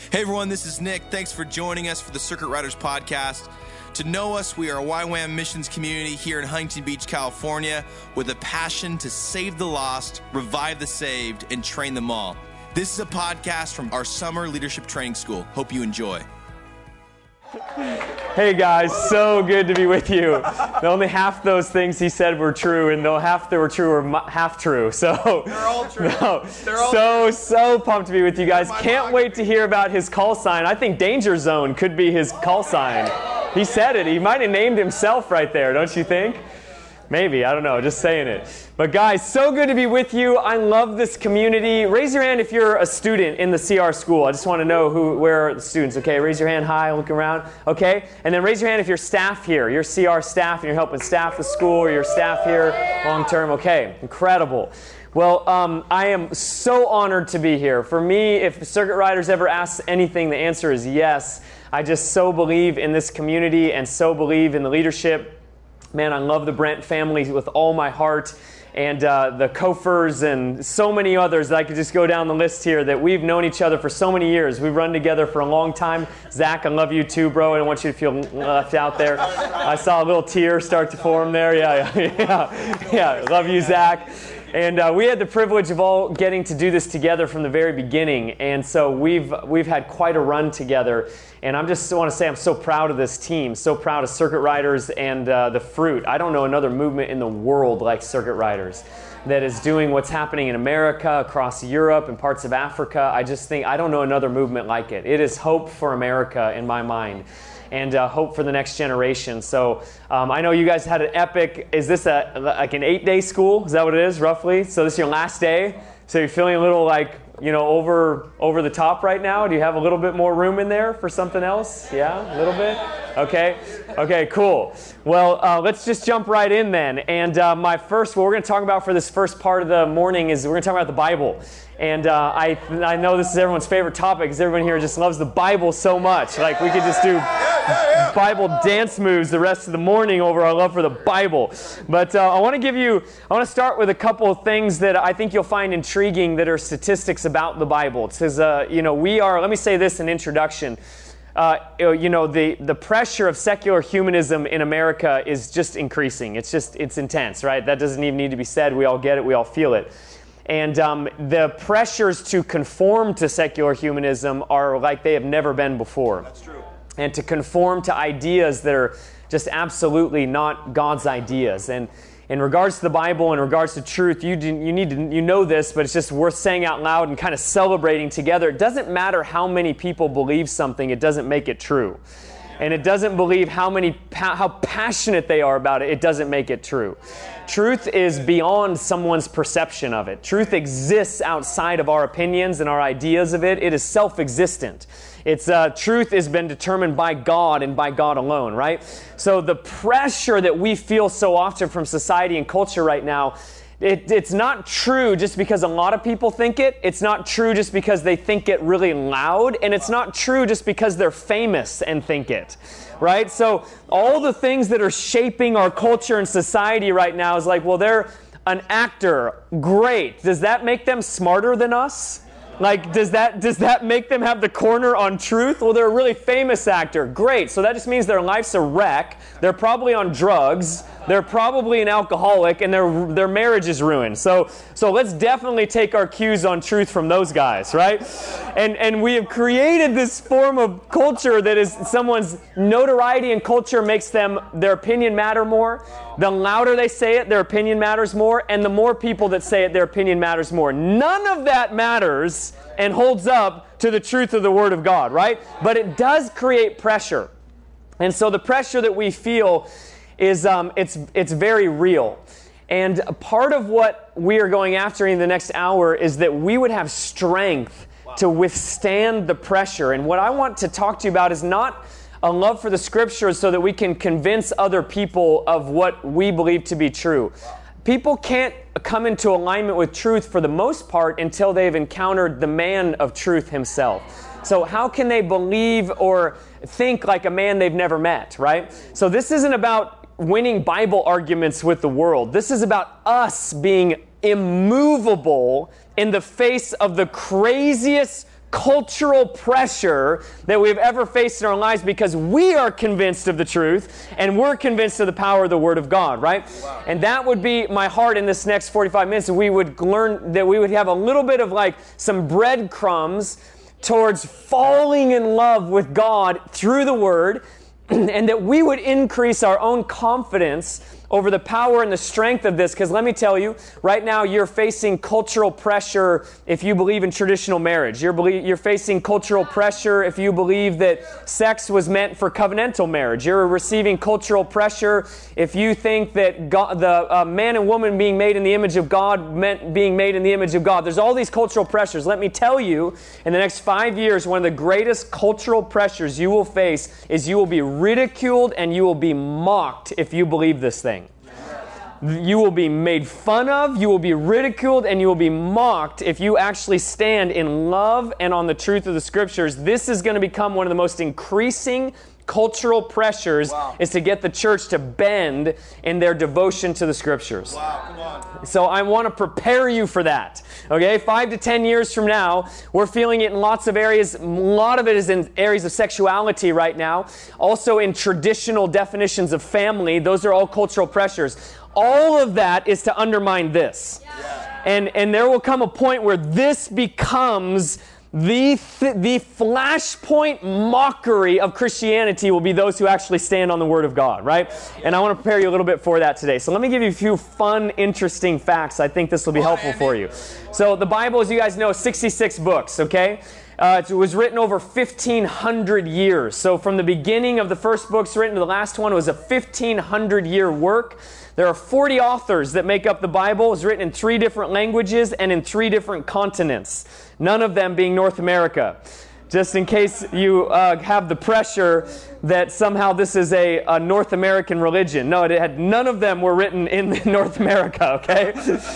Hey everyone, this is Nick. Thanks for joining us for the Circuit Riders podcast. To know us, we are a YWAM missions community here in Huntington Beach, California, with a passion to save the lost, revive the saved, and train them all. This is a podcast from our summer leadership training school. Hope you enjoy. Hey guys, so good to be with you. Only half those things he said were true, and the half that were true were half true. So they're all true. No, so pumped to be with you guys. Can't wait to hear about his call sign. I think Danger Zone could be his call sign. He said it. He might have named himself right there, don't you think? Maybe, I don't know, just saying it. But guys, so good to be with you. I love this community. Raise your hand if you're a student in the CR school. I just want to know where are the students, okay? Raise your hand high, look around, okay? And then raise your hand if you're staff here. You're CR staff and you're helping staff the school, or you're staff here long term, okay? Incredible. Well, I am so honored to be here. For me, if Circuit Riders ever asks anything, the answer is yes. I just so believe in this community and so believe in the leadership. Man, I love the Brent family with all my heart, and the Kofers and so many others that I could just go down the list here that we've known each other for so many years. We've run together for a long time. Zach, I love you too, bro. I don't want you to feel left out there. I saw a little tear start to form there. Yeah. Love you, Zach. And we had the privilege of all getting to do this together from the very beginning, and so we've had quite a run together. And I just want to say I'm so proud of this team, so proud of Circuit Riders and the fruit. I don't know another movement in the world like Circuit Riders that is doing what's happening in America, across Europe, and parts of Africa. I don't know another movement like it. It is hope for America in my mind, and hope for the next generation. So I know you guys had an epic, is this like an 8-day school? Is that what it is, roughly? So this is your last day? So you're feeling a little like, over the top right now? Do you have a little bit more room in there for something else? Yeah, a little bit? Okay, cool. Well, let's just jump right in then. And what we're going to talk about for this first part of the morning is we're going to talk about the Bible. And I know this is everyone's favorite topic because everyone here just loves the Bible so much. Like we could just do Bible dance moves the rest of the morning over our love for the Bible. But I want to start with a couple of things that I think you'll find intriguing that are statistics about the Bible. It says, let me say this in introduction. The pressure of secular humanism in America is just increasing. It's intense, right? That doesn't even need to be said. We all get it. We all feel it. And the pressures to conform to secular humanism are like they have never been before. That's true. And to conform to ideas that are just absolutely not God's ideas. And in regards to the Bible, in regards to truth, you know this, but it's just worth saying out loud and kind of celebrating together. It doesn't matter how many people believe something, it doesn't make it true. And it doesn't believe how passionate they are about it, it doesn't make it true. Truth is beyond someone's perception of it. Truth exists outside of our opinions and our ideas of it. It is self-existent. Truth has been determined by God and by God alone, right? So the pressure that we feel so often from society and culture right now, it's not true just because a lot of people think it. It's not true just because they think it really loud. And it's not true just because they're famous and think it, right? So all the things that are shaping our culture and society right now is like, well, they're an actor. Great. Does that make them smarter than us? Like, does that make them have the corner on truth? Well, they're a really famous actor. Great. So that just means their life's a wreck. They're probably on drugs. They're probably an alcoholic, and their marriage is ruined. So let's definitely take our cues on truth from those guys, right? And we have created this form of culture that is someone's notoriety and culture makes their opinion matter more. The louder they say it, their opinion matters more, and the more people that say it, their opinion matters more. None of that matters and holds up to the truth of the Word of God, right? But it does create pressure. And so the pressure that we feel is it's very real. And part of what we are going after in the next hour is that we would have strength to withstand the pressure. And what I want to talk to you about is not a love for the Scriptures so that we can convince other people of what we believe to be true. People can't come into alignment with truth for the most part until they've encountered the man of truth himself. So how can they believe or think like a man they've never met, right? So this isn't about winning Bible arguments with the world. This is about us being immovable in the face of the craziest cultural pressure that we've ever faced in our lives because we are convinced of the truth and we're convinced of the power of the Word of God, right? Wow. And that would be my heart in this next 45 minutes. That we would learn, that we would have a little bit of like some breadcrumbs towards falling in love with God through the Word, and that we would increase our own confidence over the power and the strength of this. Because let me tell you, right now you're facing cultural pressure if you believe in traditional marriage. You're facing cultural pressure if you believe that sex was meant for covenantal marriage. You're receiving cultural pressure if you think that God, the man and woman being made in the image of God meant being made in the image of God. There's all these cultural pressures. Let me tell you, in the next 5 years, one of the greatest cultural pressures you will face is you will be ridiculed and you will be mocked if you believe this thing. You will be made fun of, you will be ridiculed, and you will be mocked if you actually stand in love and on the truth of the Scriptures. This is going to become one of the most increasing cultural pressures, is to get the church to bend in their devotion to the Scriptures. Wow, come on. So I want to prepare you for that. Okay, 5 to 10 years from now, we're feeling it in lots of areas. A lot of it is in areas of sexuality right now. Also in traditional definitions of family. Those are all cultural pressures. All of that is to undermine this. Yeah. And there will come a point where this becomes the flashpoint mockery of Christianity will be those who actually stand on the Word of God, right? And I want to prepare you a little bit for that today. So let me give you a few fun, interesting facts. I think this will be helpful for you. So the Bible, as you guys know, is 66 books, okay? It was written over 1,500 years. So from the beginning of the first books written to the last one, it was a 1,500-year work. There are 40 authors that make up the Bible. It was written in 3 different languages and in 3 different continents, none of them being North America. Just in case you have the pressure that somehow this is a North American religion. No, none of them were written in North America, okay?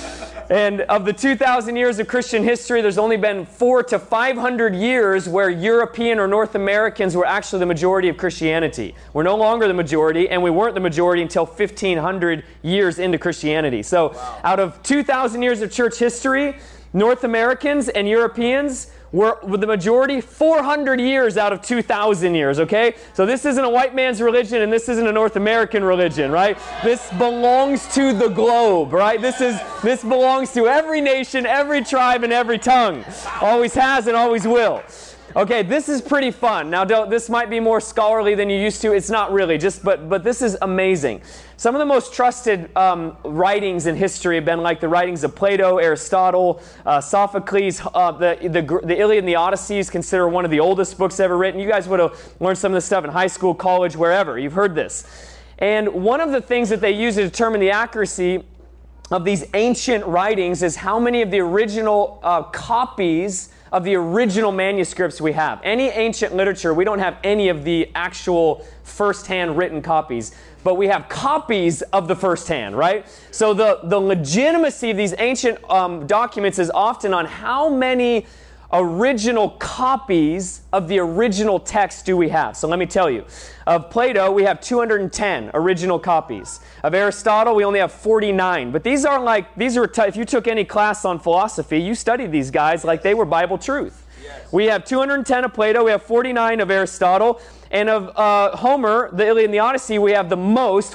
And of the 2,000 years of Christian history, there's only been 400 to 500 years where European or North Americans were actually the majority of Christianity. We're no longer the majority, and we weren't the majority until 1,500 years into Christianity. So out of 2,000 years of church history, North Americans and Europeans were the majority 400 years out of 2,000 years, okay? So this isn't a white man's religion and this isn't a North American religion, right? This belongs to the globe, right? This belongs to every nation, every tribe, and every tongue. Always has and always will. Okay, this is pretty fun. Now, this might be more scholarly than you used to. It's not really, but this is amazing. Some of the most trusted writings in history have been like the writings of Plato, Aristotle, Sophocles. The Iliad and the Odyssey is considered one of the oldest books ever written. You guys would have learned some of this stuff in high school, college, wherever. You've heard this. And one of the things that they use to determine the accuracy of these ancient writings is how many of the original copies of the original manuscripts we have. Any ancient literature, we don't have any of the actual first-hand written copies, but we have copies of the first-hand, right? So the legitimacy of these ancient documents is often on how many original copies of the original text do we have. So let me tell you. Of Plato, we have 210 original copies. Of Aristotle, we only have 49. But these are if you took any class on philosophy, you studied these guys like they were Bible truth. Yes. We have 210 of Plato, we have 49 of Aristotle, and of Homer, the Iliad and the Odyssey, we have the most,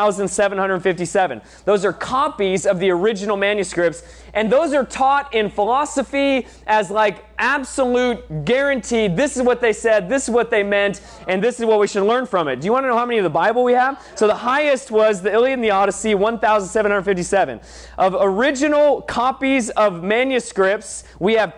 1,757. Those are copies of the original manuscripts, and those are taught in philosophy as like absolute guaranteed, this is what they said, this is what they meant, and this is what we should learn from it. Do you want to know how many of the Bible we have? So the highest was the Iliad and the Odyssey, 1,757. Of original copies of manuscripts, we have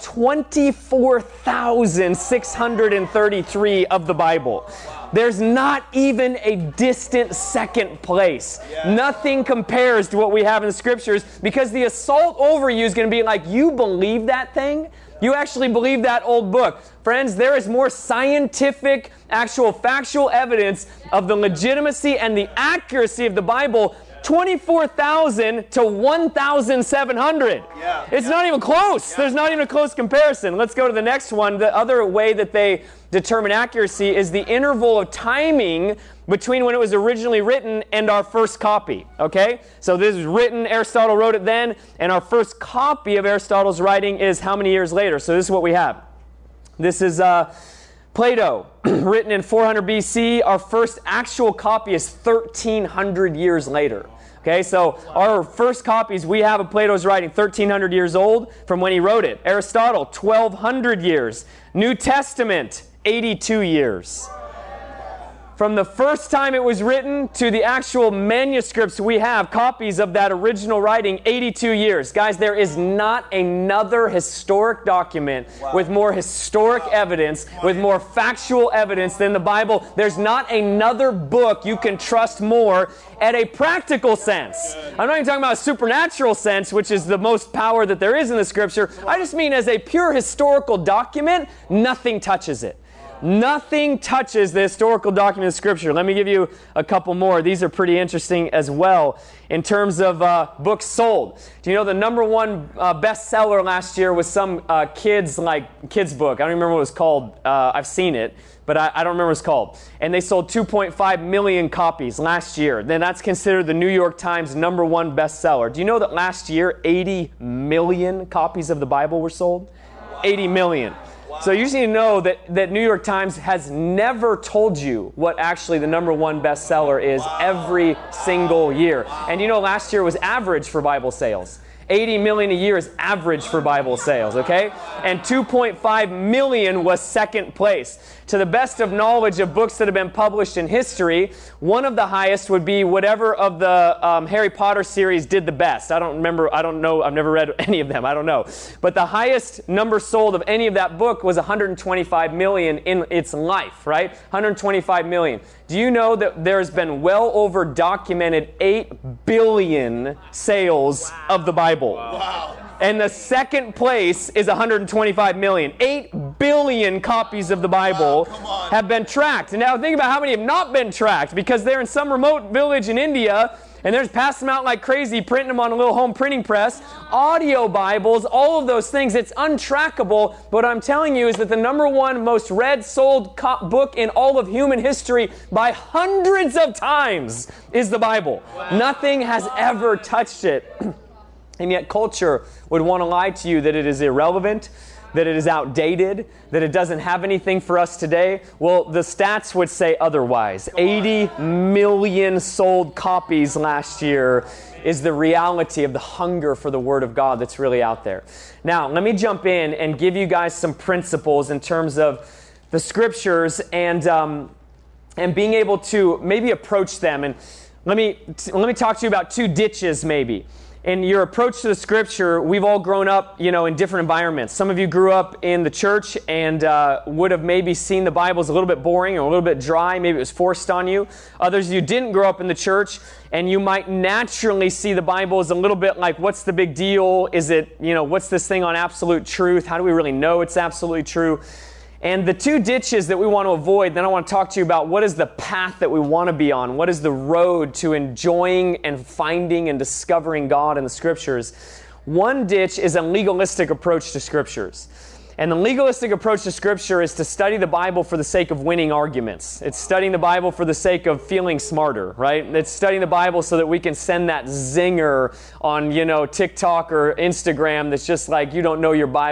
24,633 of the Bible. There's not even a distant second place. Yeah. Nothing compares to what we have in the Scriptures, because the assault over you is going to be like, you believe that thing? You actually believe that old book. Friends, there is more scientific, actual factual evidence of the legitimacy and the accuracy of the Bible. 24,000 to 1,700. Yeah. It's not even close. Yeah. There's not even a close comparison. Let's go to the next one. The other way that they determine accuracy is the interval of timing between when it was originally written and our first copy. Okay? So this is written, Aristotle wrote it then, and our first copy of Aristotle's writing is how many years later? So this is what we have. This is Plato, written in 400 BC. Our first actual copy is 1,300 years later. Okay, so our first copies we have of Plato's writing, 1,300 years old from when he wrote it. Aristotle, 1,200 years. New Testament, 82 years. From the first time it was written to the actual manuscripts we have, copies of that original writing, 82 years. Guys, there is not another historic document with more historic evidence, with more factual evidence than the Bible. There's not another book you can trust more at a practical sense. I'm not even talking about a supernatural sense, which is the most power that there is in the Scripture. I just mean as a pure historical document, nothing touches it. Nothing touches the historical document of Scripture. Let me give you a couple more. These are pretty interesting as well in terms of books sold. Do you know the number one bestseller last year was some kids book? I don't remember what it was called. I've seen it, but I don't remember what it's called. And they sold 2.5 million copies last year. Then that's considered the New York Times number one bestseller. Do you know that last year 80 million copies of the Bible were sold? 80 million. So you just need to know that New York Times has never told you what actually the number one bestseller is every single year. And you know last year was average for Bible sales. 80 million a year is average for Bible sales, okay? And 2.5 million was second place. To the best of knowledge of books that have been published in history, one of the highest would be whatever of the Harry Potter series did the best. I don't know, I've never read any of them, I don't know. But the highest number sold of any of that book was 125 million in its life, right? 125 million. Do you know that there's been well over documented 8 billion sales of the Bible? Wow. And the second place is 125 million. 8 billion copies of the Bible have been tracked. And now think about how many have not been tracked, because they're in some remote village in India and they're just passing them out like crazy, printing them on a little home printing press. Audio Bibles, all of those things, it's untrackable. But what I'm telling you is that the number one most read, sold book in all of human history by hundreds of times is the Bible. Nothing has ever touched it. And yet culture would want to lie to you that it is irrelevant, that it is outdated, that it doesn't have anything for us today. Well, the stats would say otherwise. 80 million sold copies last year is the reality of the hunger for the Word of God that's really out there. Now, let me jump in and give you guys some principles in terms of the Scriptures and being able to maybe approach them. And let me talk to you about 2 ditches maybe. In your approach to the Scripture, we've all grown up, in different environments. Some of you grew up in the church and would have maybe seen the Bible as a little bit boring or a little bit dry. Maybe it was forced on you. Others of you didn't grow up in the church, and you might naturally see the Bible as a little bit like, what's the big deal? Is it, what's this thing on absolute truth? How do we really know it's absolutely true? And the 2 ditches that we want to avoid, then I want to talk to you about what is the path that we want to be on. What is the road to enjoying and finding and discovering God in the Scriptures? One ditch is a legalistic approach to Scriptures. And the legalistic approach to Scripture is to study the Bible for the sake of winning arguments. It's studying the Bible for the sake of feeling smarter, right? It's studying the Bible so that we can send that zinger on, TikTok or Instagram that's just like, you don't know your Bible, ...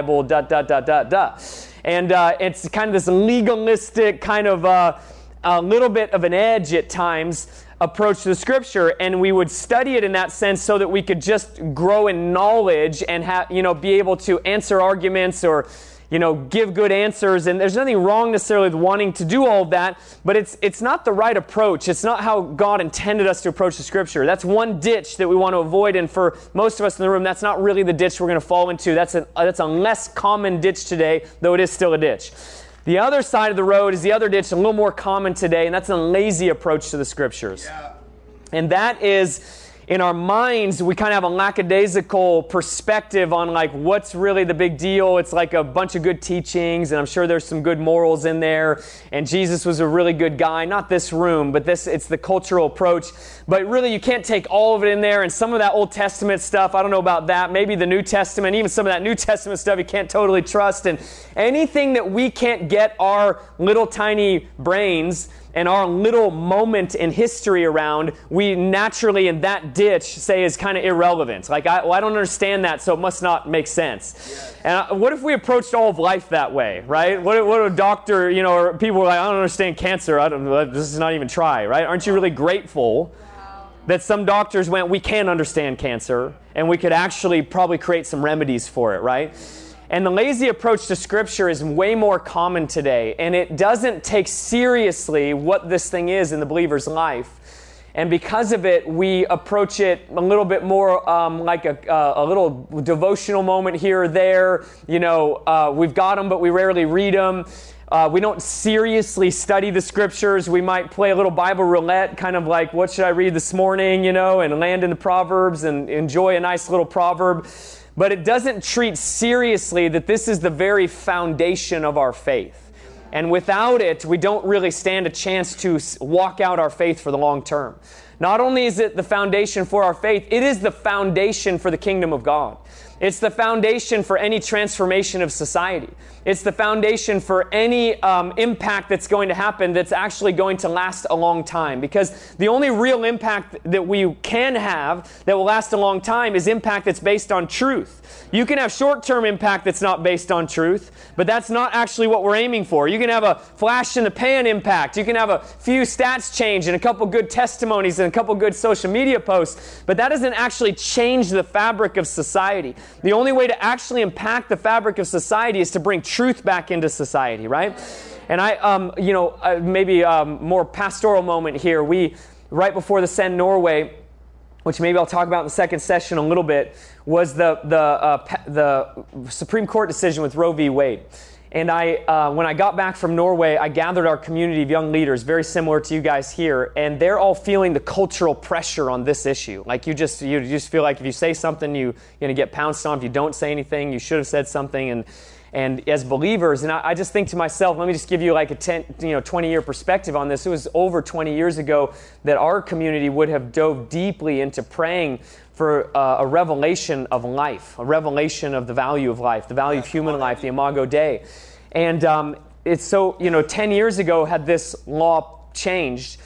And it's kind of this legalistic kind of a little bit of an edge at times approach to the Scripture, and we would study it in that sense so that we could just grow in knowledge and be able to answer arguments or give good answers. And there's nothing wrong necessarily with wanting to do all of that, but it's not the right approach. It's not how God intended us to approach the Scripture. That's one ditch that we want to avoid, and for most of us in the room, that's not really the ditch we're going to fall into. That's a less common ditch today, though it is still a ditch. The other side of the road is the other ditch, a little more common today, and that's a lazy approach to the Scriptures. Yeah. And that is, in our minds, we kind of have a lackadaisical perspective on like what's really the big deal. It's like a bunch of good teachings, and I'm sure there's some good morals in there. And Jesus was a really good guy. Not this room, but it's the cultural approach. But really, you can't take all of it in there. And some of that Old Testament stuff, I don't know about that. Maybe the New Testament, even some of that New Testament stuff, you can't totally trust. And anything that we can't get our little tiny brains and our little moment in history around, we naturally in that ditch say is kind of irrelevant. Like, I don't understand that, so it must not make sense. Yes. And what if we approached all of life that way, right? What if a doctor, or people were like, I don't understand cancer, this is not even try, right? Aren't you really grateful that some doctors went, we can understand cancer, and we could actually probably create some remedies for it, right? And the lazy approach to Scripture is way more common today, and it doesn't take seriously what this thing is in the believer's life. And because of it, we approach it a little bit more like a little devotional moment here or there. We've got them, but we rarely read them. We don't seriously study the Scriptures. We might play a little Bible roulette, kind of like, what should I read this morning, and land in the Proverbs and enjoy a nice little proverb. But it doesn't treat seriously that this is the very foundation of our faith. And without it, we don't really stand a chance to walk out our faith for the long term. Not only is it the foundation for our faith, it is the foundation for the kingdom of God. It's the foundation for any transformation of society. It's the foundation for any impact that's going to happen that's actually going to last a long time. Because the only real impact that we can have that will last a long time is impact that's based on truth. You can have short-term impact that's not based on truth, but that's not actually what we're aiming for. You can have a flash-in-the-pan impact. You can have a few stats change and a couple good testimonies and a couple good social media posts, but that doesn't actually change the fabric of society. The only way to actually impact the fabric of society is to bring truth back into society, right? And maybe a more pastoral moment here. Right before the Send Norway, which maybe I'll talk about in the second session a little bit, was the Supreme Court decision with Roe v. Wade. And when I got back from Norway, I gathered our community of young leaders, very similar to you guys here, and they're all feeling the cultural pressure on this issue. Like you just feel like if you say something, you're going to get pounced on. If you don't say anything, you should have said something. And as believers, and I just think to myself, let me just give you like a 20-year perspective on this. It was over 20 years ago that our community would have dove deeply into praying for a revelation of life, a revelation of the value of life, the value of human life, the Imago Dei. And it's so, 10 years ago, had this law changed,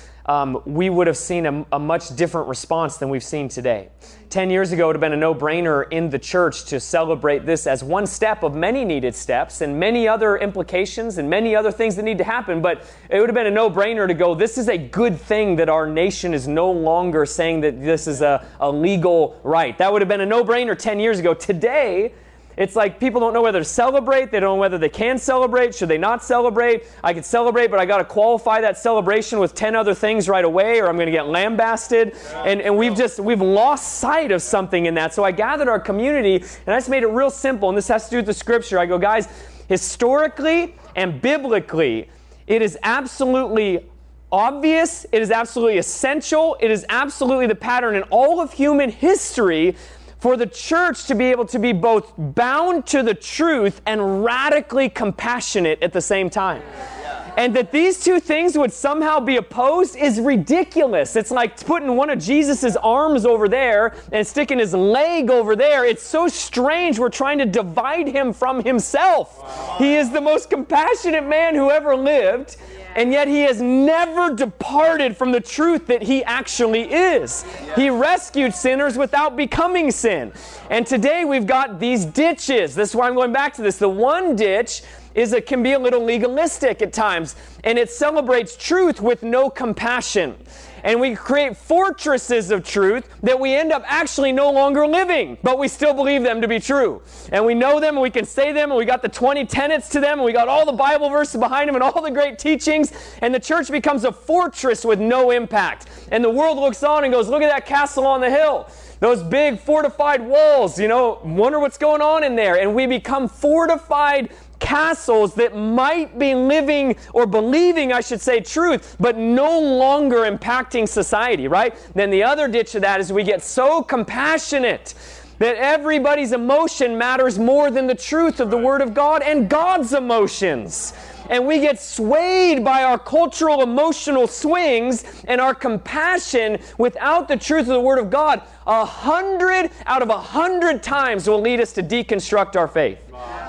we would have seen a much different response than we've seen today. 10 years ago, it would have been a no-brainer in the church to celebrate this as one step of many needed steps and many other implications and many other things that need to happen. But it would have been a no-brainer to go, this is a good thing that our nation is no longer saying that this is a legal right. That would have been a no-brainer 10 years ago. Today, it's like people don't know whether to celebrate. They don't know whether they can celebrate. Should they not celebrate? I could celebrate, but I got to qualify that celebration with 10 other things right away, or I'm going to get lambasted. And we've lost sight of something in that. So I gathered our community, and I just made it real simple. And this has to do with the Scripture. I go, guys, historically and biblically, it is absolutely obvious. It is absolutely essential. It is absolutely the pattern in all of human history for the church to be able to be both bound to the truth and radically compassionate at the same time. And that these two things would somehow be opposed is ridiculous. It's like putting one of Jesus' arms over there and sticking his leg over there. It's so strange. We're trying to divide him from himself. Wow. He is the most compassionate man who ever lived. And yet he has never departed from the truth that he actually is. He rescued sinners without becoming sin. And today we've got these ditches. This is why I'm going back to this. The one ditch can be a little legalistic at times. And it celebrates truth with no compassion. And we create fortresses of truth that we end up actually no longer living, but we still believe them to be true. And we know them, and we can say them, and we got the 20 tenets to them, and we got all the Bible verses behind them, and all the great teachings, and the church becomes a fortress with no impact. And the world looks on and goes, look at that castle on the hill. Those big fortified walls, wonder what's going on in there. And we become fortified castles that might be living or believing, I should say, truth, but no longer impacting society, right? Then the other ditch of that is we get so compassionate that everybody's emotion matters more than the truth of the Word of God and God's emotions. And we get swayed by our cultural emotional swings and our compassion without the truth of the Word of God. 100 out of 100 times will lead us to deconstruct our faith.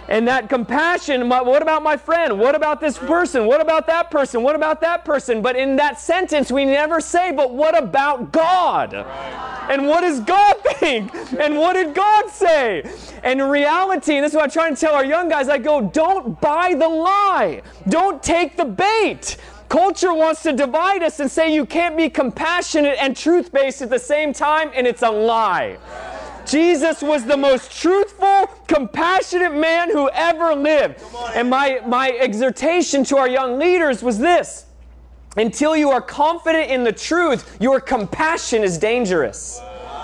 And that compassion, what about my friend? What about this person? What about that person? What about that person? But in that sentence, we never say, but what about God? And what does God think? And what did God say? And in reality, and this is what I'm trying to tell our young guys, I go, don't buy the lie. Don't take the bait. Culture wants to divide us and say you can't be compassionate and truth-based at the same time, and it's a lie. Jesus was the most truthful, compassionate man who ever lived. And my exhortation to our young leaders was this: until you are confident in the truth, your compassion is dangerous.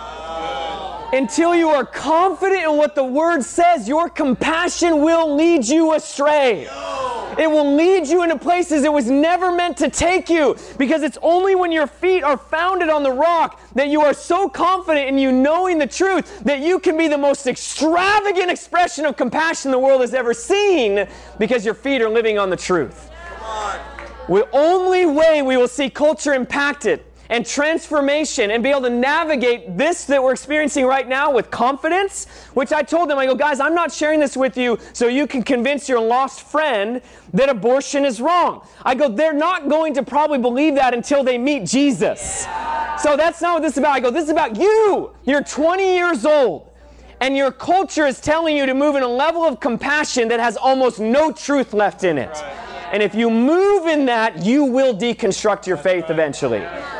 Until you are confident in what the Word says, your compassion will lead you astray. It will lead you into places it was never meant to take you, because it's only when your feet are founded on the rock that you are so confident in you knowing the truth that you can be the most extravagant expression of compassion the world has ever seen, because your feet are living on the truth. The only way we will see culture impacted and transformation and be able to navigate this that we're experiencing right now with confidence, which I told them, I go, guys, I'm not sharing this with you so you can convince your lost friend that abortion is wrong. I go, they're not going to probably believe that until they meet Jesus. So that's not what this is about. I go, this is about you. You're 20 years old, and your culture is telling you to move in a level of compassion that has almost no truth left in it. And if you move in that, you will deconstruct your faith eventually.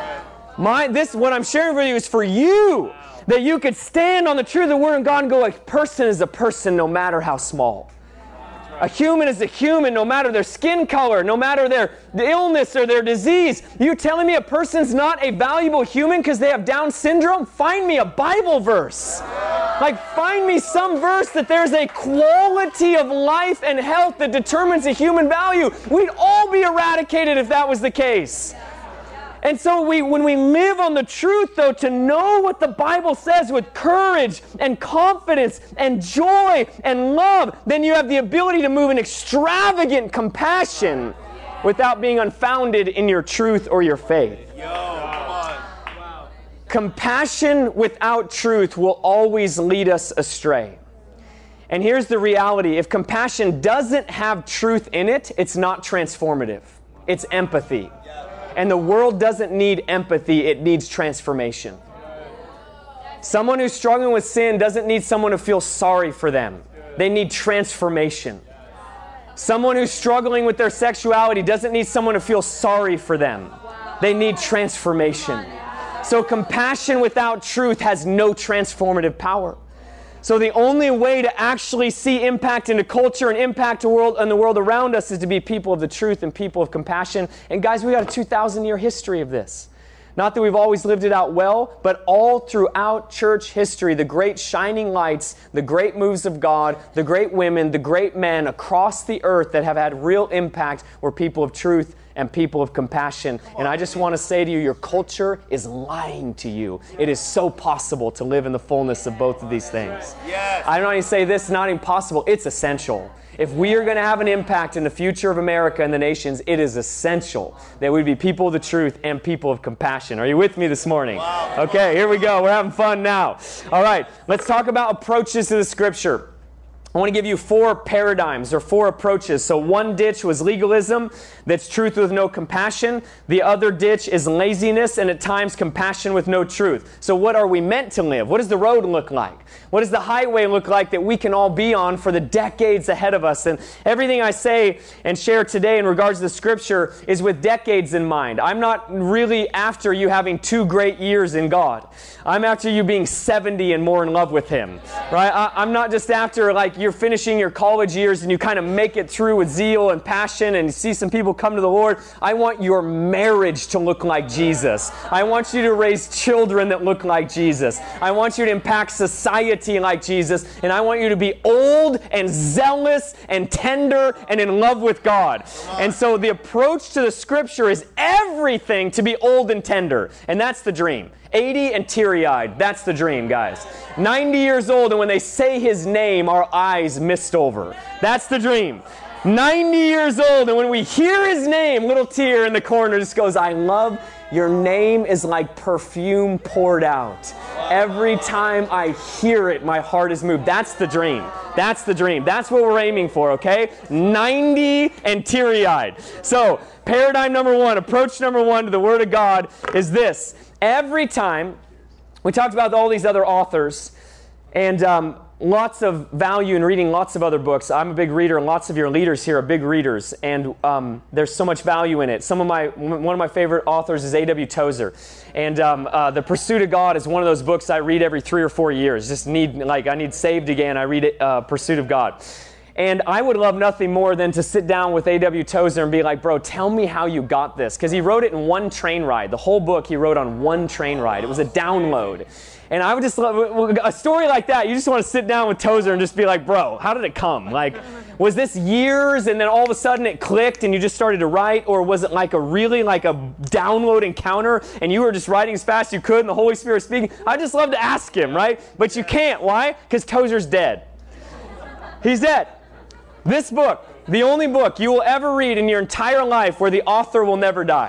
What I'm sharing with you is for you, that you could stand on the truth of the Word of God and go, a person is a person no matter how small. A human is a human no matter their skin color, no matter their illness or their disease. You're telling me a person's not a valuable human because they have Down syndrome? Find me a Bible verse. Like, find me some verse that there's a quality of life and health that determines a human value. We'd all be eradicated if that was the case. And so when we live on the truth, though, to know what the Bible says with courage and confidence and joy and love, then you have the ability to move in extravagant compassion without being unfounded in your truth or your faith. Compassion without truth will always lead us astray. And here's the reality. If compassion doesn't have truth in it, it's not transformative. It's empathy. And the world doesn't need empathy, it needs transformation. Someone who's struggling with sin doesn't need someone to feel sorry for them. They need transformation. Someone who's struggling with their sexuality doesn't need someone to feel sorry for them. They need transformation. So compassion without truth has no transformative power. So the only way to actually see impact into culture and impact the world and the world around us is to be people of the truth and people of compassion. And guys, we got a 2,000-year history of this. Not that we've always lived it out well, but all throughout church history, the great shining lights, the great moves of God, the great women, the great men across the earth that have had real impact were people of truth and people of compassion. And I just want to say to you, your culture is lying to you. It is so possible to live in the fullness of both of these things. I don't even say this, not impossible. It's essential. If we are going to have an impact in the future of America and the nations, it is essential that we be people of the truth and people of compassion. Are you with me this morning? Okay, here we go. We're having fun now. All right, let's talk about approaches to the Scripture. I want to give you 4 paradigms or 4 approaches. So one ditch was legalism, that's truth with no compassion. The other ditch is laziness and at times compassion with no truth. So what are we meant to live? What does the road look like? What does the highway look like that we can all be on for the decades ahead of us? And everything I say and share today in regards to the Scripture is with decades in mind. I'm not really after you having 2 great years in God. I'm after you being 70 and more in love with Him. Right? I'm not just after like you're finishing your college years and you kind of make it through with zeal and passion and you see some people come to the Lord. I want your marriage to look like Jesus. I want you to raise children that look like Jesus. I want you to impact society like Jesus. And I want you to be old and zealous and tender and in love with God. And so the approach to the Scripture is everything to be old and tender. And that's the dream. 80 and teary-eyed. That's the dream, guys. 90 years old, and when they say His name, our eyes mist over. That's the dream. 90 years old, and when we hear His name, little tear in the corner just goes, I love Your name is like perfume poured out. Every time I hear it, my heart is moved. That's the dream. That's the dream. That's what we're aiming for, okay? 90 and teary-eyed. So, paradigm number one, approach number one to the Word of God is this. Every time, we talked about all these other authors, and lots of value in reading lots of other books. I'm a big reader, and lots of your leaders here are big readers, and there's so much value in it. One of my favorite authors is A.W. Tozer, and The Pursuit of God is one of those books I read every 3 or 4 years. I need saved again. I read it, Pursuit of God. And I would love nothing more than to sit down with A.W. Tozer and be like, bro, tell me how you got this. Because he wrote it in one train ride. The whole book he wrote on one train ride. It was a download. And I would just love a story like that. You just want to sit down with Tozer and just be like, bro, how did it come? Like, was this years and then all of a sudden it clicked and you just started to write? Or was it like a download encounter and you were just writing as fast as you could and the Holy Spirit speaking? I'd just love to ask him, right? But you can't. Why? Because Tozer's dead. He's dead. This book, the only book you will ever read in your entire life where the author will never die.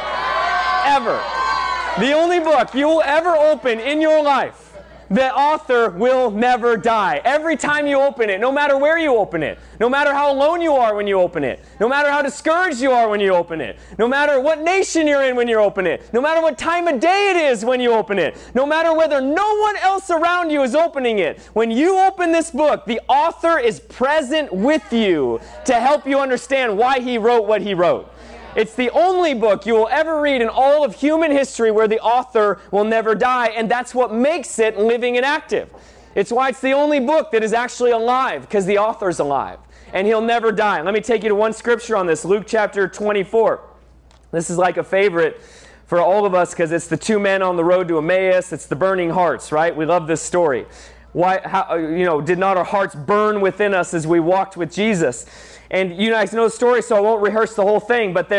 Yeah. Ever. The only book you will ever open in your life, the author will never die. Every time you open it, no matter where you open it, no matter how alone you are when you open it, no matter how discouraged you are when you open it, no matter what nation you're in when you open it, no matter what time of day it is when you open it, no matter whether no one else around you is opening it, when you open this book, the author is present with you to help you understand why he wrote what he wrote. It's the only book you will ever read in all of human history where the author will never die, and that's what makes it living and active. It's why it's the only book that is actually alive, because the author's alive, and he'll never die. Let me take you to one scripture on this, Luke chapter 24. This is like a favorite for all of us because it's the two men on the road to Emmaus. It's the burning hearts, right? We love this story. Did not our hearts burn within us as we walked with Jesus? And you guys know the story, so I won't rehearse the whole thing, but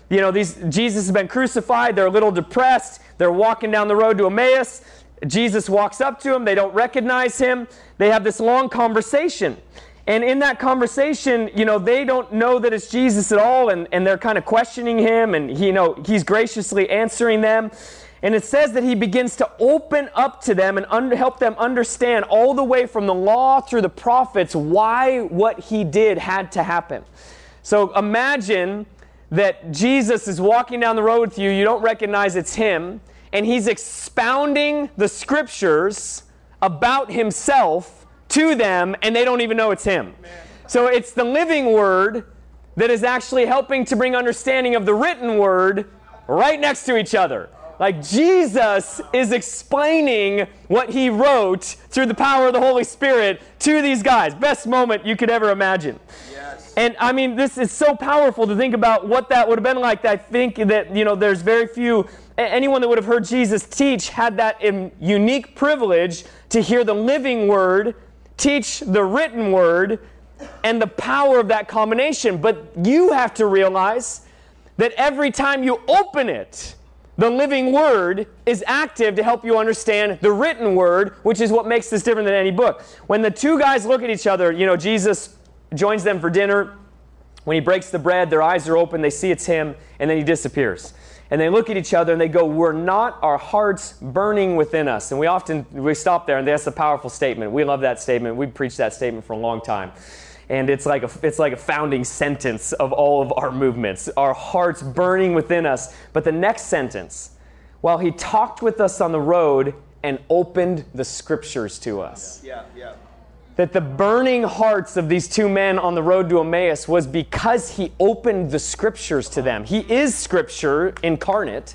Jesus has been crucified, they're a little depressed, they're walking down the road to Emmaus, Jesus walks up to them, they don't recognize him, they have this long conversation. And in that conversation, they don't know that it's Jesus at all, and they're kind of questioning him, and he's graciously answering them. And it says that he begins to open up to them and help them understand all the way from the law through the prophets why what he did had to happen. So imagine that Jesus is walking down the road with you, you don't recognize it's him, and he's expounding the scriptures about himself to them, and they don't even know it's him. So it's the living word that is actually helping to bring understanding of the written word right next to each other. Like Jesus is explaining what he wrote through the power of the Holy Spirit to these guys. Best moment you could ever imagine. Yes. And I mean, this is so powerful to think about what that would have been like. I think that, there's very few, anyone that would have heard Jesus teach had that unique privilege to hear the living word, teach the written word, and the power of that combination. But you have to realize that every time you open it, the living word is active to help you understand the written word, which is what makes this different than any book. When the two guys look at each other, Jesus joins them for dinner. When he breaks the bread, their eyes are open, they see it's him, and then he disappears. And they look at each other and they go, "Were not our hearts burning within us?" And we stop there, and that's a powerful statement. We love that statement. We've preached that statement for a long time. And it's like a founding sentence of all of our movements. Our hearts burning within us. But the next sentence, while he talked with us on the road and opened the scriptures to us. Yeah. That the burning hearts of these two men on the road to Emmaus was because he opened the scriptures to them. He is scripture incarnate.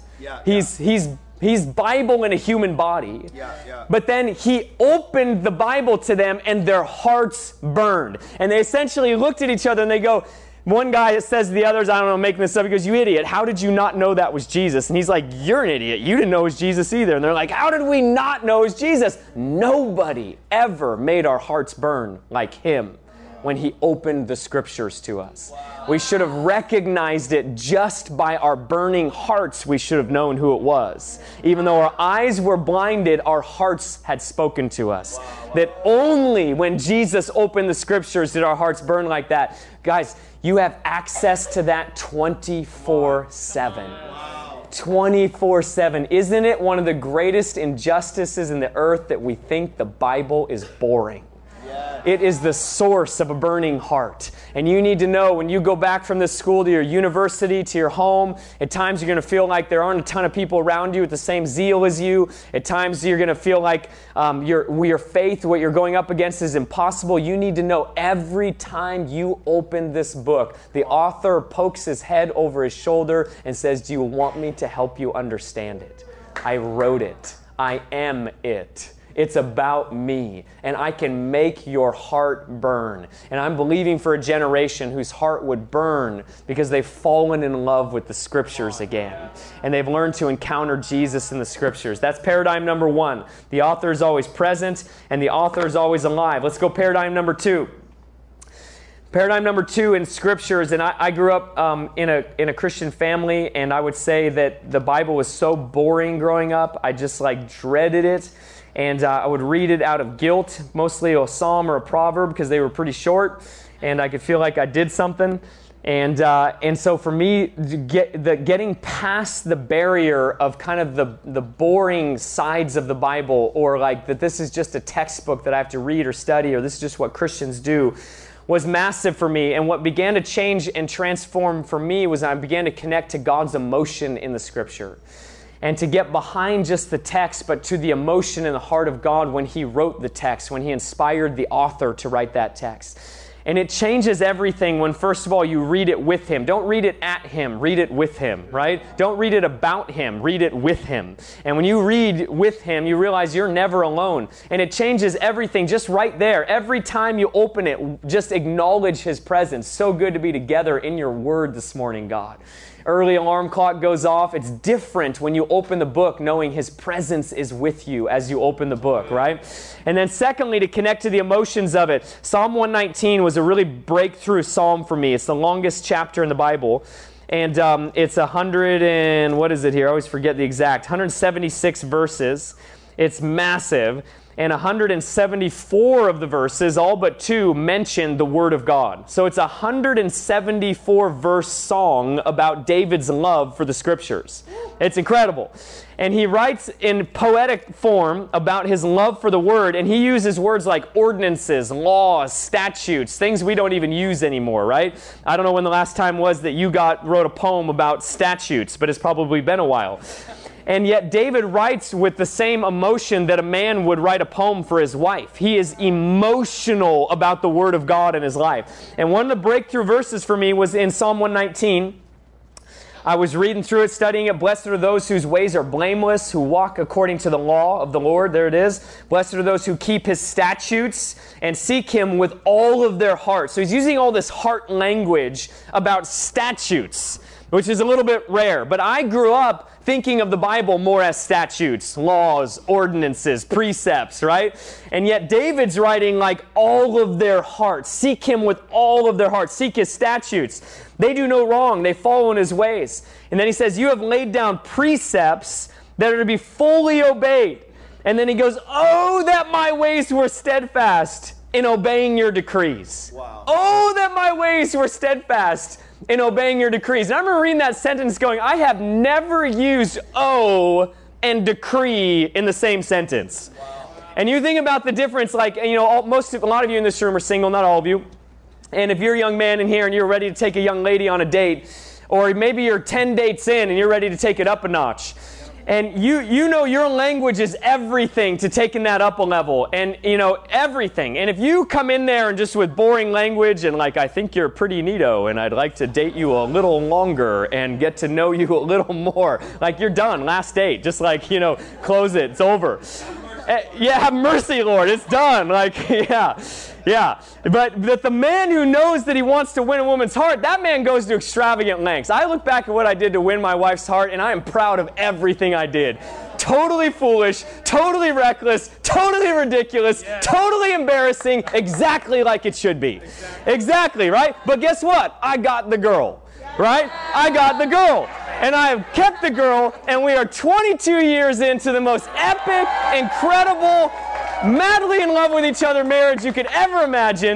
He's Bible in a human body. But then he opened the Bible to them and their hearts burned. And they essentially looked at each other and they go, one guy says to the others, I don't know, I'm making this up, he goes, "You idiot, how did you not know that was Jesus?" And he's like, "You're an idiot, you didn't know it was Jesus either." And they're like, "How did we not know it was Jesus?" Nobody ever made our hearts burn like him when he opened the scriptures to us. We should have recognized it just by our burning hearts. We should have known who it was. Even though our eyes were blinded, our hearts had spoken to us. That only when Jesus opened the scriptures did our hearts burn like that. Guys, you have access to that 24/7. 24/7. Isn't it one of the greatest injustices in the earth that we think the Bible is boring? It is the source of a burning heart. And you need to know when you go back from this school to your university, to your home, at times you're going to feel like there aren't a ton of people around you with the same zeal as you. At times you're going to feel like your faith, what you're going up against is impossible. You need to know every time you open this book, the author pokes his head over his shoulder and says, "Do you want me to help you understand it? I wrote it. I am it. It's about me, and I can make your heart burn." And I'm believing for a generation whose heart would burn because they've fallen in love with the Scriptures again. And they've learned to encounter Jesus in the Scriptures. That's paradigm number one. The author is always present, and the author is always alive. Let's go paradigm number two. Paradigm number two in Scriptures, and I grew up in a Christian family, and I would say that the Bible was so boring growing up. I just dreaded it. And I would read it out of guilt, mostly a psalm or a proverb because they were pretty short, and I could feel like I did something. And so for me, getting past the barrier of kind of the boring sides of the Bible, or like that this is just a textbook that I have to read or study, or this is just what Christians do, was massive for me. And what began to change and transform for me was I began to connect to God's emotion in the Scripture. And to get behind just the text, but to the emotion in the heart of God when He wrote the text, when He inspired the author to write that text. And it changes everything when, first of all, you read it with Him. Don't read it at Him, read it with Him, right? Don't read it about Him, read it with Him. And when you read with Him, you realize you're never alone. And it changes everything just right there. Every time you open it, just acknowledge His presence. So good to be together in your Word this morning, God. Early alarm clock goes off. It's different when you open the book knowing His presence is with you as you open the book, right? And then secondly, to connect to the emotions of it, Psalm 119 was a really breakthrough psalm for me. It's the longest chapter in the Bible. And it's 100 and, what is it here? I always forget the exact, 176 verses. It's massive. And 174 of the verses, all but 2, mention the Word of God. So it's a 174-verse song about David's love for the Scriptures. It's incredible. And he writes in poetic form about his love for the Word, and he uses words like ordinances, laws, statutes, things we don't even use anymore, right? I don't know when the last time was that you wrote a poem about statutes, but it's probably been a while. And yet David writes with the same emotion that a man would write a poem for his wife. He is emotional about the Word of God in his life. And one of the breakthrough verses for me was in Psalm 119. I was reading through it, studying it. Blessed are those whose ways are blameless, who walk according to the law of the Lord. There it is. Blessed are those who keep His statutes and seek Him with all of their heart. So he's using all this heart language about statutes, which is a little bit rare. But I grew up thinking of the Bible more as statutes, laws, ordinances, precepts, right? And yet David's writing like all of their heart. Seek Him with all of their heart. Seek His statutes. They do no wrong. They follow in His ways. And then he says, you have laid down precepts that are to be fully obeyed. And then he goes, oh, that my ways were steadfast in obeying your decrees. Wow. Oh, that my ways were steadfast in obeying your decrees. And I remember reading that sentence going, I have never used "oh" and "decree" in the same sentence. Wow. And you think about the difference, like, a lot of you in this room are single, not all of you. And if you're a young man in here and you're ready to take a young lady on a date, or maybe you're 10 dates in and you're ready to take it up a notch, and you know your language is everything to taking that up a level, and everything. And if you come in there and just with boring language and like, I think you're pretty neato and I'd like to date you a little longer and get to know you a little more, like you're done, last date, just like, close it, it's over. Yeah, have mercy, Lord, it's done. Like, yeah. But the man who knows that he wants to win a woman's heart, that man goes to extravagant lengths. I look back at what I did to win my wife's heart, and I am proud of everything I did. Totally foolish, totally reckless, totally ridiculous, totally embarrassing, exactly like it should be. Exactly, right? But guess what? I got the girl. Right? I got the girl. And I have kept the girl, and we are 22 years into the most epic, incredible, madly in love with each other marriage you could ever imagine.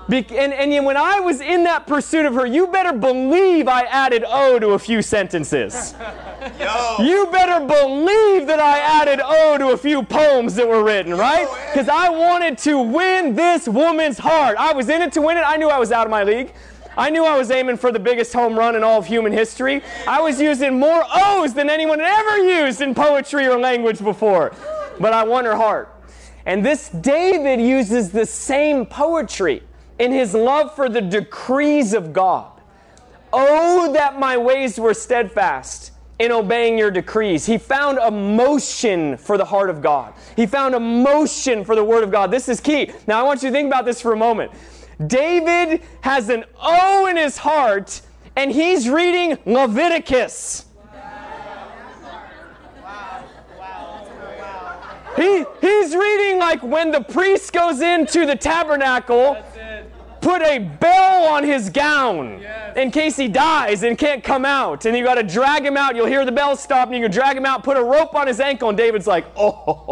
And when I was in that pursuit of her, you better believe I added O to a few sentences. You better believe that I added O to a few poems that were written, right? Because I wanted to win this woman's heart. I was in it to win it. I knew I was out of my league. I knew I was aiming for the biggest home run in all of human history. I was using more O's than anyone had ever used in poetry or language before. But I won her heart. And this David uses the same poetry in his love for the decrees of God. Oh, that my ways were steadfast in obeying your decrees. He found emotion for the heart of God. He found emotion for the Word of God. This is key. Now I want you to think about this for a moment. David has an O in his heart, and he's reading Leviticus. He's reading like when the priest goes into the tabernacle, put a bell on his gown in case he dies and can't come out. And you got to drag him out. You'll hear the bell stop, and you can drag him out, put a rope on his ankle, and David's like, oh.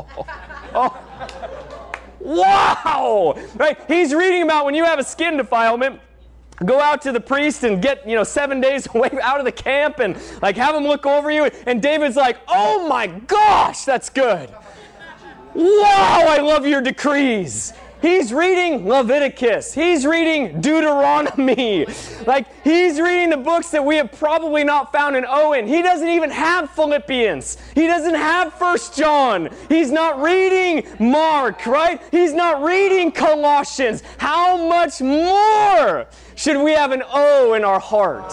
Wow! Right? He's reading about when you have a skin defilement, go out to the priest and get, 7 days away out of the camp and like have him look over you. And David's like, oh my gosh, that's good. Wow, I love your decrees. He's reading Leviticus. He's reading Deuteronomy. Like, he's reading the books that we have probably not found an O in. He doesn't even have Philippians. He doesn't have 1 John. He's not reading Mark, right? He's not reading Colossians. How much more should we have an O in our heart?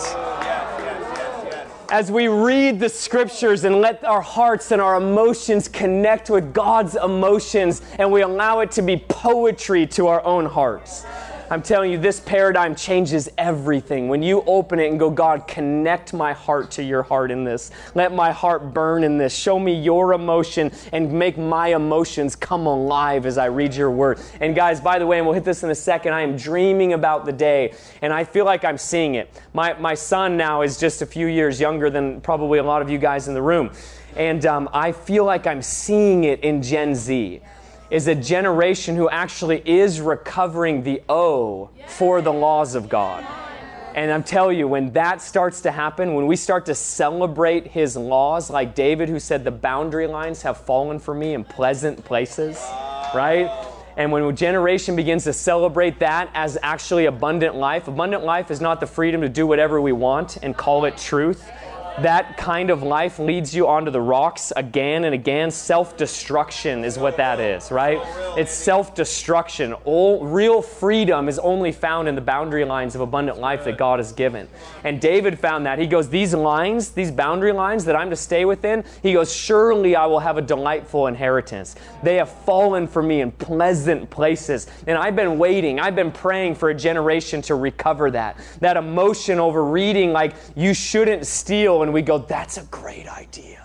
As we read the Scriptures and let our hearts and our emotions connect with God's emotions, and we allow it to be poetry to our own hearts. I'm telling you, this paradigm changes everything. When you open it and go, God, connect my heart to your heart in this. Let my heart burn in this. Show me your emotion and make my emotions come alive as I read your word. And guys, by the way, and we'll hit this in a second, I am dreaming about the day, and I feel like I'm seeing it. My son now is just a few years younger than probably a lot of you guys in the room. And I feel like I'm seeing it in Gen Z. Is a generation who actually is recovering the O for the laws of God. And I'm telling you, when that starts to happen, when we start to celebrate His laws, like David who said, the boundary lines have fallen for me in pleasant places, right? And when a generation begins to celebrate that as actually abundant life is not the freedom to do whatever we want and call it truth. That kind of life leads you onto the rocks again and again. Self-destruction is what that is, right? It's self-destruction. Real freedom is only found in the boundary lines of abundant life that God has given. And David found that. He goes, these lines, these boundary lines that I'm to stay within, he goes, surely I will have a delightful inheritance. They have fallen for me in pleasant places. And I've been waiting. I've been praying for a generation to recover that. That emotion over reading like you shouldn't steal. And we go, that's a great idea.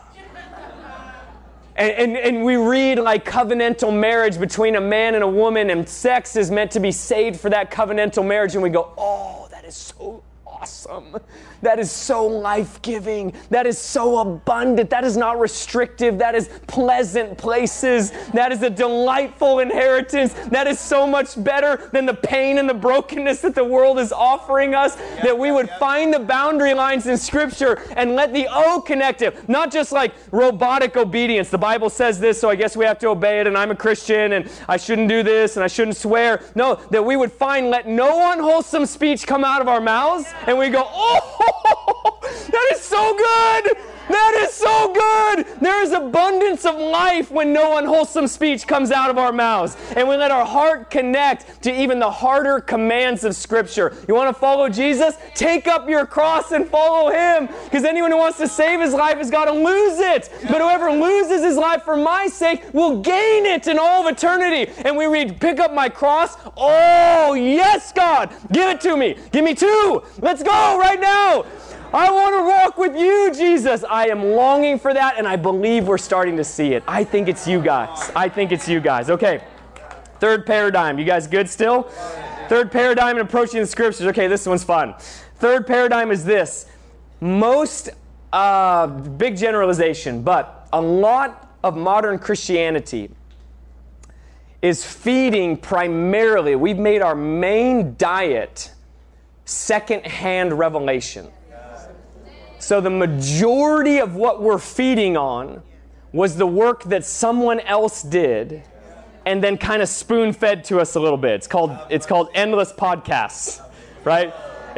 And we read like covenantal marriage between a man and a woman, and sex is meant to be saved for that covenantal marriage, and we go, oh, that is so awesome. That is so life-giving. That is so abundant. That is not restrictive. That is pleasant places. That is a delightful inheritance. That is so much better than the pain and the brokenness that the world is offering us, that we would find the boundary lines in Scripture and let the O connect it. Not just like robotic obedience. The Bible says this, so I guess we have to obey it, and I'm a Christian, and I shouldn't do this, and I shouldn't swear. No, that we would find, let no unwholesome speech come out of our mouths, and we go, oh, that is so good! That is so good! There is abundance of life when no unwholesome speech comes out of our mouths. And we let our heart connect to even the harder commands of Scripture. You want to follow Jesus? Take up your cross and follow Him. Because anyone who wants to save his life has got to lose it. But whoever loses his life for my sake will gain it in all of eternity. And we read, pick up my cross. Oh, yes, God. Give it to me. Give me 2. Let's go right now. I want to walk with you, Jesus. I am longing for that, and I believe we're starting to see it. I think it's you guys. Okay, third paradigm. You guys good still? Third paradigm in approaching the Scriptures. Okay, this one's fun. Third paradigm is this. Most, big generalization, but a lot of modern Christianity is feeding primarily, we've made our main diet secondhand revelation. So the majority of what we're feeding on was the work that someone else did and then kind of spoon-fed to us a little bit. It's called endless podcasts, right?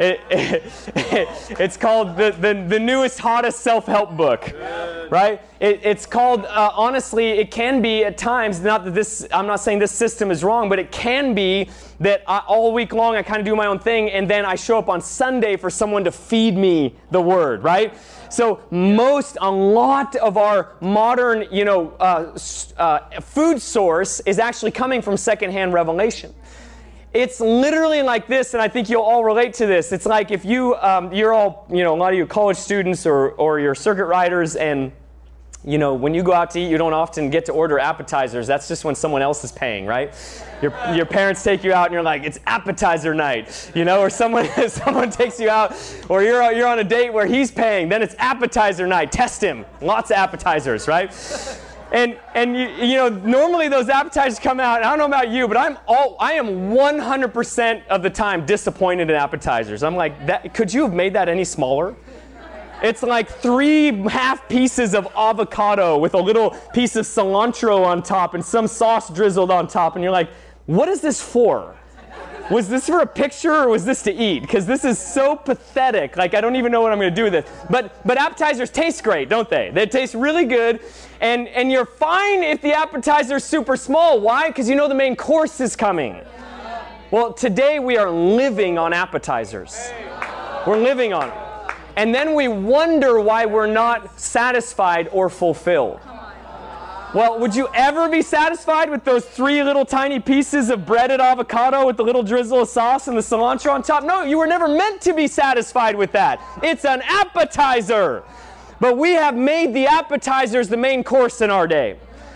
It's called the newest, hottest self-help book, right? It's called, honestly, it can be at times, not that this, I'm not saying this system is wrong, but it can be that all week long I kind of do my own thing, and then I show up on Sunday for someone to feed me the Word, right? So a lot of our modern, food source is actually coming from secondhand revelation. It's literally like this, and I think you'll all relate to this. It's like if you're all, a lot of you college students or you're circuit riders, and, when you go out to eat, you don't often get to order appetizers. That's just when someone else is paying, right? Your parents take you out, and you're like, it's appetizer night, or someone takes you out, or you're on a date where he's paying, then it's appetizer night. Test him. Lots of appetizers, right? And normally those appetizers come out, and I don't know about you, but I am 100% of the time disappointed in appetizers. I'm like, could you have made that any smaller? It's like 3 half pieces of avocado with a little piece of cilantro on top and some sauce drizzled on top, and you're like, what is this for? Was this for a picture or was this to eat? Because this is so pathetic. Like, I don't even know what I'm going to do with it. But appetizers taste great, don't they? They taste really good. And you're fine if the appetizer's super small. Why? Because you know the main course is coming. Well, today we are living on appetizers. We're living on them. And then we wonder why we're not satisfied or fulfilled. Well, would you ever be satisfied with those 3 little tiny pieces of breaded avocado with the little drizzle of sauce and the cilantro on top? No, you were never meant to be satisfied with that. It's an appetizer. But we have made the appetizers the main course in our day.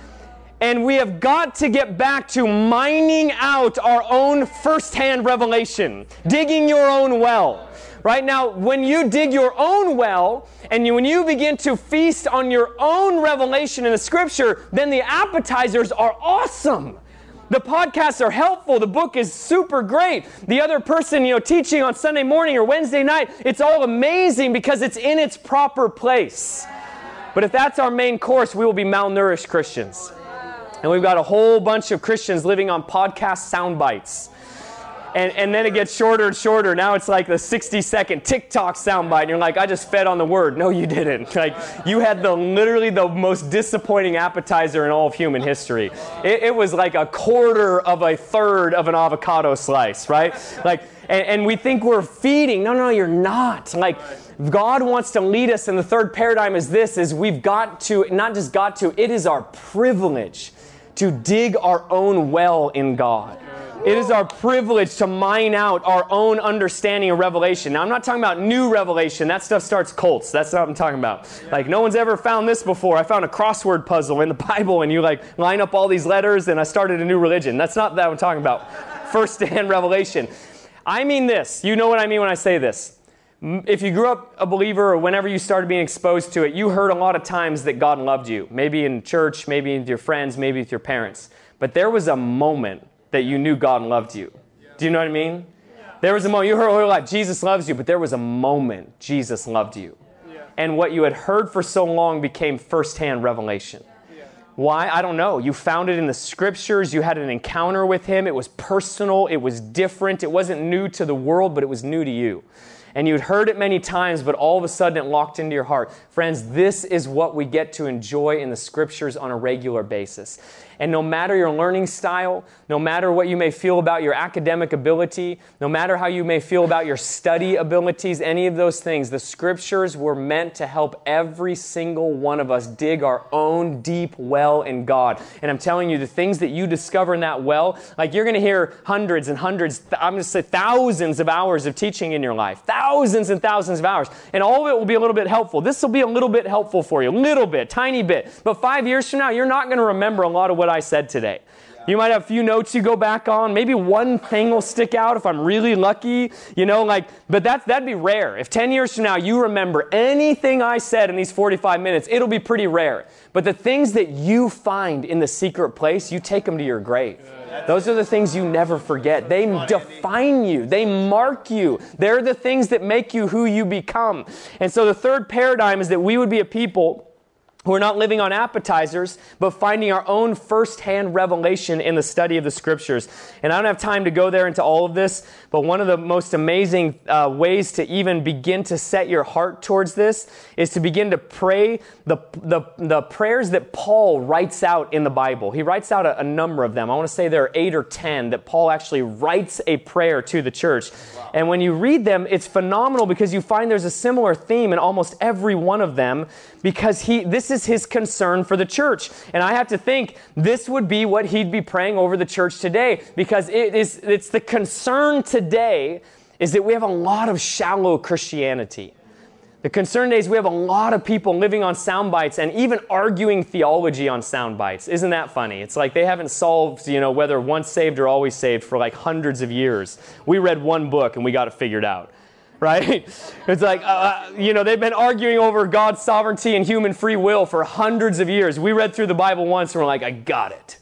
And we have got to get back to mining out our own firsthand revelation, digging your own well. Right now, when you dig your own well, and when you begin to feast on your own revelation in the Scripture, then the appetizers are awesome. The podcasts are helpful. The book is super great. The other person, teaching on Sunday morning or Wednesday night, it's all amazing because it's in its proper place. But if that's our main course, we will be malnourished Christians. And we've got a whole bunch of Christians living on podcast sound bites. And then it gets shorter and shorter. Now it's like the 60-second TikTok soundbite. And you're like, I just fed on the Word. No, you didn't. Like, you had literally the most disappointing appetizer in all of human history. It was like a quarter of a third of an avocado slice, right? Like, and we think we're feeding. No, you're not. Like, God wants to lead us. And the third paradigm is this, is we've got to, not just got to, it is our privilege to dig our own well in God. It is our privilege to mine out our own understanding of revelation. Now, I'm not talking about new revelation. That stuff starts cults. That's not what I'm talking about. Like, no one's ever found this before. I found a crossword puzzle in the Bible, and you line up all these letters, and I started a new religion. That's not that I'm talking about. First-hand revelation. I mean this. You know what I mean when I say this. If you grew up a believer or whenever you started being exposed to it, you heard a lot of times that God loved you. Maybe in church, maybe with your friends, maybe with your parents. But there was a moment that you knew God loved you. Do you know what I mean? There was a moment, you heard a lot, Jesus loves you, but there was a moment Jesus loved you. And what you had heard for so long became firsthand revelation. Why? I don't know. You found it in the Scriptures. You had an encounter with Him. It was personal. It was different. It wasn't new to the world, but it was new to you. And you'd heard it many times, but all of a sudden it locked into your heart. Friends, this is what we get to enjoy in the Scriptures on a regular basis. And no matter your learning style, no matter what you may feel about your academic ability, no matter how you may feel about your study abilities, any of those things, the Scriptures were meant to help every single one of us dig our own deep well in God. And I'm telling you, the things that you discover in that well, like you're going to hear hundreds and hundreds, I'm going to say thousands of hours of teaching in your life. Thousands and thousands of hours. And all of it will be a little bit helpful. This will be a little bit helpful for you. A little bit, tiny bit. But 5 years from now, you're not going to remember a lot of what I said today. You might have a few notes you go back on. Maybe one thing will stick out if I'm really lucky, but that'd be rare. If 10 years from now you remember anything I said in these 45 minutes, it'll be pretty rare. But the things that you find in the secret place, you take them to your grave. Those are the things you never forget. They define you. They mark you. They're the things that make you who you become. And so the third paradigm is that we would be a people who are not living on appetizers, but finding our own firsthand revelation in the study of the Scriptures. And I don't have time to go there into all of this, but one of the most amazing ways to even begin to set your heart towards this is to begin to pray the prayers that Paul writes out in the Bible. He writes out a number of them. I want to say there are 8 or 10 that Paul actually writes a prayer to the church. Wow. And when you read them, it's phenomenal because you find there's a similar theme in almost every one of them, because this is his concern for the church. And I have to think this would be what he'd be praying over the church today, because it's the concern today is that we have a lot of shallow Christianity. The concern today is we have a lot of people living on sound bites and even arguing theology on sound bites. Isn't that funny? It's like they haven't solved, whether once saved or always saved for like hundreds of years. We read one book and we got it figured out. Right? It's like, they've been arguing over God's sovereignty and human free will for hundreds of years. We read through the Bible once and we're like, I got it.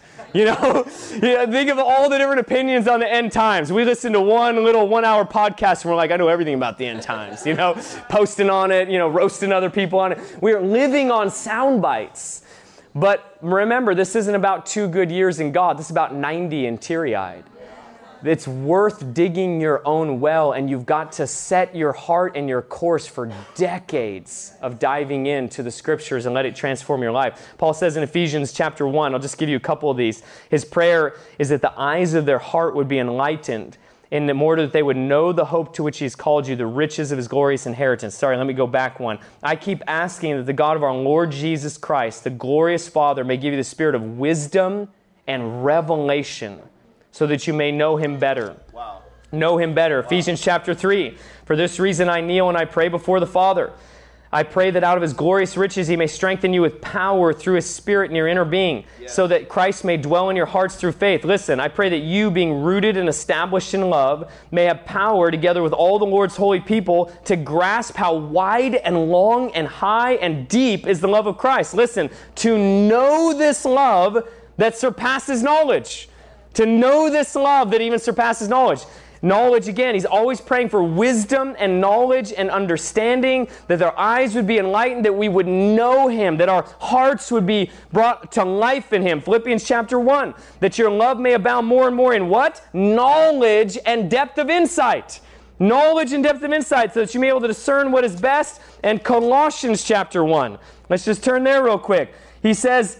Think of all the different opinions on the end times. We listened to one little 1-hour podcast and we're like, I know everything about the end times. Posting on it, roasting other people on it. We're living on sound bites. But remember, this isn't about 2 good years in God. This is about 90 and teary-eyed. It's worth digging your own well, and you've got to set your heart and your course for decades of diving into the Scriptures and let it transform your life. Paul says in Ephesians chapter 1, I'll just give you a couple of these. His prayer is that the eyes of their heart would be enlightened, in order that they would know the hope to which He's called you, the riches of His glorious inheritance. Sorry, let me go back one. I keep asking that the God of our Lord Jesus Christ, the glorious Father, may give you the spirit of wisdom and revelation, so that you may know Him better. Wow. Know Him better. Wow. Ephesians chapter 3. For this reason I kneel and I pray before the Father. I pray that out of His glorious riches He may strengthen you with power through His Spirit in your inner being, so that Christ may dwell in your hearts through faith. Listen, I pray that you, being rooted and established in love, may have power, together with all the Lord's holy people, to grasp how wide and long and high and deep is the love of Christ. Listen, to know this love that surpasses knowledge. To know this love that even surpasses knowledge. Knowledge, again, he's always praying for wisdom and knowledge and understanding, that our eyes would be enlightened, that we would know Him, that our hearts would be brought to life in Him. Philippians chapter 1, that your love may abound more and more in what? Knowledge and depth of insight. Knowledge and depth of insight, so that you may be able to discern what is best. And Colossians chapter 1. Let's just turn there real quick. He says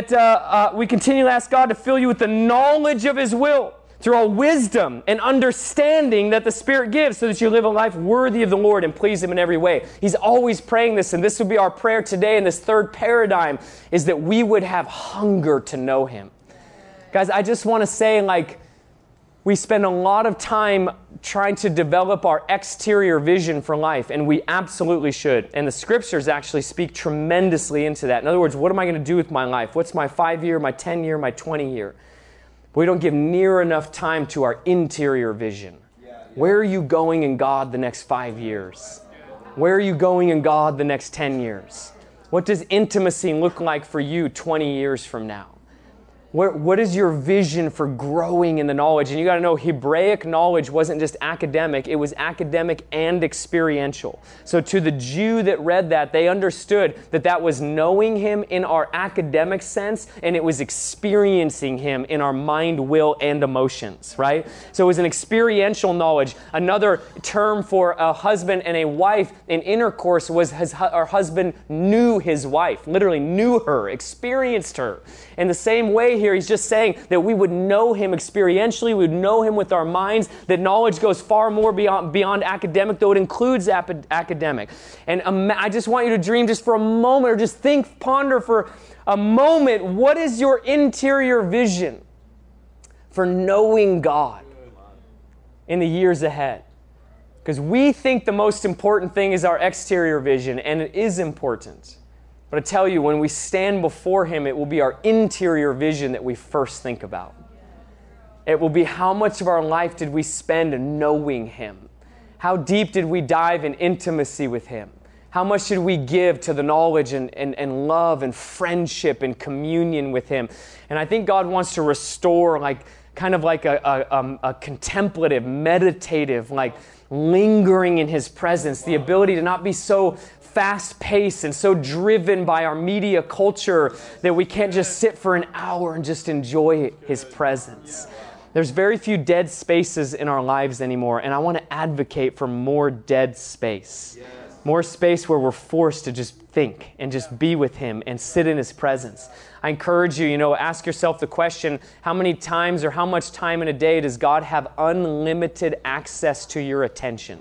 that we continue to ask God to fill you with the knowledge of His will, through all wisdom and understanding that the Spirit gives, so that you live a life worthy of the Lord and please Him in every way. He's always praying this, and this would be our prayer today in this third paradigm, is that we would have hunger to know Him. Guys, I just want to say, we spend a lot of time trying to develop our exterior vision for life, and we absolutely should. And the Scriptures actually speak tremendously into that. In other words, what am I going to do with my life? What's my 5-year, my 10-year, my 20-year? We don't give near enough time to our interior vision. Where are you going in God the next 5 years? Where are you going in God the next 10 years? What does intimacy look like for you 20 years from now? What is your vision for growing in the knowledge? And you got to know, Hebraic knowledge wasn't just academic, it was academic and experiential. So to the Jew that read that, they understood that that was knowing Him in our academic sense, and it was experiencing Him in our mind, will, and emotions, right? So it was an experiential knowledge. Another term for a husband and a wife in intercourse was our husband knew his wife, literally knew her, experienced her. In the same way here, he's just saying that we would know Him experientially, we would know Him with our minds, that knowledge goes far more beyond academic, though it includes academic. And I just want you to dream just for a moment, or just think, ponder for a moment, what is your interior vision for knowing God in the years ahead? Because we think the most important thing is our exterior vision, and it is important. But I tell you, when we stand before Him, it will be our interior vision that we first think about. It will be how much of our life did we spend knowing Him? How deep did we dive in intimacy with Him? How much should we give to the knowledge and love and friendship and communion with Him? And I think God wants to restore kind of like a contemplative, meditative, like lingering in His presence, the ability to not be so fast-paced and so driven by our media culture that we can't just sit for an hour and just enjoy His presence. There's very few dead spaces in our lives anymore, and I want to advocate for more dead space. More space where we're forced to just think and just be with Him and sit in His presence. I encourage you, ask yourself the question, how many times or how much time in a day does God have unlimited access to your attention?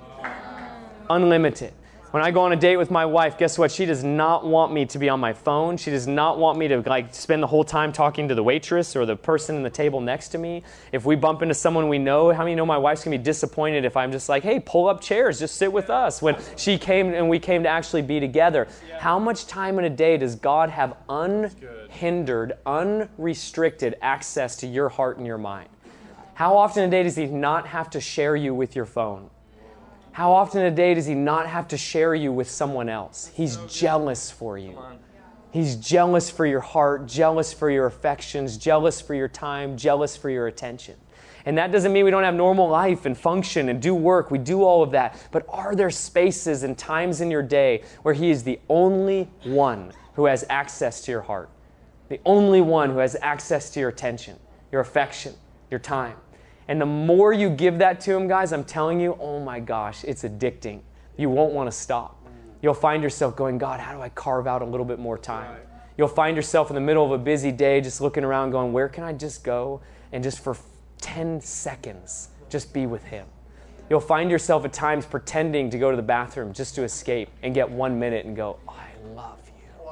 Unlimited. When I go on a date with my wife, guess what? She does not want me to be on my phone. She does not want me to spend the whole time talking to the waitress or the person in the table next to me. If we bump into someone we know, how many know my wife's going to be disappointed if I'm just like, hey, pull up chairs, just sit with us, when she came and we came to actually be together. How much time in a day does God have unhindered, unrestricted access to your heart and your mind? How often a day does He not have to share you with your phone? How often a day does He not have to share you with someone else? He's jealous for you. He's jealous for your heart, jealous for your affections, jealous for your time, jealous for your attention. And that doesn't mean we don't have normal life and function and do work. We do all of that. But are there spaces and times in your day where He is the only one who has access to your heart? The only one who has access to your attention, your affection, your time. And the more you give that to Him, guys, I'm telling you, oh my gosh, it's addicting. You won't want to stop. You'll find yourself going, God, how do I carve out a little bit more time? Right. You'll find yourself in the middle of a busy day just looking around going, where can I just go and just for 10 seconds just be with Him? You'll find yourself at times pretending to go to the bathroom just to escape and get 1 minute and go, oh, I love you.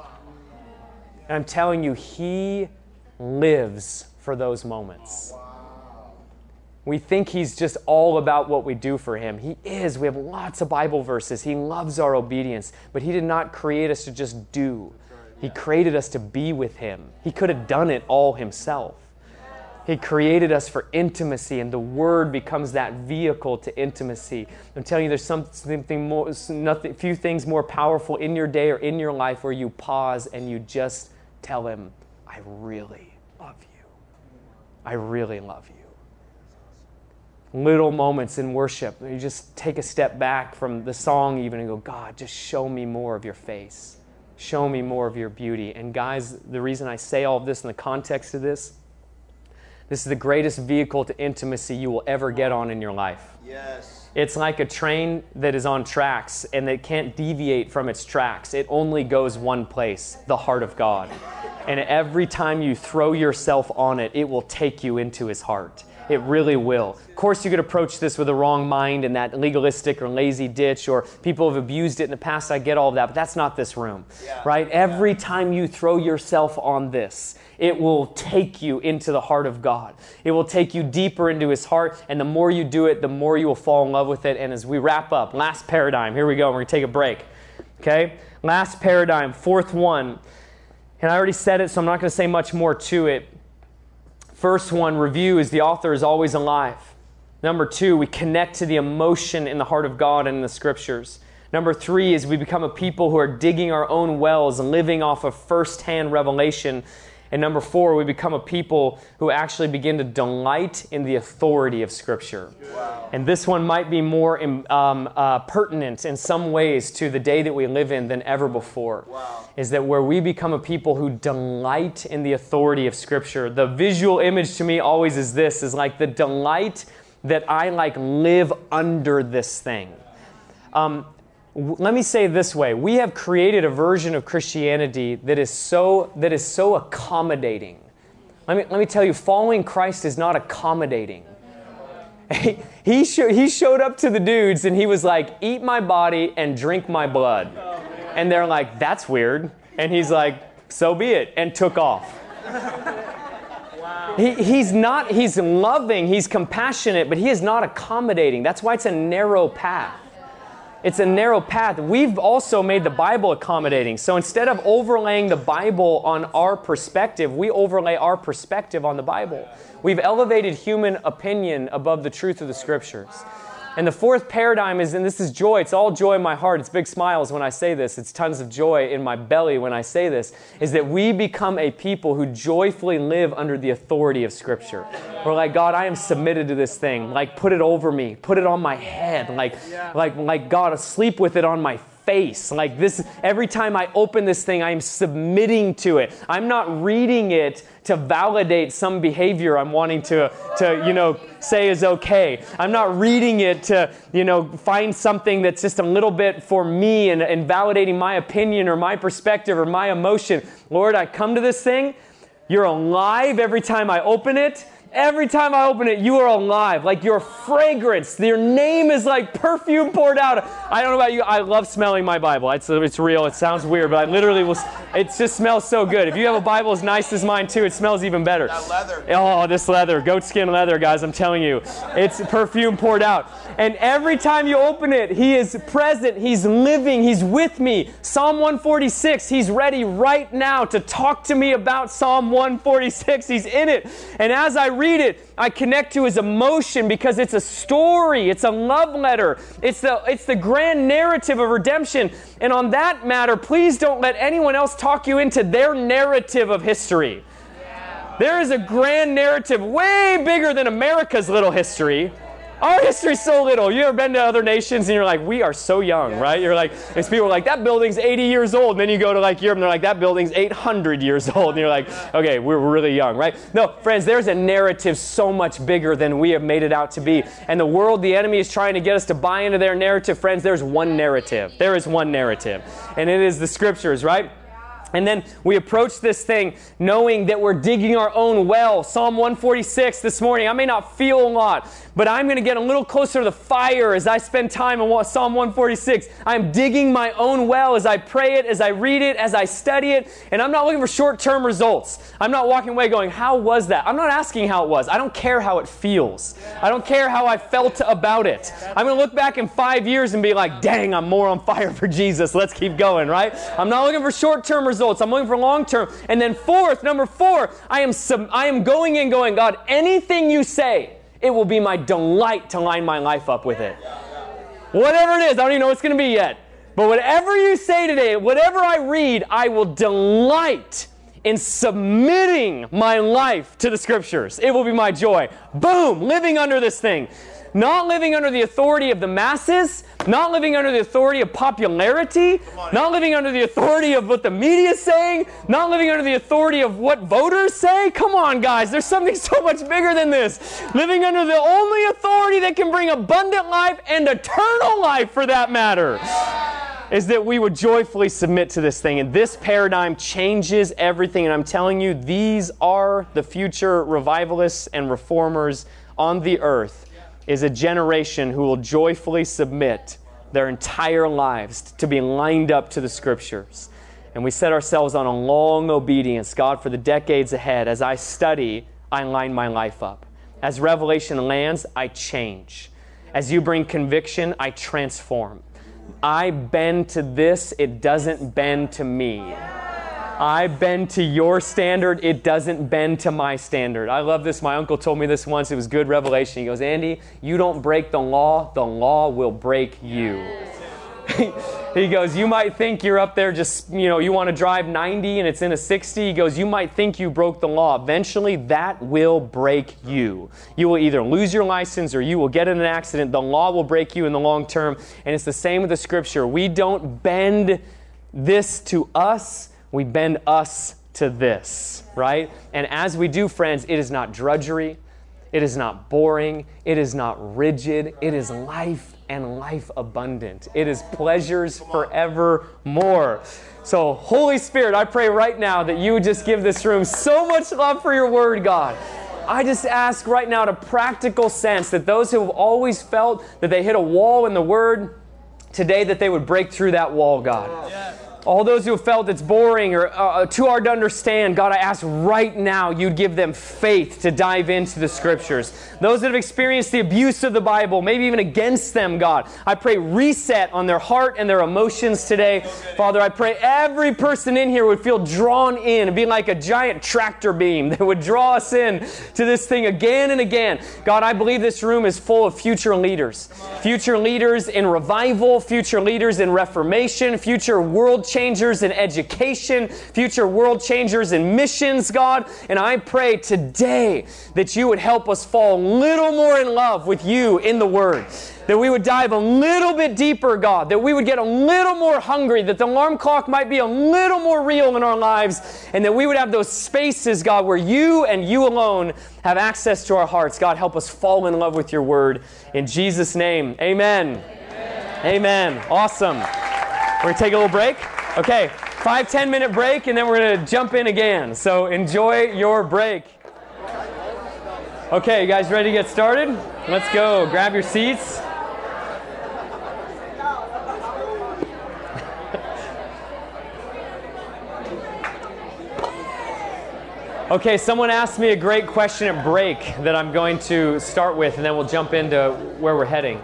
And I'm telling you, He lives for those moments. We think He's just all about what we do for Him. He is. We have lots of Bible verses. He loves our obedience. But He did not create us to just do. He created us to be with Him. He could have done it all Himself. He created us for intimacy, and the Word becomes that vehicle to intimacy. I'm telling you, there's few things more powerful in your day or in your life where you pause and you just tell Him, I really love you. I really love you. Little moments in worship, you just take a step back from the song even and go, God, just show me more of your face. Show me more of your beauty. And guys, the reason I say all of this in the context of this is the greatest vehicle to intimacy you will ever get on in your life. Yes. It's like a train that is on tracks and that can't deviate from its tracks. It only goes one place, the heart of God. And every time you throw yourself on it, it will take you into His heart. It really will. Of course, you could approach this with a wrong mind in that legalistic or lazy ditch, or people have abused it in the past. I get all of that, but that's not this room, right? Every time you throw yourself on this, it will take you into the heart of God. It will take you deeper into His heart, and the more you do it, the more you will fall in love with it. And as we wrap up, last paradigm, here we go. We're going to take a break, okay? Last paradigm, fourth one. And I already said it, so I'm not going to say much more to it. First one, review, is the author is always alive. Number two, we connect to the emotion in the heart of God and in the Scriptures. Number three is we become a people who are digging our own wells and living off of first-hand revelation. And number four, we become a people who actually begin to delight in the authority of Scripture. Wow. And this one might be more pertinent in some ways to the day that we live in than ever before. Wow. Is that where we become a people who delight in the authority of Scripture. The visual image to me always is this, is like the delight that I live under this thing. Let me say it this way. We have created a version of Christianity that is so accommodating. Let me tell you, following Christ is not accommodating. He showed up to the dudes and He was like, eat my body and drink my blood. And they're like, that's weird. And He's like, so be it, and took off. He's loving, He's compassionate, but He is not accommodating. That's why it's a narrow path. It's a narrow path. We've also made the Bible accommodating. So instead of overlaying the Bible on our perspective, we overlay our perspective on the Bible. We've elevated human opinion above the truth of the Scriptures. And the fourth paradigm is, and this is joy. It's all joy in my heart. It's big smiles when I say this. It's tons of joy in my belly when I say this, is that we become a people who joyfully live under the authority of Scripture. We're like, God, I am submitted to this thing. Like, put it over me. Put it on my head. Like God, sleep with it on my face. Like this, every time I open this thing, I am submitting to it. I'm not reading it to validate some behavior I'm wanting to say is okay. I'm not reading it to, find something that's just a little bit for me and validating my opinion or my perspective or my emotion. Lord, I come to this thing. You're alive every time I open it. Every time I open it, you are alive. Like your fragrance, your name is like perfume poured out. I don't know about you. I love smelling my Bible. It's real. It sounds weird, but I literally will. It just smells so good. If you have a Bible as nice as mine too, it smells even better. That leather. Oh, this leather. Goatskin leather, guys. I'm telling you. It's perfume poured out. And every time you open it, He is present. He's living. He's with me. Psalm 146, He's ready right now to talk to me about Psalm 146. He's in it. And as I read it, I connect to His emotion because it's a story. It's a love letter. It's the grand narrative of redemption. And on that matter, please don't let anyone else talk you into their narrative of history. There is a grand narrative way bigger than America's little history. Our history's so little. You ever been to other nations and you're like, we are so young, right? You're like, these people are like, that building's 80 years old. And then you go to like Europe and they're like, that building's 800 years old. And you're like, okay, we're really young, right? No, friends, there's a narrative so much bigger than we have made it out to be. And the world, the enemy is trying to get us to buy into their narrative. Friends, there's one narrative. There is one narrative. And it is the Scriptures, right? And then we approach this thing knowing that we're digging our own well. Psalm 146 this morning. I may not feel a lot, but I'm going to get a little closer to the fire as I spend time in Psalm 146. I'm digging my own well as I pray it, as I read it, as I study it. And I'm not looking for short-term results. I'm not walking away going, how was that? I'm not asking how it was. I don't care how it feels. I don't care how I felt about it. I'm going to look back in 5 years and be like, dang, I'm more on fire for Jesus. Let's keep going, right? I'm not looking for short-term results. I'm looking for long-term. And then number four, I am going in going, God, anything you say, it will be my delight to line my life up with it. Whatever it is, I don't even know what it's going to be yet. But whatever you say today, whatever I read, I will delight in submitting my life to the Scriptures. It will be my joy. Boom! Living under this thing. Not living under the authority of the masses, not living under the authority of popularity, not living under the authority of what the media is saying, not living under the authority of what voters say. Come on, guys, there's something so much bigger than this. Living under the only authority that can bring abundant life and eternal life, for that matter, is that we would joyfully submit to this thing. And this paradigm changes everything. And I'm telling you, these are the future revivalists and reformers on the earth. Is a generation who will joyfully submit their entire lives to be lined up to the Scriptures. And we set ourselves on a long obedience. God, for the decades ahead, as I study, I line my life up. As revelation lands, I change. As you bring conviction, I transform. I bend to this, it doesn't bend to me. I bend to your standard, it doesn't bend to my standard. I love this. My uncle told me this once. It was good revelation. He goes, Andy, you don't break the law will break you. He goes, you might think you're up there just, you want to drive 90 and it's in a 60. He goes, you might think you broke the law. Eventually, that will break you. You will either lose your license or you will get in an accident. The law will break you in the long term. And it's the same with the Scripture. We don't bend this to us. We bend us to this, right? And as we do, friends, it is not drudgery. It is not boring. It is not rigid. It is life and life abundant. It is pleasures forevermore. So, Holy Spirit, I pray right now that you would just give this room so much love for your word, God. I just ask right now in a practical sense that those who have always felt that they hit a wall in the word, today that they would break through that wall, God. All those who have felt it's boring or too hard to understand, God, I ask right now you'd give them faith to dive into the Scriptures. Those that have experienced the abuse of the Bible, maybe even against them, God, I pray reset on their heart and their emotions today. Father, I pray every person in here would feel drawn in and be like a giant tractor beam that would draw us in to this thing again and again. God, I believe this room is full of future leaders. Future leaders in revival, future leaders in reformation, future world changers in education, future world changers in missions, God. And I pray today that you would help us fall a little more in love with you in the Word. That we would dive a little bit deeper, God. That we would get a little more hungry. That the alarm clock might be a little more real in our lives. And that we would have those spaces, God, where you and you alone have access to our hearts. God, help us fall in love with your Word. In Jesus' name, amen. Amen. Awesome. We're going to take a little break. Okay, 5-10 minute break, and then we're going to jump in again. So enjoy your break. Okay, you guys ready to get started? Let's go. Grab your seats. Okay, someone asked me a great question at break that I'm going to start with, and then we'll jump into where we're heading.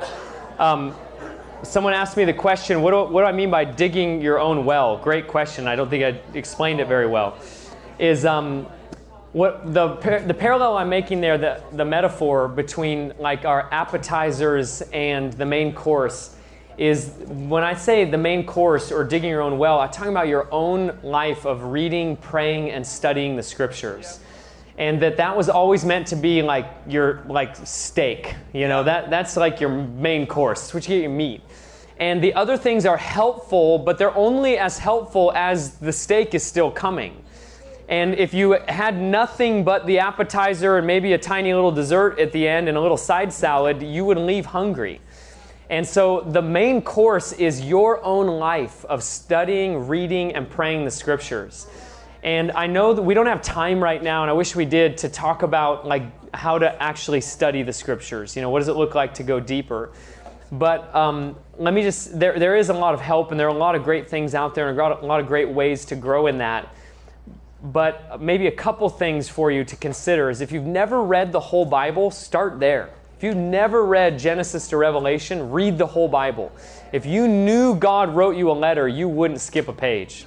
Someone asked me the question, what do I mean by digging your own well? Great question. I don't think I explained it very well. Is what the parallel I'm making there, the metaphor between like our appetizers and the main course is when I say the main course or digging your own well, I'm talking about your own life of reading, praying, and studying the Scriptures. And that was always meant to be like your steak, you know, that's like your main course. It's what you get your meat. And the other things are helpful, but they're only as helpful as the steak is still coming. And if you had nothing but the appetizer and maybe a tiny little dessert at the end and a little side salad, you would leave hungry. And so the main course is your own life of studying, reading, and praying the Scriptures. And I know that we don't have time right now, and I wish we did, to talk about like how to actually study the Scriptures. You know, what does it look like to go deeper? But let me just, there is a lot of help, and there are a lot of great things out there, and a lot of great ways to grow in that. But maybe a couple things for you to consider is if you've never read the whole Bible, start there. If you've never read Genesis to Revelation, read the whole Bible. If you knew God wrote you a letter, you wouldn't skip a page.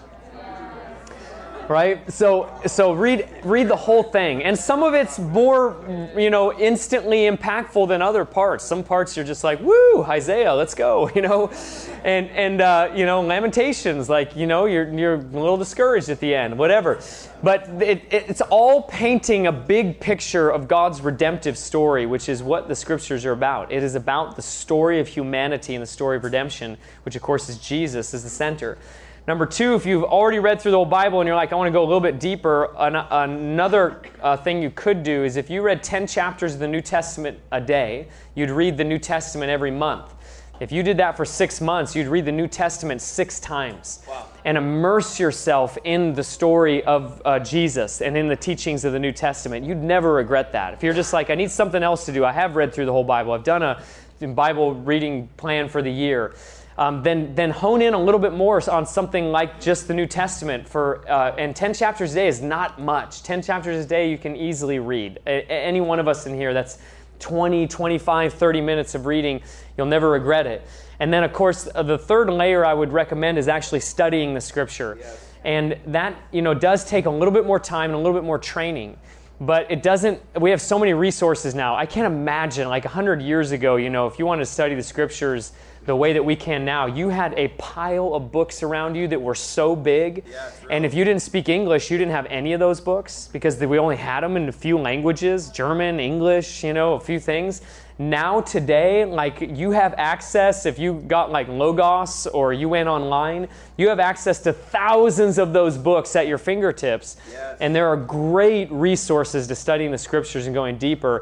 Right? So read the whole thing. And some of it's more, instantly impactful than other parts. Some parts you're just like, woo, Isaiah, let's go, And Lamentations, you're a little discouraged at the end, whatever. But it's all painting a big picture of God's redemptive story, which is what the Scriptures are about. It is about the story of humanity and the story of redemption, which of course is Jesus as the center. Number two, if you've already read through the whole Bible and you're like, I want to go a little bit deeper, another thing you could do is if you read 10 chapters of the New Testament a day, you'd read the New Testament every month. If you did that for 6 months, you'd read the New Testament 6 times. Wow. And immerse yourself in the story of Jesus and in the teachings of the New Testament. You'd never regret that. If you're just like, I need something else to do, I have read through the whole Bible, I've done a Bible reading plan for the year, then hone in a little bit more on something like just the New Testament. And 10 chapters a day is not much. 10 chapters a day you can easily read. Any one of us in here, that's 20, 25, 30 minutes of reading. You'll never regret it. And then, of course, the third layer I would recommend is actually studying the Scripture. Yes. And that, does take a little bit more time and a little bit more training. But it doesn't, we have so many resources now. I can't imagine, 100 years ago, if you wanted to study the Scriptures the way that we can now, you had a pile of books around you that were so big. Yeah, and if you didn't speak English, you didn't have any of those books because we only had them in a few languages, German, English, a few things. Now today, you have access, if you got Logos or you went online, you have access to thousands of those books at your fingertips. Yes. And there are great resources to studying the Scriptures and going deeper.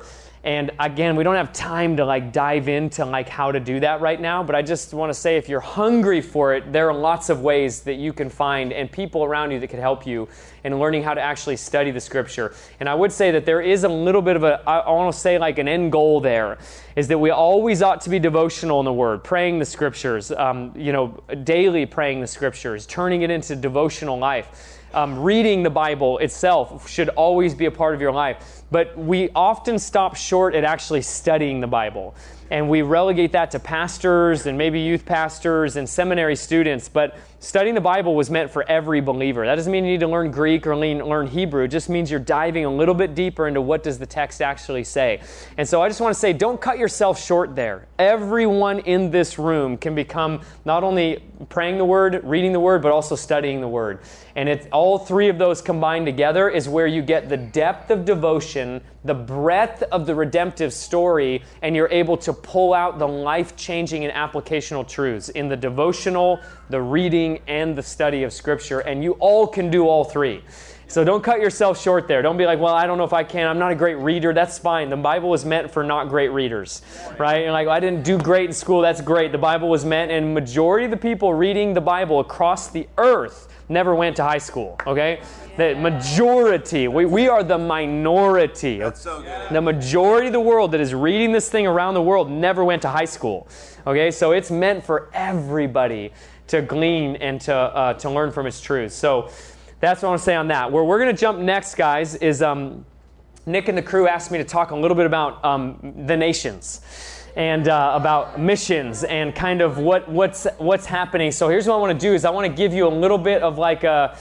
And again, we don't have time to like dive into like how to do that right now, but I just want to say if you're hungry for it, there are lots of ways that you can find and people around you that can help you in learning how to actually study the Scripture. And I would say that there is a little bit of I want to say like an end goal there, is that we always ought to be devotional in the Word, praying the Scriptures, daily praying the Scriptures, turning it into devotional life. Reading the Bible itself should always be a part of your life. But we often stop short at actually studying the Bible. And we relegate that to pastors and maybe youth pastors and seminary students. But studying the Bible was meant for every believer. That doesn't mean you need to learn Greek or learn Hebrew. It just means you're diving a little bit deeper into what does the text actually say. And so I just want to say, don't cut yourself short there. Everyone in this room can become not only praying the Word, reading the Word, but also studying the Word. And all three of those combined together is where you get the depth of devotion, the breadth of the redemptive story, and you're able to pull out the life-changing and applicational truths in the devotional, the reading, and the study of Scripture. And you all can do all three. So don't cut yourself short there. Don't be like, well, I don't know if I can. I'm not a great reader. That's fine. The Bible was meant for not great readers, right? And like, I didn't do great in school. That's great. The Bible was meant, and majority of the people reading the Bible across the earth never went to high school, okay? The majority, we are the minority. That's so good. The majority of the world that is reading this thing around the world never went to high school, okay? So it's meant for everybody to glean and to learn from its truths. So that's what I want to say on that. Where we're going to jump next, guys, is Nick and the crew asked me to talk a little bit about the nations and about missions and kind of what's happening. So here's what I want to do is I want to give you a little bit of like a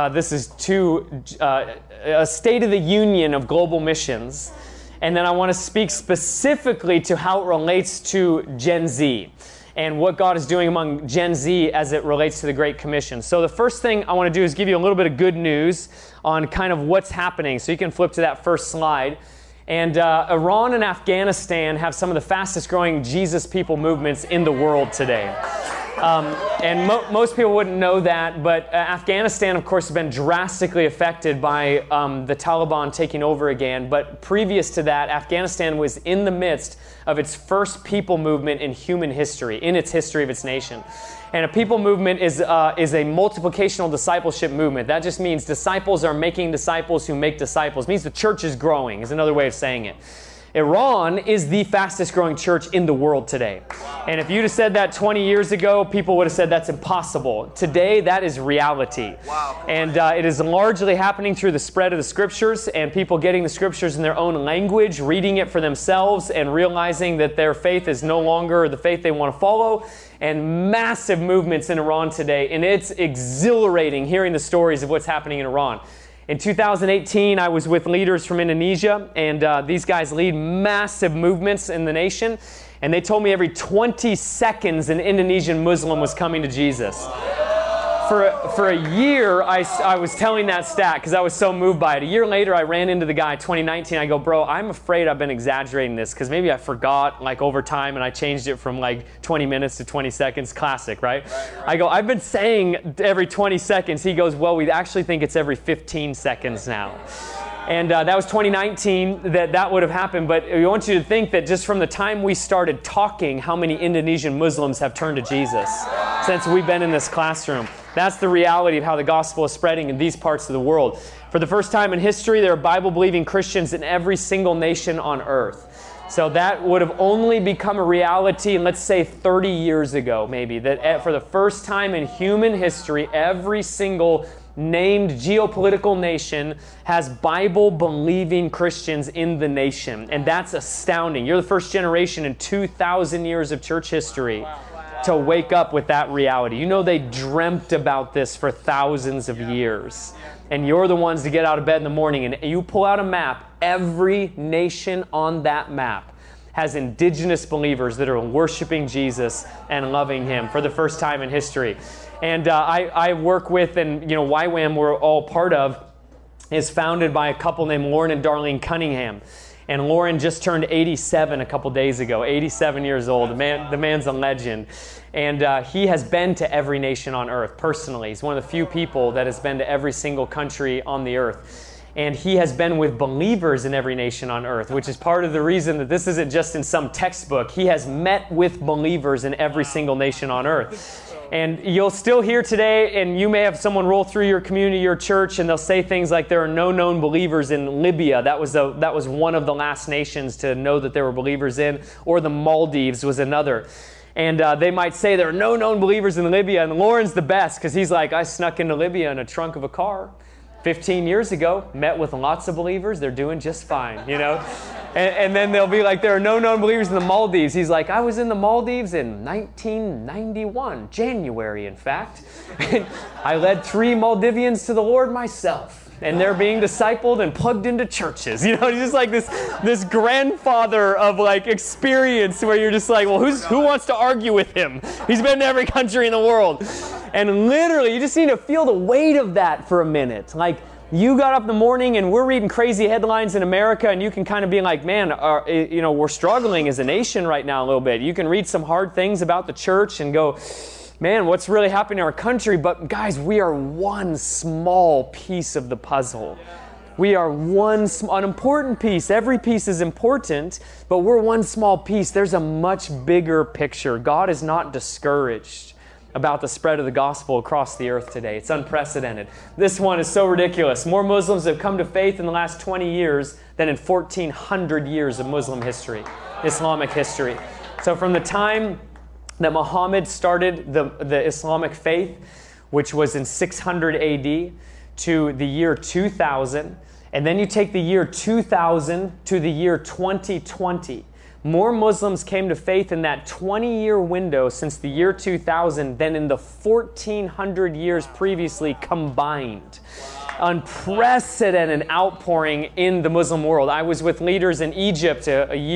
State of the Union of global missions. And then I want to speak specifically to how it relates to Gen Z and what God is doing among Gen Z as it relates to the Great Commission. So the first thing I want to do is give you a little bit of good news on kind of what's happening. So you can flip to that first slide. And Iran and Afghanistan have some of the fastest growing Jesus people movements in the world today. And most people wouldn't know that, but Afghanistan, of course, has been drastically affected by the Taliban taking over again. But previous to that, Afghanistan was in the midst of its first people movement in human history, in its history of its nation. And a people movement is a multiplicational discipleship movement. That just means disciples are making disciples who make disciples. It means the church is growing, is another way of saying it. Iran is the fastest growing church in the world today. And if you'd have said that 20 years ago, people would have said that's impossible. Today, that is reality. Wow. And it is largely happening through the spread of the Scriptures and people getting the Scriptures in their own language, reading it for themselves, and realizing that their faith is no longer the faith they want to follow. And massive movements in Iran today. And it's exhilarating hearing the stories of what's happening in Iran. In 2018, I was with leaders from Indonesia, and these guys lead massive movements in the nation. And they told me every 20 seconds an Indonesian Muslim was coming to Jesus. For a year, I was telling that stat because I was so moved by it. A year later, I ran into the guy, 2019. I go, bro, I'm afraid I've been exaggerating this because maybe I forgot like over time and I changed it from like 20 minutes to 20 seconds. Classic, right? I go, I've been saying every 20 seconds. He goes, well, we actually think it's every 15 seconds now. And that was 2019 that would have happened. But I want you to think that just from the time we started talking, how many Indonesian Muslims have turned to Jesus since we've been in this classroom. That's the reality of how the gospel is spreading in these parts of the world. For the first time in history, there are Bible-believing Christians in every single nation on earth. So that would have only become a reality, let's say 30 years ago maybe, that for the first time in human history, every single named geopolitical nation has Bible-believing Christians in the nation. And that's astounding. You're the first generation in 2,000 years of church history to wake up with that reality. You know they dreamt about this for thousands of years. And you're the ones to get out of bed in the morning and you pull out a map. Every nation on that map has indigenous believers that are worshiping Jesus and loving Him for the first time in history. And I work with, and YWAM we're all part of, is founded by a couple named Lauren and Darlene Cunningham. And Lauren just turned 87 a couple days ago, 87 years old. The man's a legend. And he has been to every nation on earth personally. He's one of the few people that has been to every single country on the earth. And he has been with believers in every nation on earth, which is part of the reason that this isn't just in some textbook. He has met with believers in every single nation on earth. And you'll still hear today, and you may have someone roll through your community, your church, and they'll say things like there are no known believers in Libya. That was one of the last nations to know that there were believers in, or the Maldives was another. And they might say there are no known believers in Libya, and Lauren's the best because he's like, I snuck into Libya in a trunk of a car 15 years ago, met with lots of believers, they're doing just fine, you know? And then they'll be like, there are no known believers in the Maldives. He's like, I was in the Maldives in 1991, January, in fact. I led 3 Maldivians to the Lord myself. And they're being discipled and plugged into churches. You know, he's just like this grandfather of like experience where you're just like, well, who wants to argue with him? He's been to every country in the world. And literally, you just need to feel the weight of that for a minute. Like, you got up in the morning and we're reading crazy headlines in America, and you can kind of be like, man, we're struggling as a nation right now a little bit. You can read some hard things about the church and go, man, what's really happening in our country? But guys, we are one small piece of the puzzle. We are an important piece. Every piece is important, but we're one small piece. There's a much bigger picture. God is not discouraged about the spread of the gospel across the earth today. It's unprecedented. This one is so ridiculous. More Muslims have come to faith in the last 20 years than in 1,400 years of Muslim history, Islamic history. So from the time that Muhammad started the Islamic faith, which was in 600 AD, to the year 2000, and then you take the year 2000 to the year 2020, more Muslims came to faith in that 20-year window since the year 2000 than in the 1,400 years previously combined. Unprecedented outpouring in the Muslim world. I was with leaders in Egypt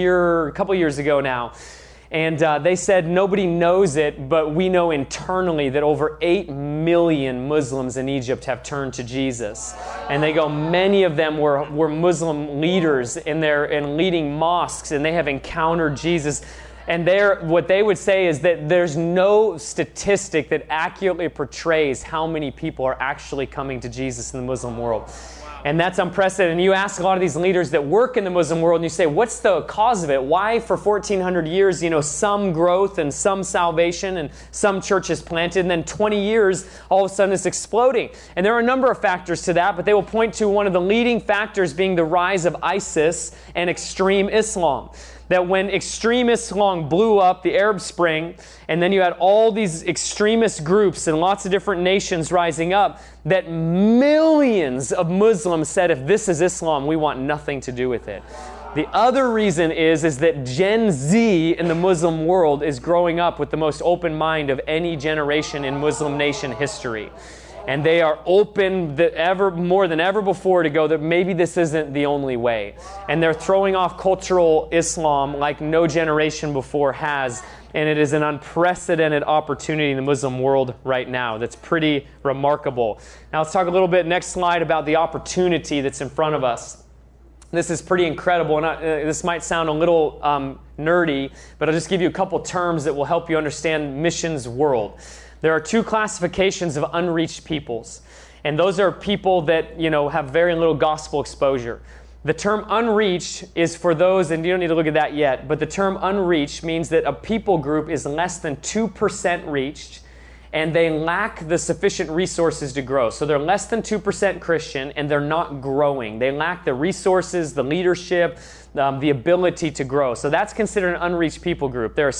a couple years ago now, and they said nobody knows it, but we know internally that over 8 million Muslims in Egypt have turned to Jesus. And they go, many of them were Muslim leaders in leading mosques, and they have encountered Jesus. And what they would say is that there's no statistic that accurately portrays how many people are actually coming to Jesus in the Muslim world. And that's unprecedented. And you ask a lot of these leaders that work in the Muslim world, and you say, what's the cause of it? Why for 1,400 years, some growth and some salvation and some churches planted, and then 20 years, all of a sudden it's exploding? And there are a number of factors to that, but they will point to one of the leading factors being the rise of ISIS and extreme Islam. That when extreme Islam blew up, the Arab Spring, and then you had all these extremist groups and lots of different nations rising up, that millions of Muslims said, if this is Islam, we want nothing to do with it. The other reason is that Gen Z in the Muslim world is growing up with the most open mind of any generation in Muslim nation history. And they are open more than ever before to go that maybe this isn't the only way. And they're throwing off cultural Islam like no generation before has. And it is an unprecedented opportunity in the Muslim world right now that's pretty remarkable. Now let's talk a little bit, next slide, about the opportunity that's in front of us. This is pretty incredible. And this might sound a little nerdy, but I'll just give you a couple terms that will help you understand missions world. There are 2 classifications of unreached peoples, and those are people that, have very little gospel exposure. The term unreached is for those, and you don't need to look at that yet, but the term unreached means that a people group is less than 2% reached, and they lack the sufficient resources to grow. So they're less than 2% Christian, and they're not growing. They lack the resources, the leadership, the ability to grow. So that's considered an unreached people group. There are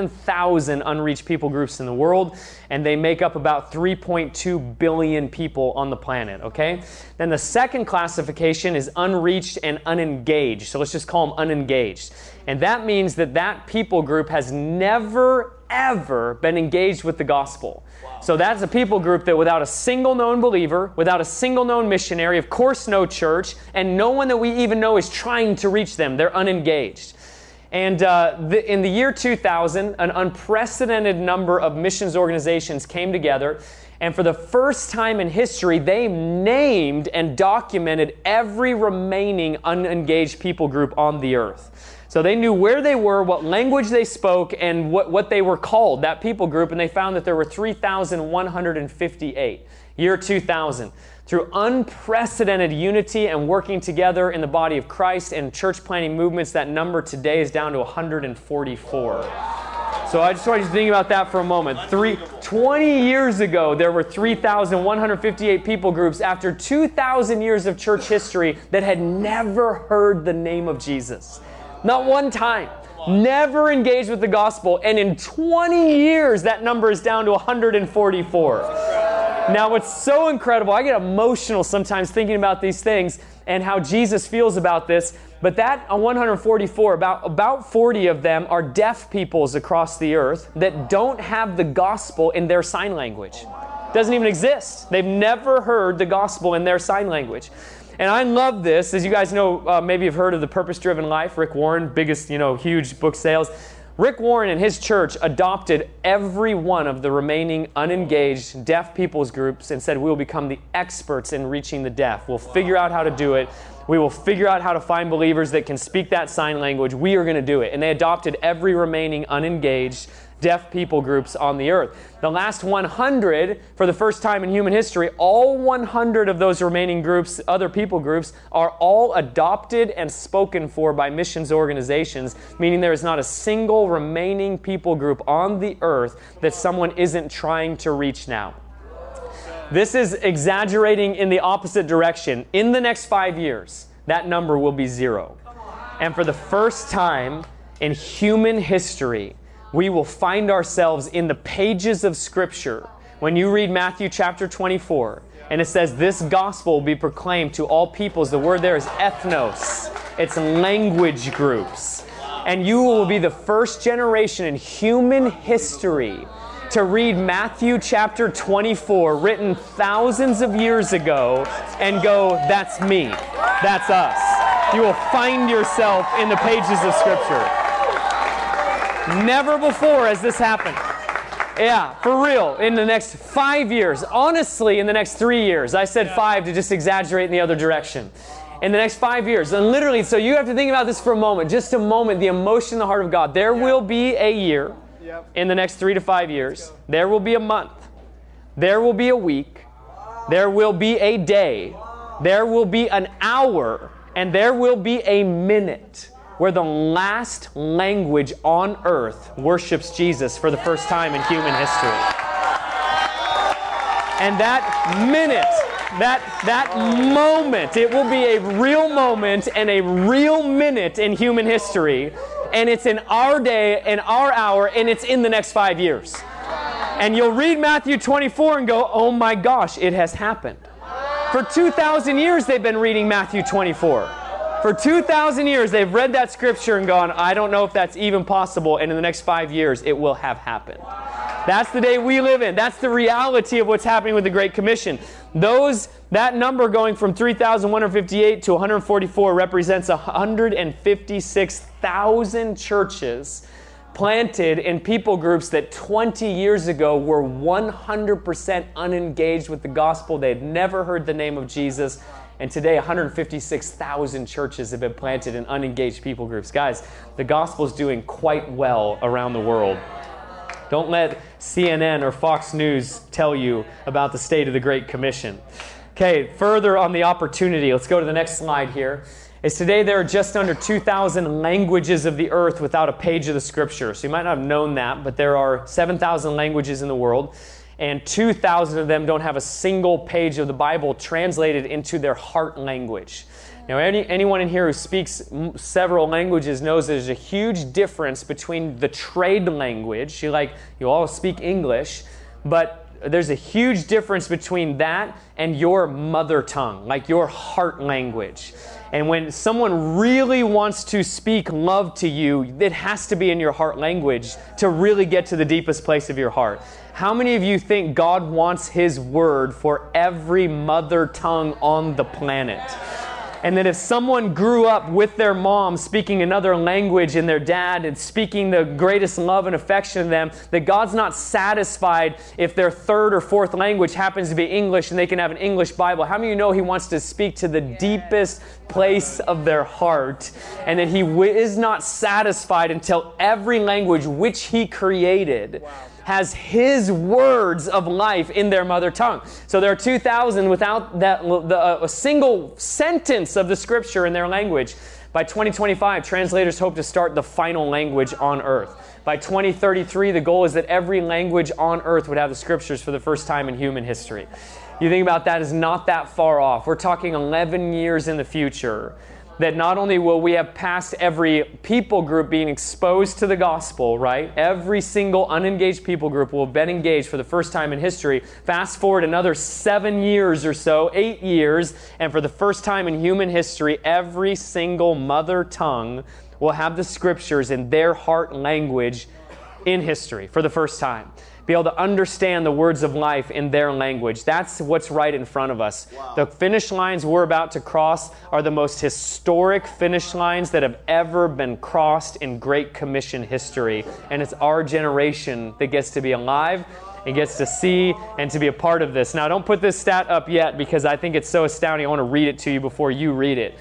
7,000 unreached people groups in the world, and they make up about 3.2 billion people on the planet, okay? Then the second classification is unreached and unengaged. So let's just call them unengaged. And that means that people group has never, ever been engaged with the gospel. Wow. So that's a people group that without a single known believer, without a single known missionary, of course no church, and no one that we even know is trying to reach them. They're unengaged. And in the year 2000, an unprecedented number of missions organizations came together, And for the first time in history, they named and documented every remaining unengaged people group on the earth. So they knew where they were, what language they spoke, and what they were called, that people group, and they found that there were 3,158, year 2000. Through unprecedented unity and working together in the body of Christ and church planting movements, that number today is down to 144. So I just want you to think about that for a moment. 20 years ago, there were 3,158 people groups after 2,000 years of church history that had never heard the name of Jesus. Not one time. Never engaged with the gospel. And in 20 years, that number is down to 144. Now, what's so incredible, I get emotional sometimes thinking about these things and how Jesus feels about this. But that 144, about 40 of them are deaf peoples across the earth that don't have the gospel in their sign language. It doesn't even exist. They've never heard the gospel in their sign language. And I love this. As you guys know, maybe you've heard of The Purpose-Driven Life. Rick Warren, biggest, huge book sales. Rick Warren and his church adopted every one of the remaining unengaged deaf people's groups and said, we will become the experts in reaching the deaf. We'll figure out how to do it. We will figure out how to find believers that can speak that sign language. We are going to do it. And they adopted every remaining unengaged deaf people groups on the earth. The last 100, for the first time in human history, all 100 of those remaining groups, other people groups, are all adopted and spoken for by missions organizations, meaning there is not a single remaining people group on the earth that someone isn't trying to reach now. This is exaggerating in the opposite direction. In the next 5 years, that number will be 0. And for the first time in human history, we will find ourselves in the pages of Scripture. When you read Matthew chapter 24, and it says, this gospel will be proclaimed to all peoples. The word there is ethnos. It's language groups. And you will be the first generation in human history to read Matthew chapter 24, written thousands of years ago, and go, that's me. That's us. You will find yourself in the pages of Scripture. Never before has this happened. Yeah, for real. In the next 5 years, honestly, in the next 3 years. I said 5 to just exaggerate in the other direction. In the next 5 years, and literally, so you have to think about this for a moment, just a moment, the emotion in the heart of God. There will be a year in the next 3 to 5 years. There will be a month. There will be a week. There will be a day. There will be an hour. And there will be a minute where the last language on earth worships Jesus for the first time in human history. And that minute, that moment, it will be a real moment and a real minute in human history. And it's in our day, in our hour, and it's in the next 5 years. And you'll read Matthew 24 and go, oh my gosh, it has happened. For 2,000 years they've been reading Matthew 24. For 2,000 years, they've read that scripture and gone, I don't know if that's even possible, and in the next 5 years, it will have happened. That's the day we live in. That's the reality of what's happening with the Great Commission. That number going from 3,158 to 144 represents 156,000 churches planted in people groups that 20 years ago were 100% unengaged with the gospel. They had never heard the name of Jesus. And today, 156,000 churches have been planted in unengaged people groups. Guys, the gospel is doing quite well around the world. Don't let CNN or Fox News tell you about the state of the Great Commission. Okay, further on the opportunity, let's go to the next slide here. Is today there are just under 2,000 languages of the earth without a page of the Scripture. So you might not have known that, but there are 7,000 languages in the world. And 2,000 of them don't have a single page of the Bible translated into their heart language. Now, anyone in here who speaks several languages knows there's a huge difference between the trade language. You all speak English, but there's a huge difference between that and your mother tongue, like your heart language. And when someone really wants to speak love to you, it has to be in your heart language to really get to the deepest place of your heart. How many of you think God wants His word for every mother tongue on the planet? And that if someone grew up with their mom speaking another language and their dad and speaking the greatest love and affection to them, that God's not satisfied if their third or fourth language happens to be English and they can have an English Bible. How many of you know He wants to speak to the deepest place of their heart, and that He is not satisfied until every language which He created has His words of life in their mother tongue. So there are 2,000 without that a single sentence of the Scripture in their language. By 2025, translators hope to start the final language on earth. By 2033, the goal is that every language on earth would have the Scriptures for the first time in human history. You think about that, is not that far off. We're talking 11 years in the future. That not only will we have passed every people group being exposed to the gospel, right? Every single unengaged people group will have been engaged for the first time in history. Fast forward another 7 years or so, 8 years, and for the first time in human history, every single mother tongue will have the Scriptures in their heart language in history for the first time. Be able to understand the words of life in their language. That's what's right in front of us. Wow. The finish lines we're about to cross are the most historic finish lines that have ever been crossed in Great Commission history. And it's our generation that gets to be alive and gets to see and to be a part of this. Now, don't put this stat up yet because I think it's so astounding. I want to read it to you before you read it.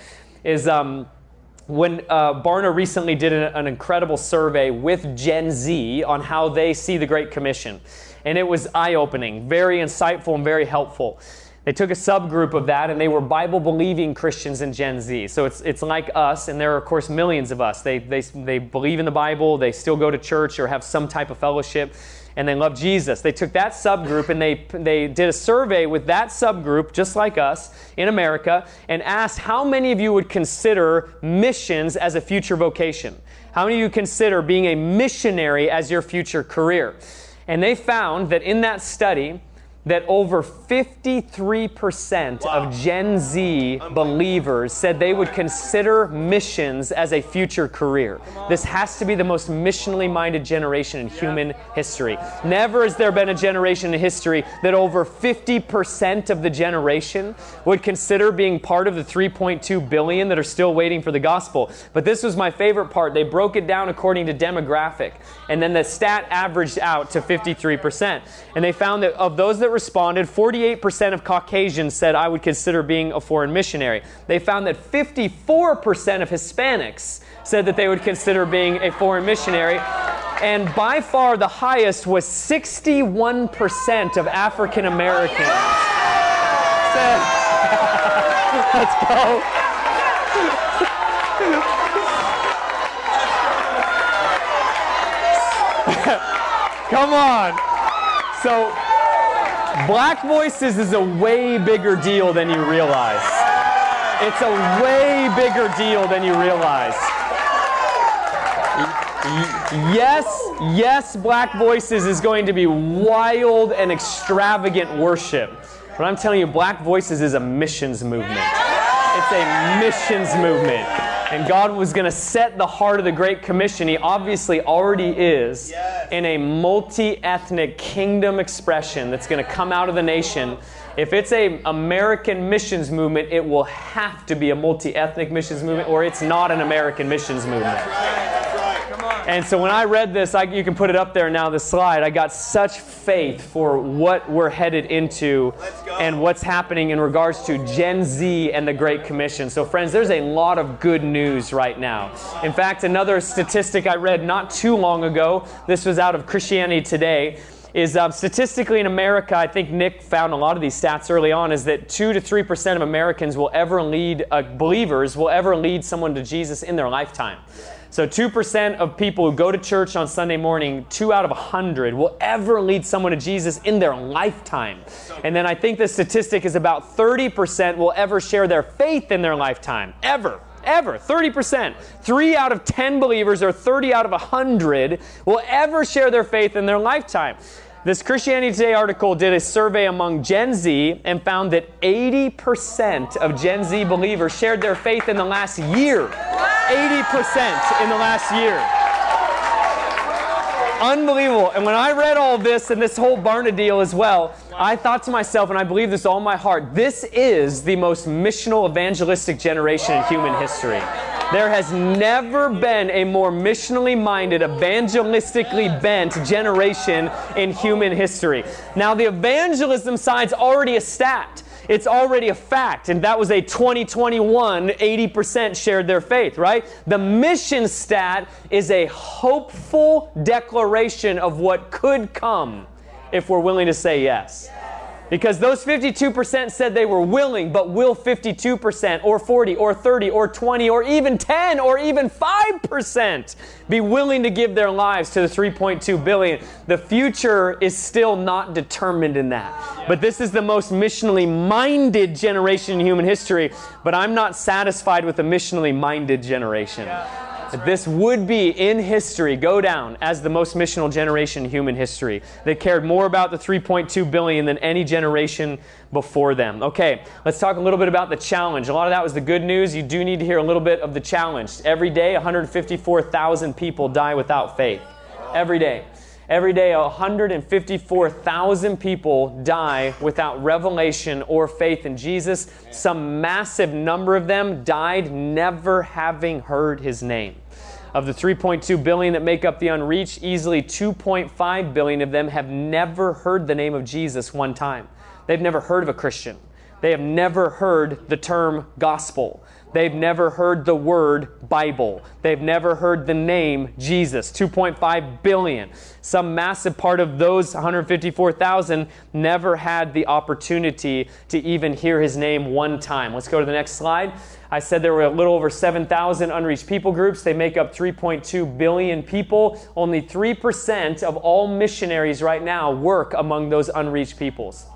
When Barna recently did an incredible survey with Gen Z on how they see the Great Commission. And it was eye-opening, very insightful and very helpful. They took a subgroup of that, and they were Bible-believing Christians in Gen Z. So it's like us, and there are, of course, millions of us. They believe in the Bible, they still go to church or have some type of fellowship, and they love Jesus. They took that subgroup and they did a survey with that subgroup, just like us, in America, and asked how many of you would consider missions as a future vocation? How many of you consider being a missionary as your future career? And they found that in that study, that over 53% of Gen Z believers said they would consider missions as a future career. This has to be the most missionally minded generation in human history. Never has there been a generation in history that over 50% of the generation would consider being part of the 3.2 billion that are still waiting for the gospel. But this was my favorite part. They broke it down according to demographic. And then the stat averaged out to 53%. And they found that of those that responded, 48% of Caucasians said, I would consider being a foreign missionary. They found that 54% of Hispanics said that they would consider being a foreign missionary. And by far the highest was 61% of African Americans. Let's go. Come on. So, Black Voices is a way bigger deal than you realize. It's a way bigger deal than you realize. Yes, Black Voices is going to be wild and extravagant worship. But I'm telling you, Black Voices is a missions movement. It's a missions movement. And God was going to set the heart of the Great Commission. He obviously already is in a multi-ethnic kingdom expression that's going to come out of the nation. If it's an American missions movement, it will have to be a multi-ethnic missions movement, or it's not an American missions movement. And so when I read this, you can put it up there now, the slide, I got such faith for what we're headed into and what's happening in regards to Gen Z and the Great Commission. So friends, there's a lot of good news right now. In fact, another statistic I read not too long ago, this was out of Christianity Today, is statistically in America, I think Nick found a lot of these stats early on, is that 2 to 3% of Americans will ever lead, believers will ever lead someone to Jesus in their lifetime. So 2% of people who go to church on Sunday morning, 2 out of 100 will ever lead someone to Jesus in their lifetime. And then I think the statistic is about 30% will ever share their faith in their lifetime. Ever, 30%. 3 out of 10 believers, or 30 out of 100, will ever share their faith in their lifetime. This Christianity Today article did a survey among Gen Z and found that 80% of Gen Z believers shared their faith in the last year. 80% in the last year. Unbelievable. And when I read all this and this whole Barna deal as well, I thought to myself, and I believe this all in my heart, this is the most missional evangelistic generation in human history. There has never been a more missionally minded, evangelistically bent generation in human history. Now, the evangelism side's already a stat. It's already a fact, and that was a 2021, 80% shared their faith, right? The mission stat is a hopeful declaration of what could come if we're willing to say yes. Because those 52% said they were willing, but will 52% or 40 or 30 or 20 or even 10 or even 5% be willing to give their lives to the 3.2 billion? The future is still not determined in that. But this is the most missionally minded generation in human history, but I'm not satisfied with a missionally minded generation. This would be in history, go down as the most missional generation in human history. They cared more about the 3.2 billion than any generation before them. Okay, let's talk a little bit about the challenge. A lot of that was the good news. You do need to hear a little bit of the challenge. Every day, 154,000 people die without faith. Every day. Every day, 154,000 people die without revelation or faith in Jesus. Some massive number of them died never having heard His name. Of the 3.2 billion that make up the unreached, easily 2.5 billion of them have never heard the name of Jesus one time. They've never heard of a Christian. They have never heard the term gospel. They've never heard the word Bible. They've never heard the name Jesus. 2.5 billion. Some massive part of those 154,000 never had the opportunity to even hear His name one time. Let's go to the next slide. I said there were a little over 7,000 unreached people groups. They make up 3.2 billion people. Only 3% of all missionaries right now work among those unreached peoples.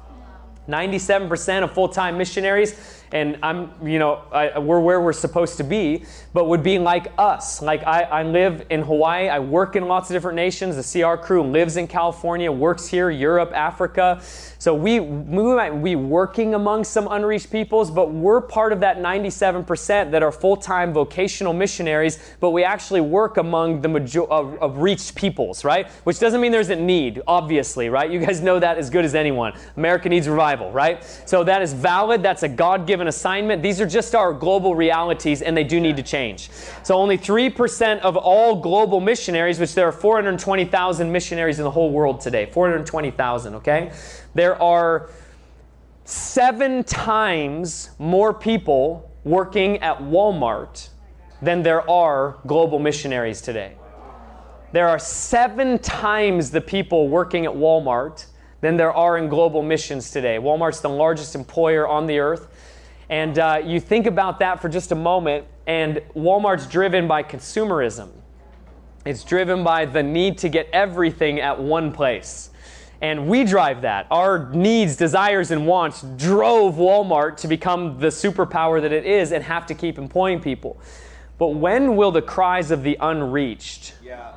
97% of full-time missionaries, and we're where we're supposed to be, but would be like us. Like I live in Hawaii. I work in lots of different nations. The CR crew lives in California, works here, Europe, Africa. So we might be working among some unreached peoples, but we're part of that 97% that are full-time vocational missionaries, but we actually work among the of reached peoples, right? Which doesn't mean there's a need, obviously, right? You guys know that as good as anyone. America needs revival, right? So that is valid. That's a God-given assignment. These are just our global realities, and they do need to change. So only 3% of all global missionaries, which there are 420,000 missionaries in the whole world today, 420,000, okay? There are 7 times more people working at Walmart than there are global missionaries today. There are 7 times the people working at Walmart than there are in global missions today. Walmart's the largest employer on the earth. And you think about that for just a moment, and Walmart's driven by consumerism. It's driven by the need to get everything at one place. And we drive that. Our needs, desires, and wants drove Walmart to become the superpower that it is and have to keep employing people. But when will the cries of the unreached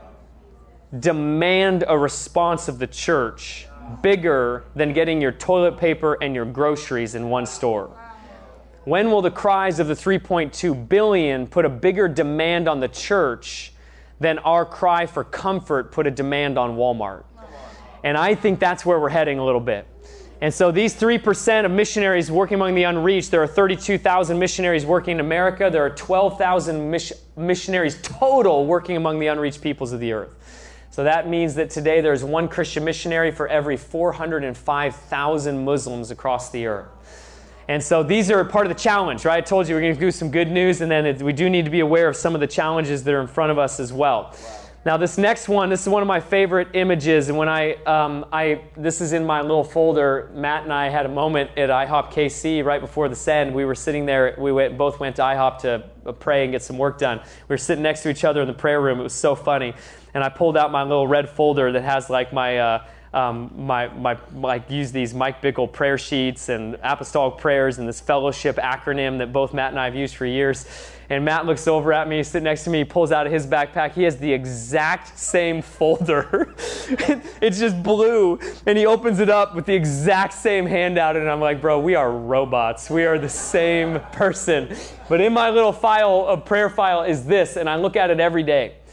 demand a response of the church bigger than getting your toilet paper and your groceries in one store? When will the cries of the 3.2 billion put a bigger demand on the church than our cry for comfort put a demand on Walmart? And I think that's where we're heading a little bit. And so these 3% of missionaries working among the unreached, there are 32,000 missionaries working in America. There are 12,000 missionaries total working among the unreached peoples of the earth. So that means that today there's one Christian missionary for every 405,000 Muslims across the earth. And so these are part of the challenge, right? I told you we're going to do some good news, and then we do need to be aware of some of the challenges that are in front of us as well. Now this next one, this is one of my favorite images, and when this is in my little folder. Matt and I had a moment at IHOP KC right before the send. We were sitting there, both went to IHOP to pray and get some work done. We were sitting next to each other in the prayer room. It was so funny. And I pulled out my little red folder that has like use these Mike Bickle prayer sheets and apostolic prayers and this fellowship acronym that both Matt and I have used for years. And Matt looks over at me, sitting next to me, he pulls out of his backpack. He has the exact same folder. It's just blue. And he opens it up with the exact same handout. And I'm like, bro, we are robots. We are the same person. But in my little file, a prayer file, is this. And I look at it every day.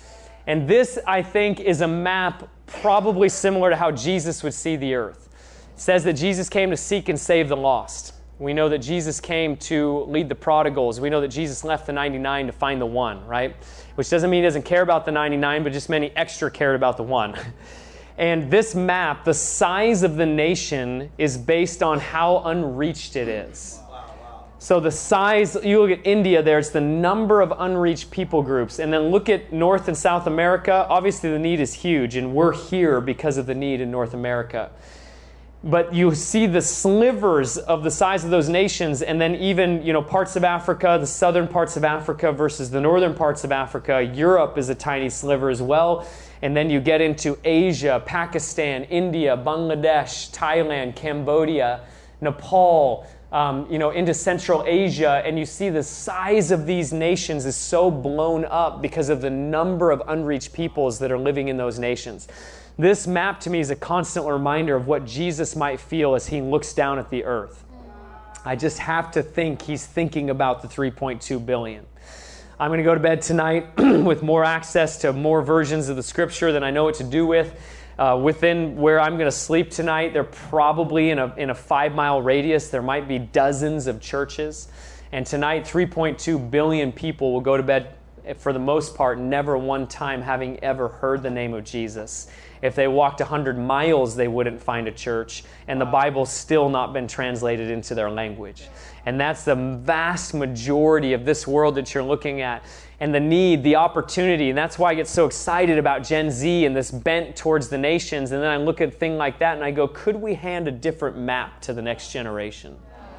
And this, I think, is a map probably similar to how Jesus would see the earth. It says that Jesus came to seek and save the lost. We know that Jesus came to lead the prodigals. We know that Jesus left the 99 to find the one, right? Which doesn't mean he doesn't care about the 99, but just meant he extra cared about the one. And this map, the size of the nation, is based on how unreached it is. So the size, you look at India there, it's the number of unreached people groups. And then look at North and South America. Obviously the need is huge, and we're here because of the need in North America. But you see the slivers of the size of those nations, and then even, parts of Africa, the southern parts of Africa versus the northern parts of Africa. Europe is a tiny sliver as well. And then you get into Asia, Pakistan, India, Bangladesh, Thailand, Cambodia, Nepal, into Central Asia, and you see the size of these nations is so blown up because of the number of unreached peoples that are living in those nations. This map to me is a constant reminder of what Jesus might feel as he looks down at the earth. I just have to think he's thinking about the 3.2 billion. I'm going to go to bed tonight with more access to more versions of the scripture than I know what to do with. Within where I'm going to sleep tonight, they're probably in a 5-mile radius. There might be dozens of churches. And tonight, 3.2 billion people will go to bed, for the most part, never one time having ever heard the name of Jesus. If they walked 100 miles, they wouldn't find a church. And the Bible's still not been translated into their language. And that's the vast majority of this world that you're looking at. And the need, the opportunity. And that's why I get so excited about Gen Z and this bent towards the nations. And then I look at a thing like that and I go, could we hand a different map to the next generation?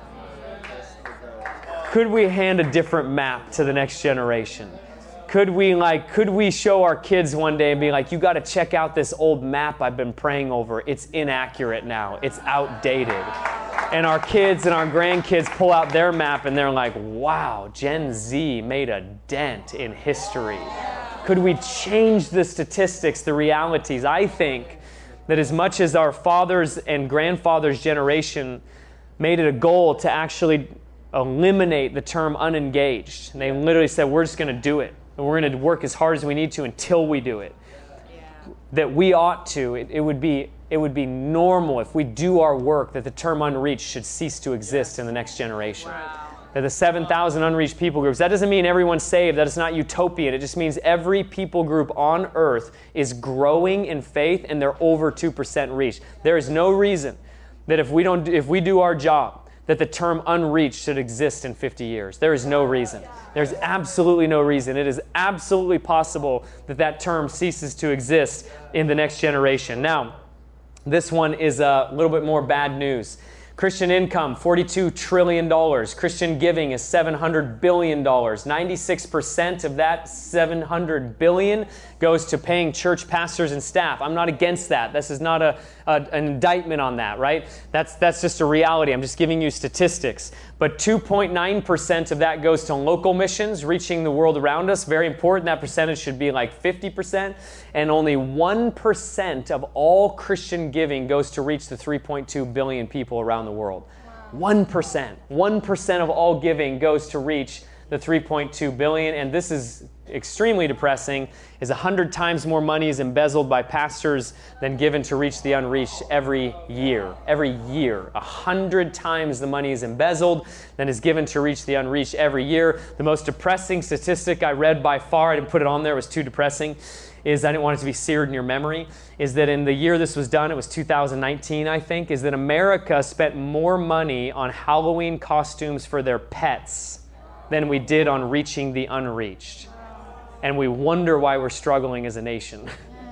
Could we hand a different map to the next generation? Could we show our kids one day and be like, you got to check out this old map I've been praying over. It's inaccurate now. It's outdated. And our kids and our grandkids pull out their map and they're like, wow, Gen Z made a dent in history. Could we change the statistics, the realities? I think that as much as our fathers and grandfathers' generation made it a goal to actually eliminate the term unengaged, and they literally said, we're just going to do it. And we're going to work as hard as we need to until we do it. That we ought to. It would be normal if we do our work that the term unreached should cease to exist in the next generation. Wow. That the 7,000 unreached people groups, that doesn't mean everyone's saved. That is not utopian. It just means every people group on earth is growing in faith and they're over 2% reached. There is no reason that if we do our job, that the term unreached should exist in 50 years. There is no reason. There's absolutely no reason. It is absolutely possible that that term ceases to exist in the next generation. Now, this one is a little bit more bad news. Christian income, $42 trillion. Christian giving is $700 billion. 96% of that $700 billion goes to paying church pastors and staff. I'm not against that. This is not an indictment on that, right? That's just a reality. I'm just giving you statistics. But 2.9% of that goes to local missions, reaching the world around us. Very important. That percentage should be like 50%. And only 1% of all Christian giving goes to reach the 3.2 billion people around the world. Wow. 1%. 1% of all giving goes to reach the 3.2 billion. And this is extremely depressing, is 100 times more money is embezzled by pastors than given to reach the unreached every year. Every year. 100 times the money is embezzled than is given to reach the unreached every year. The most depressing statistic I read by far, I didn't put it on there, it was too depressing, is I didn't want it to be seared in your memory, is that in the year this was done, it was 2019, I think, is that America spent more money on Halloween costumes for their pets than we did on reaching the unreached. And we wonder why we're struggling as a nation.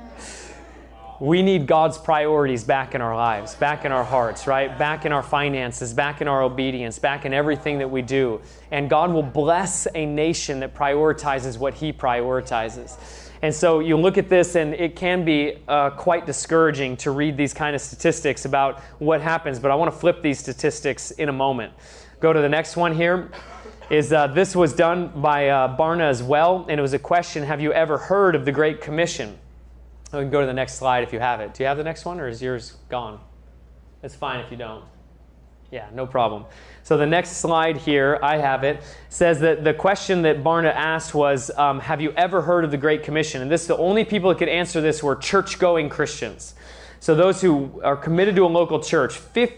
We need God's priorities back in our lives, back in our hearts, right? Back in our finances, back in our obedience, back in everything that we do. And God will bless a nation that prioritizes what He prioritizes. And so you look at this and it can be quite discouraging to read these kind of statistics about what happens. But I want to flip these statistics in a moment. Go to the next one here. This was done by Barna as well, and it was a question, have you ever heard of the Great Commission? We can go to the next slide if you have it. Do you have the next one, or is yours gone? It's fine if you don't. Yeah, no problem. So the next slide here, I have it, says that the question that Barna asked was, have you ever heard of the Great Commission? And the only people that could answer this were church-going Christians. So those who are committed to a local church,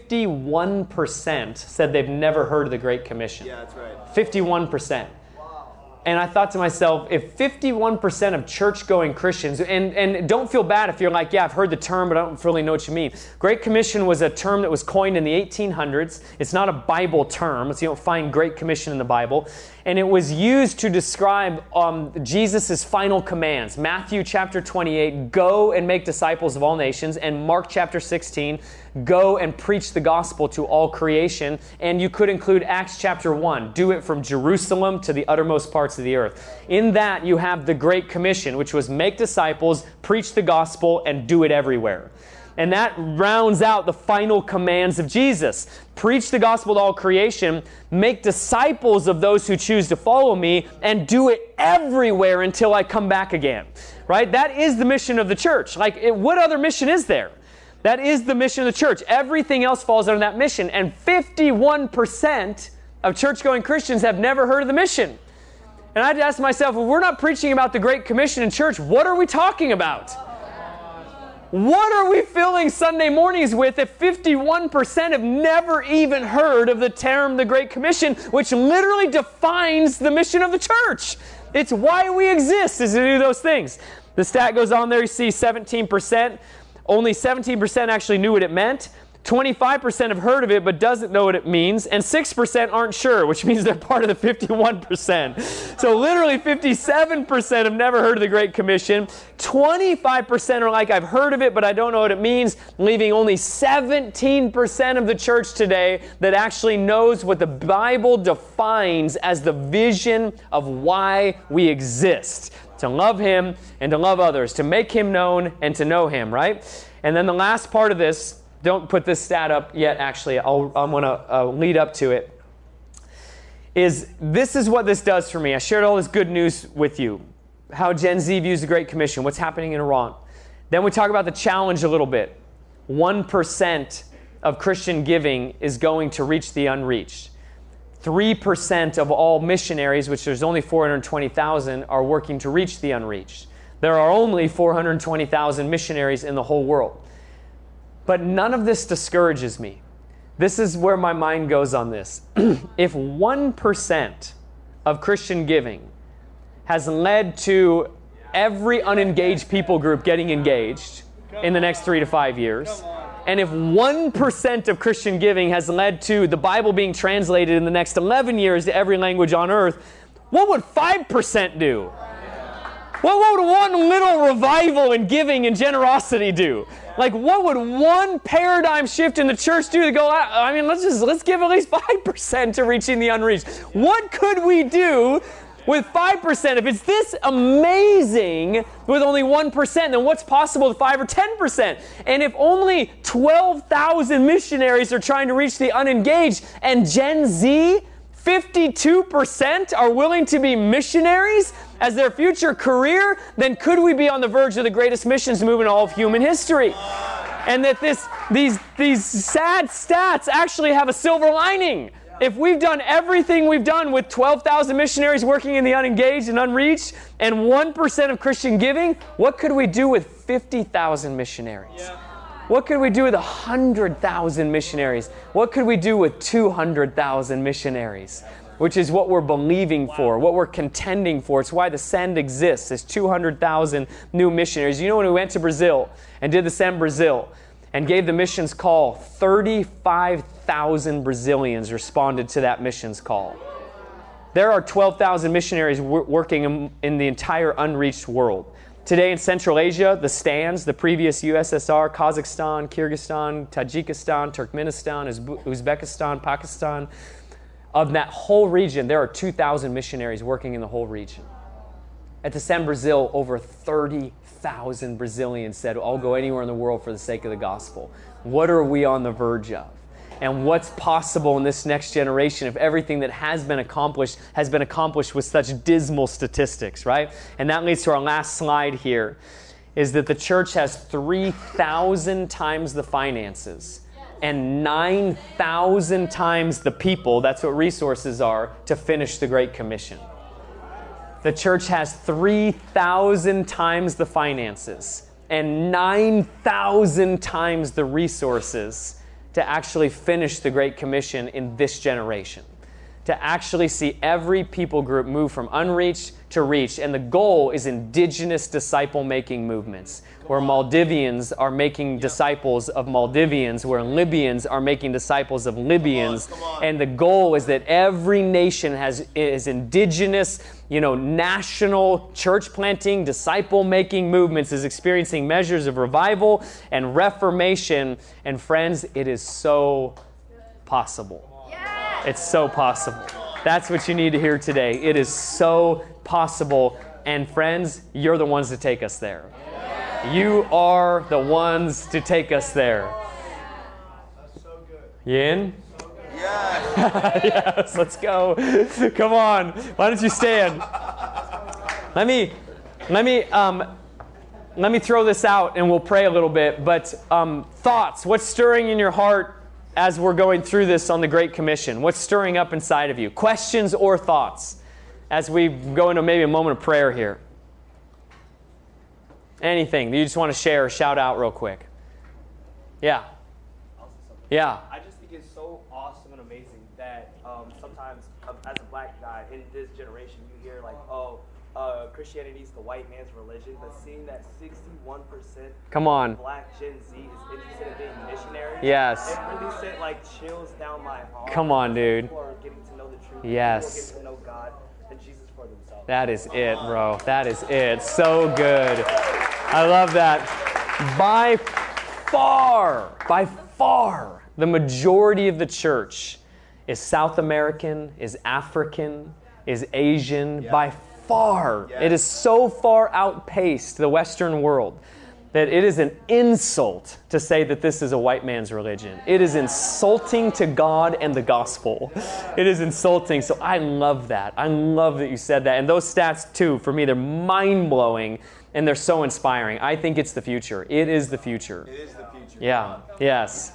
51% said they've never heard of the Great Commission. Yeah, that's right. 51%. And I thought to myself, if 51% of church-going Christians, and don't feel bad if you're like, yeah, I've heard the term, but I don't really know what you mean. Great Commission was a term that was coined in the 1800s. It's not a Bible term. You don't find Great Commission in the Bible. And it was used to describe Jesus' final commands. Matthew chapter 28, go and make disciples of all nations. And Mark chapter 16, go and preach the gospel to all creation. And you could include Acts chapter 1, do it from Jerusalem to the uttermost parts of the earth. In that, you have the Great Commission, which was make disciples, preach the gospel, and do it everywhere. And that rounds out the final commands of Jesus. Preach the gospel to all creation, make disciples of those who choose to follow me, and do it everywhere until I come back again. Right? That is the mission of the church. What other mission is there? That is the mission of the church. Everything else falls under that mission. And 51% of church-going Christians have never heard of the mission. And I had to ask myself, if we're not preaching about the Great Commission in church, what are we talking about? What are we filling Sunday mornings with if 51% have never even heard of the term the Great Commission, which literally defines the mission of the church? It's why we exist, is to do those things. The stat goes on there, you see 17%. Only 17% actually knew what it meant. 25% have heard of it but doesn't know what it means, and 6% aren't sure, which means they're part of the 51%. So literally 57% have never heard of the Great Commission. 25% are like, I've heard of it, but I don't know what it means, leaving only 17% of the church today that actually knows what the Bible defines as the vision of why we exist. To love Him and to love others, to make Him known and to know Him, right? And then the last part of this, don't put this stat up yet, actually. I'm going to lead up to it. This is what this does for me. I shared all this good news with you. How Gen Z views the Great Commission. What's happening in Iran. Then we talk about the challenge a little bit. 1% of Christian giving is going to reach the unreached. 3% of all missionaries, which there's only 420,000, are working to reach the unreached. There are only 420,000 missionaries in the whole world. But none of this discourages me. This is where my mind goes on this. If 1% of Christian giving has led to every unengaged people group getting engaged in the next 3 to 5 years, and if 1% of Christian giving has led to the Bible being translated in the next 11 years to every language on earth, what would 5% do? What would one little revival in giving and generosity do? What would one paradigm shift in the church do to go, let's give at least 5% to reaching the unreached. What could we do with 5%? If it's this amazing with only 1%, then what's possible with 5 or 10%? And if only 12,000 missionaries are trying to reach the unengaged, and Gen Z, 52% are willing to be missionaries as their future career, then could we be on the verge of the greatest missions movement in all of human history? And that these sad stats actually have a silver lining. If we've done everything we've done with 12,000 missionaries working in the unengaged and unreached and 1% of Christian giving, what could we do with 50,000 missionaries? Yeah. What could we do with 100,000 missionaries? What could we do with 200,000 missionaries? Which is what we're believing for, what we're contending for. It's why the Send exists. There's 200,000 new missionaries. You know, when we went to Brazil and did the Send Brazil and gave the missions call, 35,000 Brazilians responded to that missions call. There are 12,000 missionaries working in the entire unreached world. Today in Central Asia, the stands, the previous USSR, Kazakhstan, Kyrgyzstan, Tajikistan, Turkmenistan, Uzbekistan, Pakistan, of that whole region, there are 2,000 missionaries working in the whole region. At the Send Brazil, over 30,000 Brazilians said, I'll go anywhere in the world for the sake of the gospel. What are we on the verge of? And what's possible in this next generation if everything that has been accomplished with such dismal statistics, right? And that leads to our last slide here, is that the church has 3,000 times the finances and 9,000 times the people, that's what resources are, to finish the Great Commission. The church has 3,000 times the finances and 9,000 times the resources to actually finish the Great Commission in this generation. To actually see every people group move from unreached to reached. And the goal is indigenous disciple-making movements, where Maldivians are making disciples of Maldivians, where Libyans are making disciples of Libyans. Come on. And the goal is that every nation is indigenous, national church planting, disciple-making movements, is experiencing measures of revival and reformation. And friends, it is so possible. It's so possible. That's what you need to hear today. It is so possible. And friends, you're the ones to take us there. You are the ones to take us there. You in? Yeah. Yes, let's go. Come on. Why don't you stand? Let me throw this out and we'll pray a little bit. But thoughts, what's stirring in your heart as we're going through this on the Great Commission? What's stirring up inside of you? Questions or thoughts as we go into maybe a moment of prayer here? Anything that you just want to share or shout out real quick? Yeah. Yeah. I just think it's so awesome and amazing that sometimes as a black guy in this generation, you hear like, Christianity is the white man's religion, but seeing that 61% Come on. black Gen Z is interested in being missionaries, Yes. it really sent like chills down my heart. Come on, dude. People are getting to know the truth. Yes. People are getting to know God and Jesus for themselves. That is it, bro. That is it. So good. I love that. By far, the majority of the church is South American, is African, is Asian. By far. Yeah. It is so far outpaced the Western world that it is an insult to say that this is a white man's religion. It is insulting to God and the gospel. It is insulting. So I love that. I love that you said that. And those stats too, for me, they're mind-blowing and they're so inspiring. I think it's the future. It is the future. It is the future. Yeah. Yes.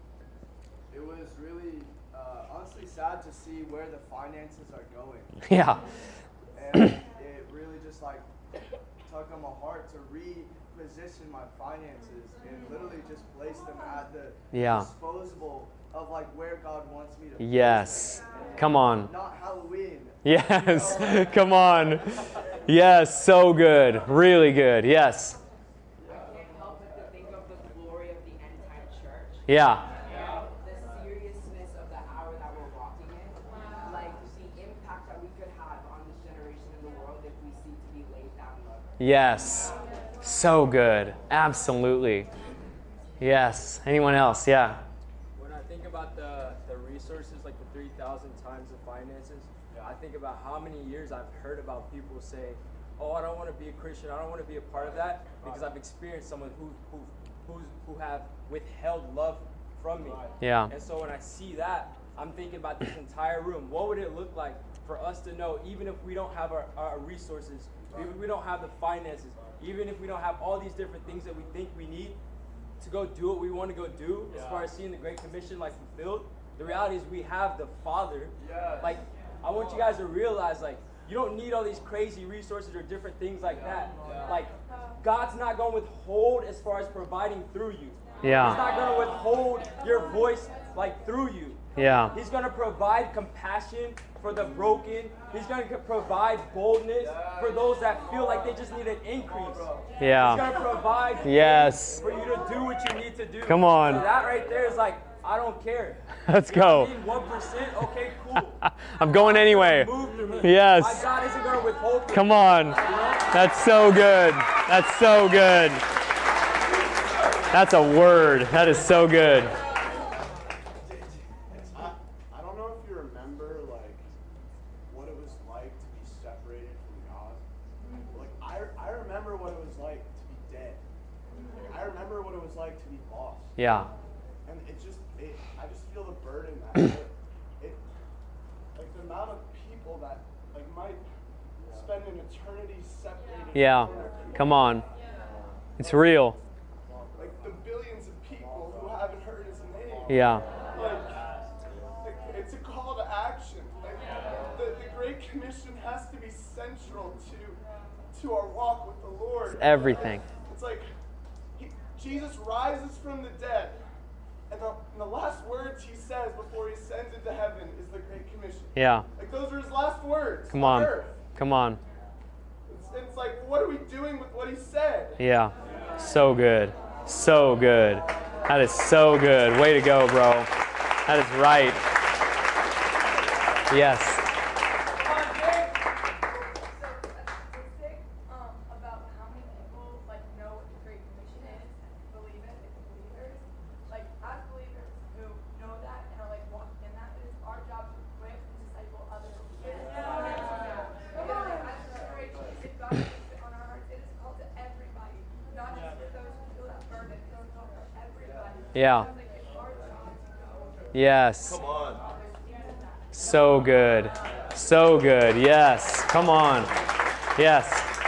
It was really honestly sad to see where the finances are going. Yeah. And it really just like tugged on my heart to reposition my finances and literally just place them at the disposable of like where God wants me to place Yes. them. Come on. Not Halloween. Yes. Come on. Yes. So good. Really good. Yes. I can't help but to think of the glory of the end-time church. Yeah. The seriousness of the hour that we're walking in. Like the impact that we could have on this generation in the world if we seek to be laid down low. Yes. So good. Absolutely. Yes. Anyone else? Yeah. When I think about the resources, like the 3,000 times the finances, I think about how many years I've heard about people say, "Oh, I don't want to be a Christian. I don't want to be a part of that," because I've experienced someone who have withheld love from me. Yeah. And so when I see that, I'm thinking about this entire room. What would it look like for us to know, even if we don't have our resources, even if we don't have the finances, even if we don't have all these different things that we think we need to go do what we want to go do, as far as seeing the Great Commission like fulfilled, the reality is we have the Father. Like, I want you guys to realize, like, you don't need all these crazy resources or different things like that. Like, God's not going to withhold as far as providing through you. Yeah. He's not going to withhold your voice, like, through you. Yeah. He's going to provide compassion for the broken. He's going to provide boldness for those that feel like they just need an increase. Yeah. He's going to provide Yes. for you to do what you need to do. Come on. So that right there is like, I don't care. Let's go. You need 1%? Okay, cool. I'm going anyway. Move through me. Yes. My God isn't going to withhold from Come you. on. That's so good. That's so good. That's a word. That is so good. I don't know if you remember like what it was like to be separated from God. Like I remember what it was like to be dead. Like, I remember what it was like to be lost. Yeah. And I just feel the burden that it like the amount of people that like might spend an eternity separated Yeah. from their people. Come on. It's real. Like the billions of people who haven't heard his name. Yeah. Like, it's a call to action. Like, the Great Commission has to be central to our walk with the Lord. It's everything. It's like Jesus rises from the dead, and the last words he says before he ascends into heaven is the Great Commission. Yeah. Like, those are his last words. Come on. Earth. Come on. It's like, what are we doing with what he said? Yeah. So good. So good. That is so good. Way to go, bro. That is right. Yes. About how many people know what the Great Commission is and believe it as believers. As believers who know that and are walking in that, it is our job to equip and disciple others. It is not as a generation, if God puts it on our hearts, it is called to everybody, not just for those who feel that burden. It is called for everybody. Yeah. It's our job to go. Yes. Come on. So good. So good. Yes. Come on. Yes.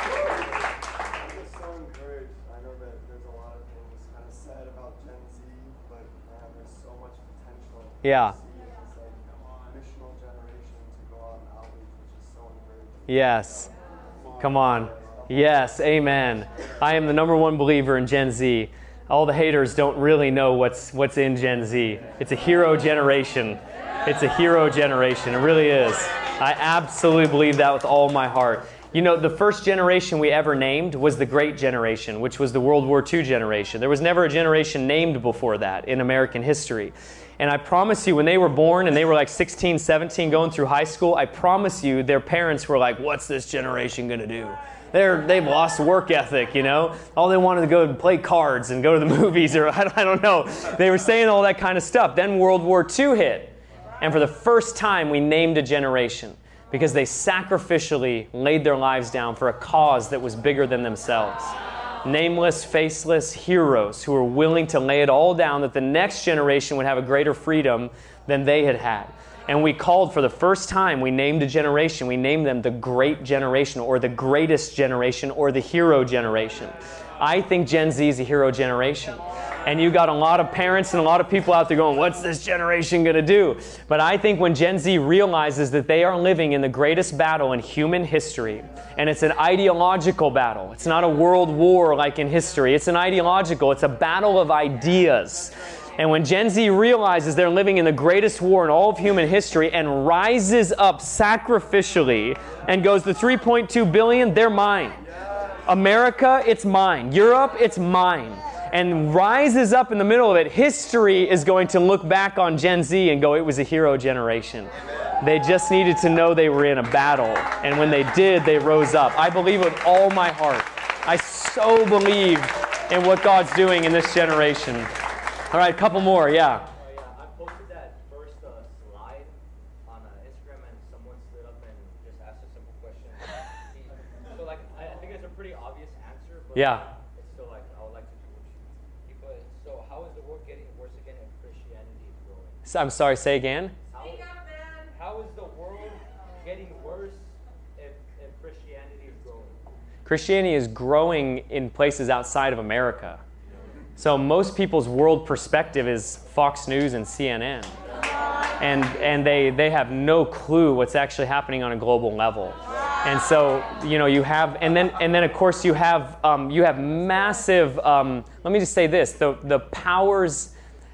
I'm just so encouraged. I know that there's a lot of things kind of said about Gen Z, but there's so much potential. Yeah. To see this missional generation to go out and outreach, which is so encouraging. Yes. Come on. Yes. Amen. I am the number one believer in Gen Z. All the haters don't really know what's in Gen Z. It's a hero generation. It's a hero generation. It really is. I absolutely believe that with all my heart. You know, the first generation we ever named was the Great Generation, which was the World War II generation. There was never a generation named before that in American history. And I promise you, when they were born and they were 16, 17, going through high school, I promise you their parents were like, what's this generation going to do? They've lost work ethic, you know? All they wanted to go and play cards and go to the movies, or I don't know. They were saying all that kind of stuff. Then World War II hit. And for the first time, we named a generation because they sacrificially laid their lives down for a cause that was bigger than themselves. Nameless, faceless heroes who were willing to lay it all down that the next generation would have a greater freedom than they had had. And we called for the first time, we named a generation. We named them the Great Generation or the Greatest Generation or the Hero Generation. I think Gen Z is a hero generation. And you got a lot of parents and a lot of people out there going, what's this generation going to do? But I think when Gen Z realizes that they are living in the greatest battle in human history, and it's an ideological battle. It's not a world war like in history. It's an ideological. It's a battle of ideas. And when Gen Z realizes they're living in the greatest war in all of human history and rises up sacrificially and goes, the 3.2 billion, they're mine. America, it's mine. Europe, it's mine. And rises up in the middle of it, history is going to look back on Gen Z and go, it was a hero generation. They just needed to know they were in a battle. And when they did, they rose up. I believe with all my heart. I so believe in what God's doing in this generation. All right, a couple more, yeah. I posted that first slide on Instagram, and someone stood up and just asked a simple question. So, I think it's a pretty obvious answer, but Yeah. it's still I would like to do what you. So, how is the world getting worse again if Christianity is growing? I'm sorry, say again. How is the world getting worse if Christianity is growing? Christianity is growing in places outside of America. So most people's world perspective is Fox News and CNN. And they have no clue what's actually happening on a global level. And so, you have, and then of course you have massive, let me just say this, the powers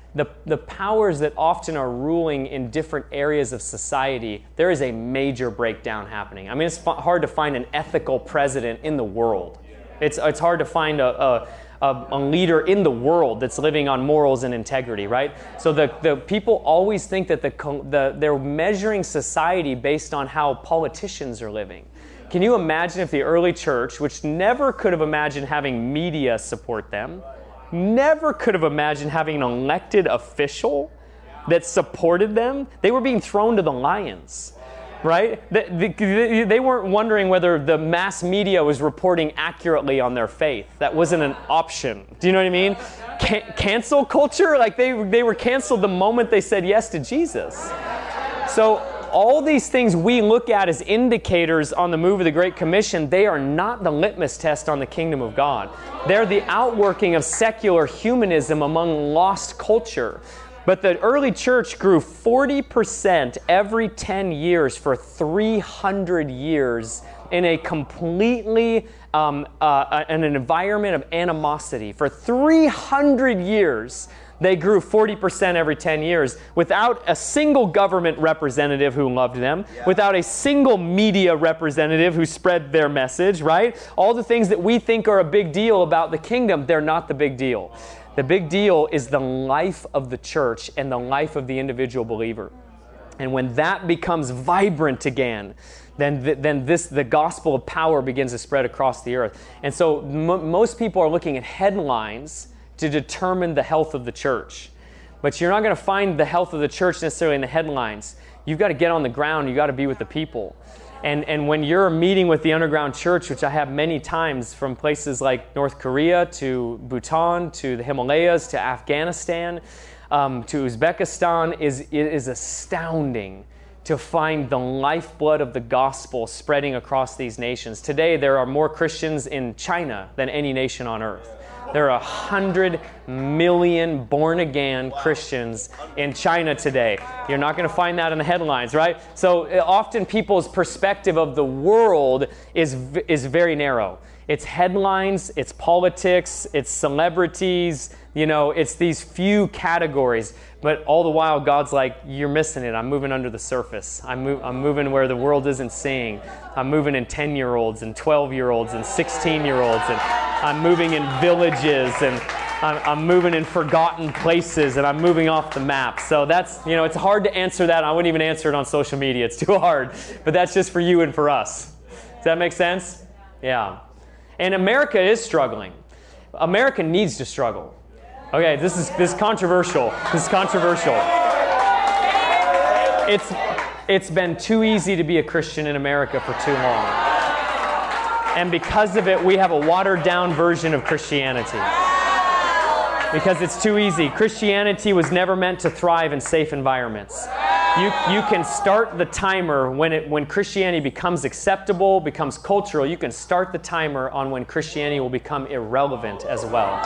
that often are ruling in different areas of society, there is a major breakdown happening. I mean, it's hard to find an ethical president in the world. It's hard to find a leader in the world that's living on morals and integrity, right? So the people always think that they're measuring society based on how politicians are living. Can you imagine if the early church, which never could have imagined having media support them, never could have imagined having an elected official that supported them, they were being thrown to the lions. Right? They weren't wondering whether the mass media was reporting accurately on their faith. That wasn't an option. Do you know what I mean? Cancel culture? They were canceled the moment they said yes to Jesus. So all these things we look at as indicators on the move of the Great Commission, they are not the litmus test on the kingdom of God. They're the outworking of secular humanism among lost culture. But the early church grew 40% every 10 years for 300 years in a completely, in an environment of animosity. For 300 years, they grew 40% every 10 years without a single government representative who loved them, without a single media representative who spread their message, right? All the things that we think are a big deal about the kingdom, they're not the big deal. The big deal is the life of the church and the life of the individual believer. And when that becomes vibrant again, then the gospel of power begins to spread across the earth. And so most people are looking at headlines to determine the health of the church. But you're not going to find the health of the church necessarily in the headlines. You've got to get on the ground. You've got to be with the people. And when you're meeting with the underground church, which I have many times from places like North Korea to Bhutan to the Himalayas to Afghanistan to Uzbekistan, it is astounding to find the lifeblood of the gospel spreading across these nations. Today, there are more Christians in China than any nation on earth. There are 100 million born-again Christians in China today. You're not going to find that in the headlines, right? So often people's perspective of the world is very narrow. It's headlines, it's politics, it's celebrities, it's these few categories. But all the while, God's like, you're missing it. I'm moving under the surface. I'm moving where the world isn't seeing. I'm moving in 10-year-olds and 12-year-olds and 16-year-olds. And I'm moving in villages. And I'm moving in forgotten places. And I'm moving off the map. So that's, it's hard to answer that. I wouldn't even answer it on social media. It's too hard. But that's just for you and for us. Does that make sense? Yeah. And America is struggling. America needs to struggle. Okay, this is controversial. This is controversial. It's been too easy to be a Christian in America for too long. And because of it, we have a watered-down version of Christianity. Because it's too easy. Christianity was never meant to thrive in safe environments. You can start the timer when Christianity becomes acceptable, becomes cultural. You can start the timer on when Christianity will become irrelevant as well.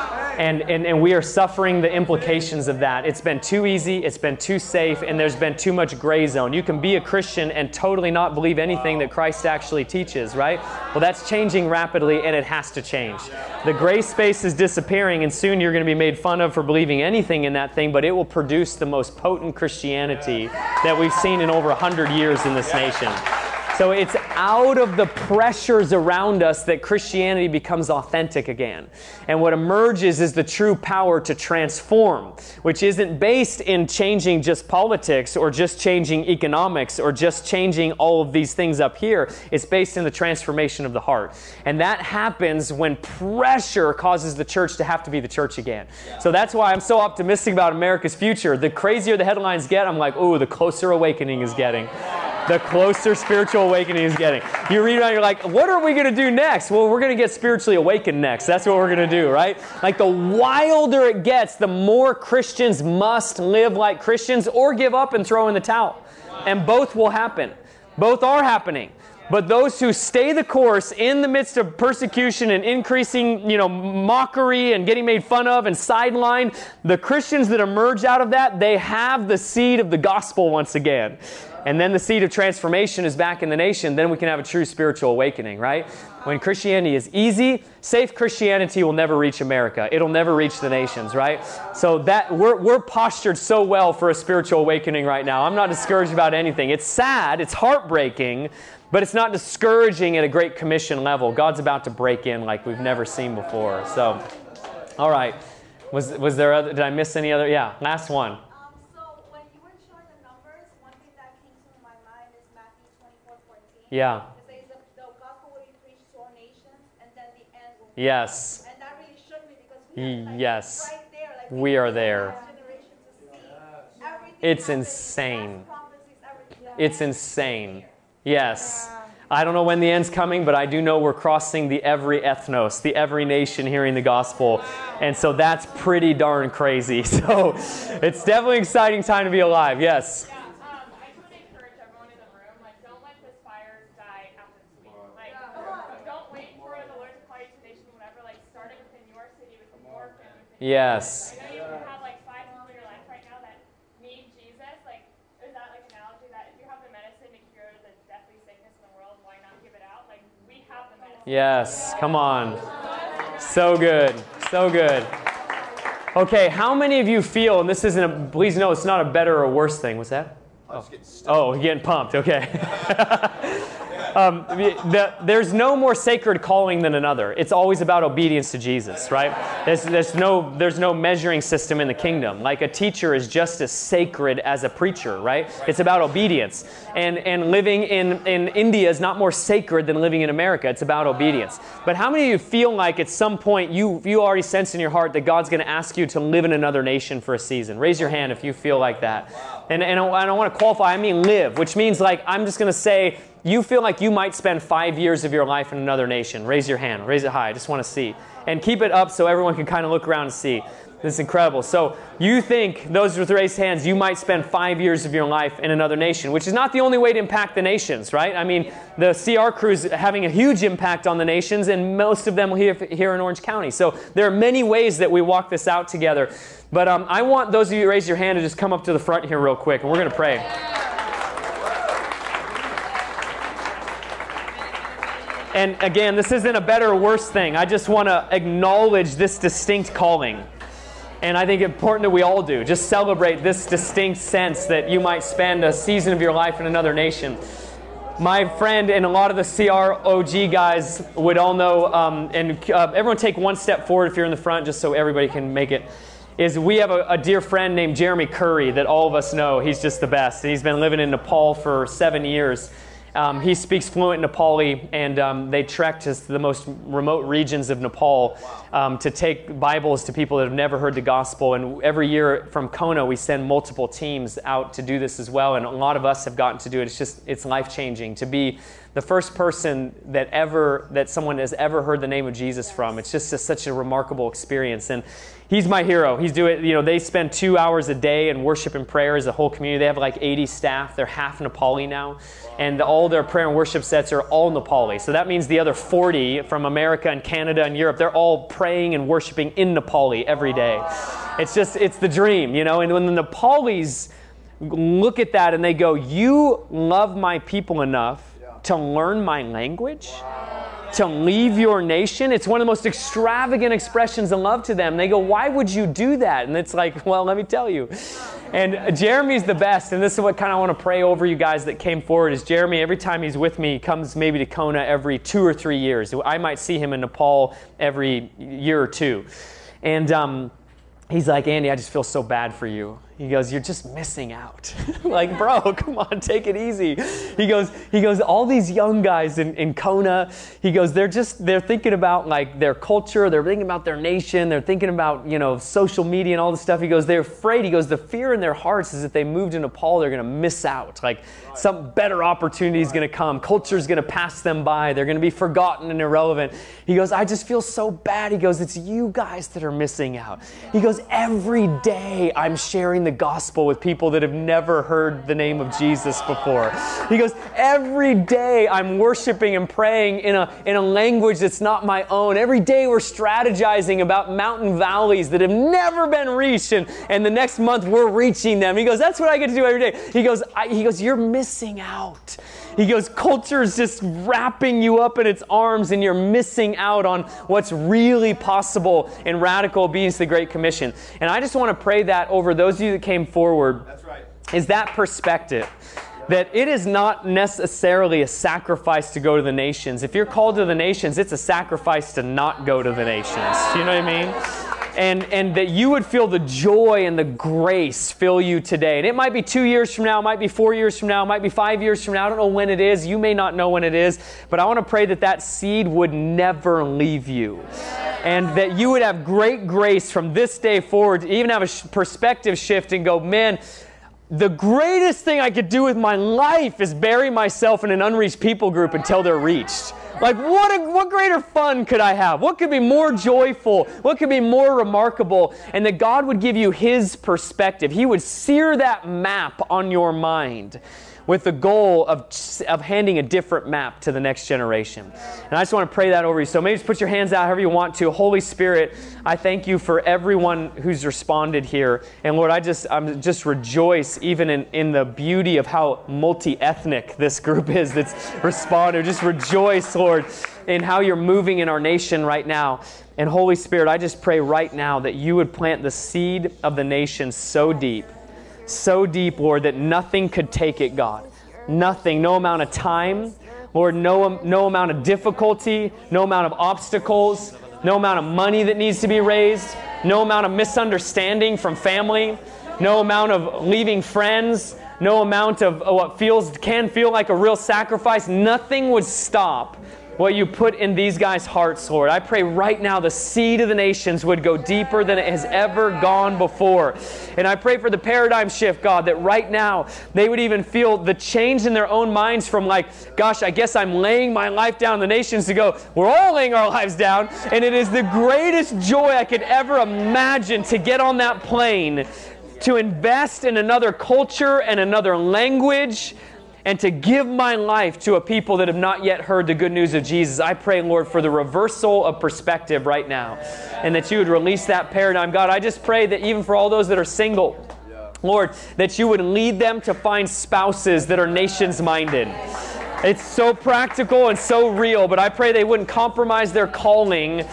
And we are suffering the implications of that. It's been too easy, it's been too safe, and there's been too much gray zone. You can be a Christian and totally not believe anything that Christ actually teaches, right? Well, that's changing rapidly, and it has to change. The gray space is disappearing, and soon you're going to be made fun of for believing anything in that thing, but it will produce the most potent Christianity that we've seen in over 100 years in this nation. So it's out of the pressures around us that Christianity becomes authentic again. And what emerges is the true power to transform, which isn't based in changing just politics or just changing economics or just changing all of these things up here. It's based in the transformation of the heart. And that happens when pressure causes the church to have to be the church again. So that's why I'm so optimistic about America's future. The crazier the headlines get, I'm like, ooh, the closer awakening is getting. The closer spiritual awakening is getting. You read around, you're like, what are we going to do next? Well, we're going to get spiritually awakened next. That's what we're going to do, right? Like the wilder it gets, the more Christians must live like Christians or give up and throw in the towel. And both will happen. Both are happening. But those who stay the course in the midst of persecution and increasing, mockery and getting made fun of and sidelined, the Christians that emerge out of that, they have the seed of the gospel once again. And then the seed of transformation is back in the nation. Then we can have a true spiritual awakening, right? When Christianity is easy, safe Christianity will never reach America. It'll never reach the nations, right? So that we're postured so well for a spiritual awakening right now. I'm not discouraged about anything. It's sad, it's heartbreaking, but it's not discouraging at a Great Commission level. God's about to break in like we've never seen before. So, all right. Was there other? Did I miss any other? Yeah, last one. Yeah. It says the gospel will be preached to all nations, and then the end will be. Yes. And that really shook me because yes. right there, we are there. It's happens, insane. prophecies, it's insane. Yes. I don't know when the end's coming, but I do know we're crossing the every ethnos, the every nation hearing the gospel. And so that's pretty darn crazy. So it's definitely an exciting time to be alive. Yes. Yes. I know you can have like 5 people in your life right now Yes, come on. So good, so good. Okay, how many of you feel, and this isn't please know it's not a better or worse thing. What's that? Oh, you're getting pumped, okay. There's no more sacred calling than another. It's always about obedience to Jesus, right? There's no measuring system in the kingdom. Like a teacher is just as sacred as a preacher, right? It's about obedience. And living in India is not more sacred than living in America. It's about obedience. But how many of you feel like at some point you already sense in your heart that God's going to ask you to live in another nation for a season? Raise your hand if you feel like that. And I don't want to qualify, I mean live, which means like I'm just going to say, you feel like you might spend 5 years of your life in another nation. Raise your hand. Raise it high. I just want to see. And keep it up so everyone can kind of look around and see. This is incredible. So you think, those with raised hands, you might spend 5 years of your life in another nation, which is not the only way to impact the nations, right? I mean, the CR crew's having a huge impact on the nations, and most of them here in Orange County. So there are many ways that we walk this out together. But I want those of you who raise your hand to just come up to the front here real quick, and we're going to pray. And again, this isn't a better or worse thing. I just want to acknowledge this distinct calling. And I think it's important that we all do. Just celebrate this distinct sense that you might spend a season of your life in another nation. My friend and a lot of the CROG guys would all know, everyone take one step forward if you're in the front just so everybody can make it, is we have a dear friend named Jeremy Curry that all of us know. He's just the best. He's been living in Nepal for 7 years. He speaks fluent Nepali, and they trekked to the most remote regions of Nepal to take Bibles to people that have never heard the gospel. And every year from Kona, we send multiple teams out to do this as well. And a lot of us have gotten to do it. It's life-changing to be the first person that someone has ever heard the name of Jesus from. It's just such a remarkable experience. And he's my hero. They spend 2 hours a day in worship and prayer as a whole community. They have like 80 staff. They're half Nepali now. And all their prayer and worship sets are all Nepali. So that means the other 40 from America and Canada and Europe, they're all praying and worshiping in Nepali every day. It's the dream, And when the Nepalis look at that and they go, you love my people enough to learn my language? To leave your nation? It's one of the most extravagant expressions of love to them. They go, why would you do that? And it's like, well, let me tell you. And Jeremy's the best, and this is what kind of I want to pray over you guys that came forward, is Jeremy, every time he's with me, comes maybe to Kona every 2 or 3 years. I might see him in Nepal every year or two. And he's like, Andy, I just feel so bad for you. He goes, you're just missing out. Like, bro, come on, take it easy. He goes, all these young guys in Kona, he goes, they're thinking about like their culture, they're thinking about their nation, they're thinking about, social media and all this stuff. He goes, they're afraid. He goes, the fear in their hearts is if they move to Nepal, they're going to miss out. Like some better opportunity is going to come. Culture's going to pass them by. They're going to be forgotten and irrelevant. He goes, I just feel so bad. He goes, it's you guys that are missing out. He goes, every day I'm sharing the gospel with people that have never heard the name of Jesus before. He goes, every day I'm worshiping and praying in a language that's not my own. Every day we're strategizing about mountain valleys that have never been reached, and the next month we're reaching them. He goes, that's what I get to do every day. He goes, you're missing out. He goes, culture is just wrapping you up in its arms, and you're missing out on what's really possible in radical obedience to the Great Commission. And I just want to pray that over those of you that came forward. That's right. Is that perspective. That it is not necessarily a sacrifice to go to the nations. If you're called to the nations, it's a sacrifice to not go to the nations. You know what I mean? And that you would feel the joy and the grace fill you today. And it might be 2 years from now, it might be 4 years from now, it might be 5 years from now. I don't know when it is. You may not know when it is. But I want to pray that seed would never leave you. And that you would have great grace from this day forward to even have a perspective shift and go, man, the greatest thing I could do with my life is bury myself in an unreached people group until they're reached. Like, what greater fun could I have? What could be more joyful? What could be more remarkable? And that God would give you His perspective. He would sear that map on your mind with the goal of handing a different map to the next generation. And I just want to pray that over you. So maybe just put your hands out however you want to. Holy Spirit, I thank you for everyone who's responded here. And Lord, I'm just rejoice even in the beauty of how multi-ethnic this group is that's responded. Just rejoice, Lord, in how you're moving in our nation right now. And Holy Spirit, I just pray right now that you would plant the seed of the nation so deep, Lord, that nothing could take it, God. Nothing, no amount of time, Lord, no amount of difficulty, no amount of obstacles, no amount of money that needs to be raised, no amount of misunderstanding from family, no amount of leaving friends, no amount of what can feel like a real sacrifice. Nothing would stop what you put in these guys' hearts, Lord. I pray right now the seed of the nations would go deeper than it has ever gone before. And I pray for the paradigm shift, God, that right now they would even feel the change in their own minds from like, gosh, I guess I'm laying my life down in the nations to go, we're all laying our lives down. And it is the greatest joy I could ever imagine to get on that plane, to invest in another culture and another language, and to give my life to a people that have not yet heard the good news of Jesus. I pray, Lord, for the reversal of perspective right now, and that you would release that paradigm. God, I just pray that even for all those that are single, Lord, that you would lead them to find spouses that are nations-minded. It's so practical and so real, but I pray they wouldn't compromise their calling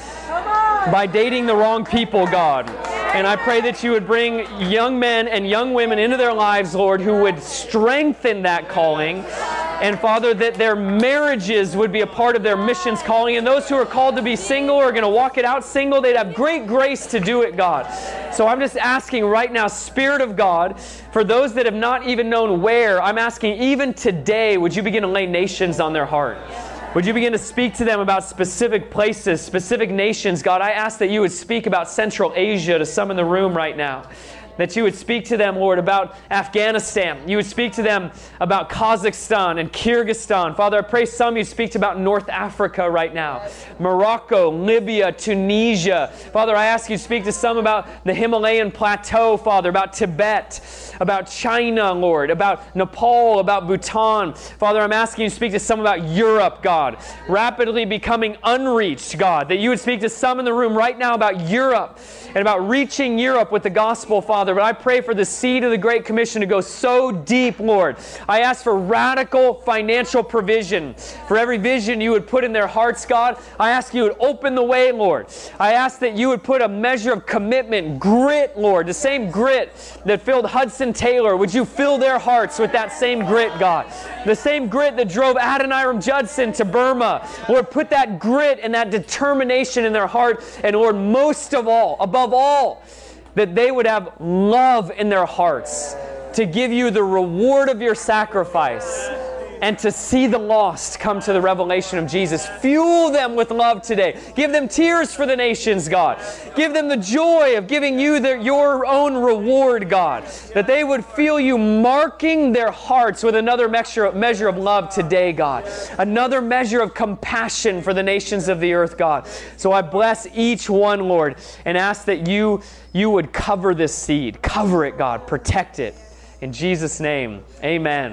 by dating the wrong people, God. And I pray that you would bring young men and young women into their lives, Lord, who would strengthen that calling. And Father, that their marriages would be a part of their missions calling. And those who are called to be single or are going to walk it out single, they'd have great grace to do it, God. So I'm just asking right now, Spirit of God, for those that have not even known where, I'm asking even today, would you begin to lay nations on their heart? Would you begin to speak to them about specific places, specific nations? God, I ask that you would speak about Central Asia to some in the room right now. That you would speak to them, Lord, about Afghanistan. You would speak to them about Kazakhstan and Kyrgyzstan. Father, I pray some you speak about North Africa right now. Morocco, Libya, Tunisia. Father, I ask you to speak to some about the Himalayan plateau, Father, about Tibet, about China, Lord, about Nepal, about Bhutan. Father, I'm asking you to speak to some about Europe, God, rapidly becoming unreached, God. That you would speak to some in the room right now about Europe and about reaching Europe with the gospel, Father. But I pray for the seed of the Great Commission to go so deep, Lord. I ask for radical financial provision. For every vision you would put in their hearts, God, I ask you would open the way, Lord. I ask that you would put a measure of commitment, grit, Lord, the same grit that filled Hudson Taylor. Would you fill their hearts with that same grit, God? The same grit that drove Adoniram Judson to Burma. Lord, put that grit and that determination in their heart. And Lord, most of all, above all, that they would have love in their hearts to give you the reward of your sacrifice and to see the lost come to the revelation of Jesus. Fuel them with love today. Give them tears for the nations, God. Give them the joy of giving you your own reward, God. That they would feel you marking their hearts with another measure of love today, God. Another measure of compassion for the nations of the earth, God. So I bless each one, Lord, and ask that you would cover this seed. Cover it, God. Protect it. In Jesus' name, amen.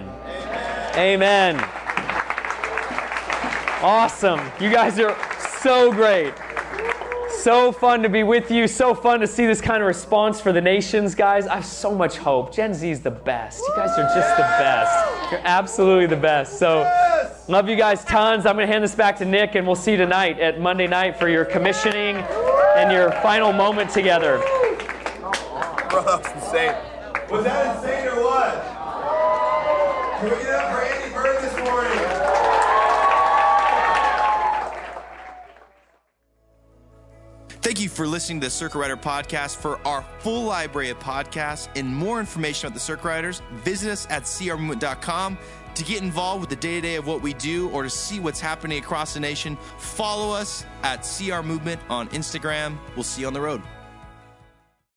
Amen. Awesome. You guys are so great. So fun to be with you. So fun to see this kind of response for the nations, guys. I have so much hope. Gen Z is the best. You guys are just the best. You're absolutely the best. So love you guys tons. I'm going to hand this back to Nick, and we'll see you tonight at Monday night for your commissioning and your final moment together. Bro, that was insane. Was that insane or what? Can we get up for Andy Bird this morning? Thank you for listening to the Circuit Rider Podcast. For our full library of podcasts and more information about the Circuit Riders, visit us at crmovement.com. To get involved with the day-to-day of what we do or to see what's happening across the nation, follow us at CR Movement on Instagram. We'll see you on the road.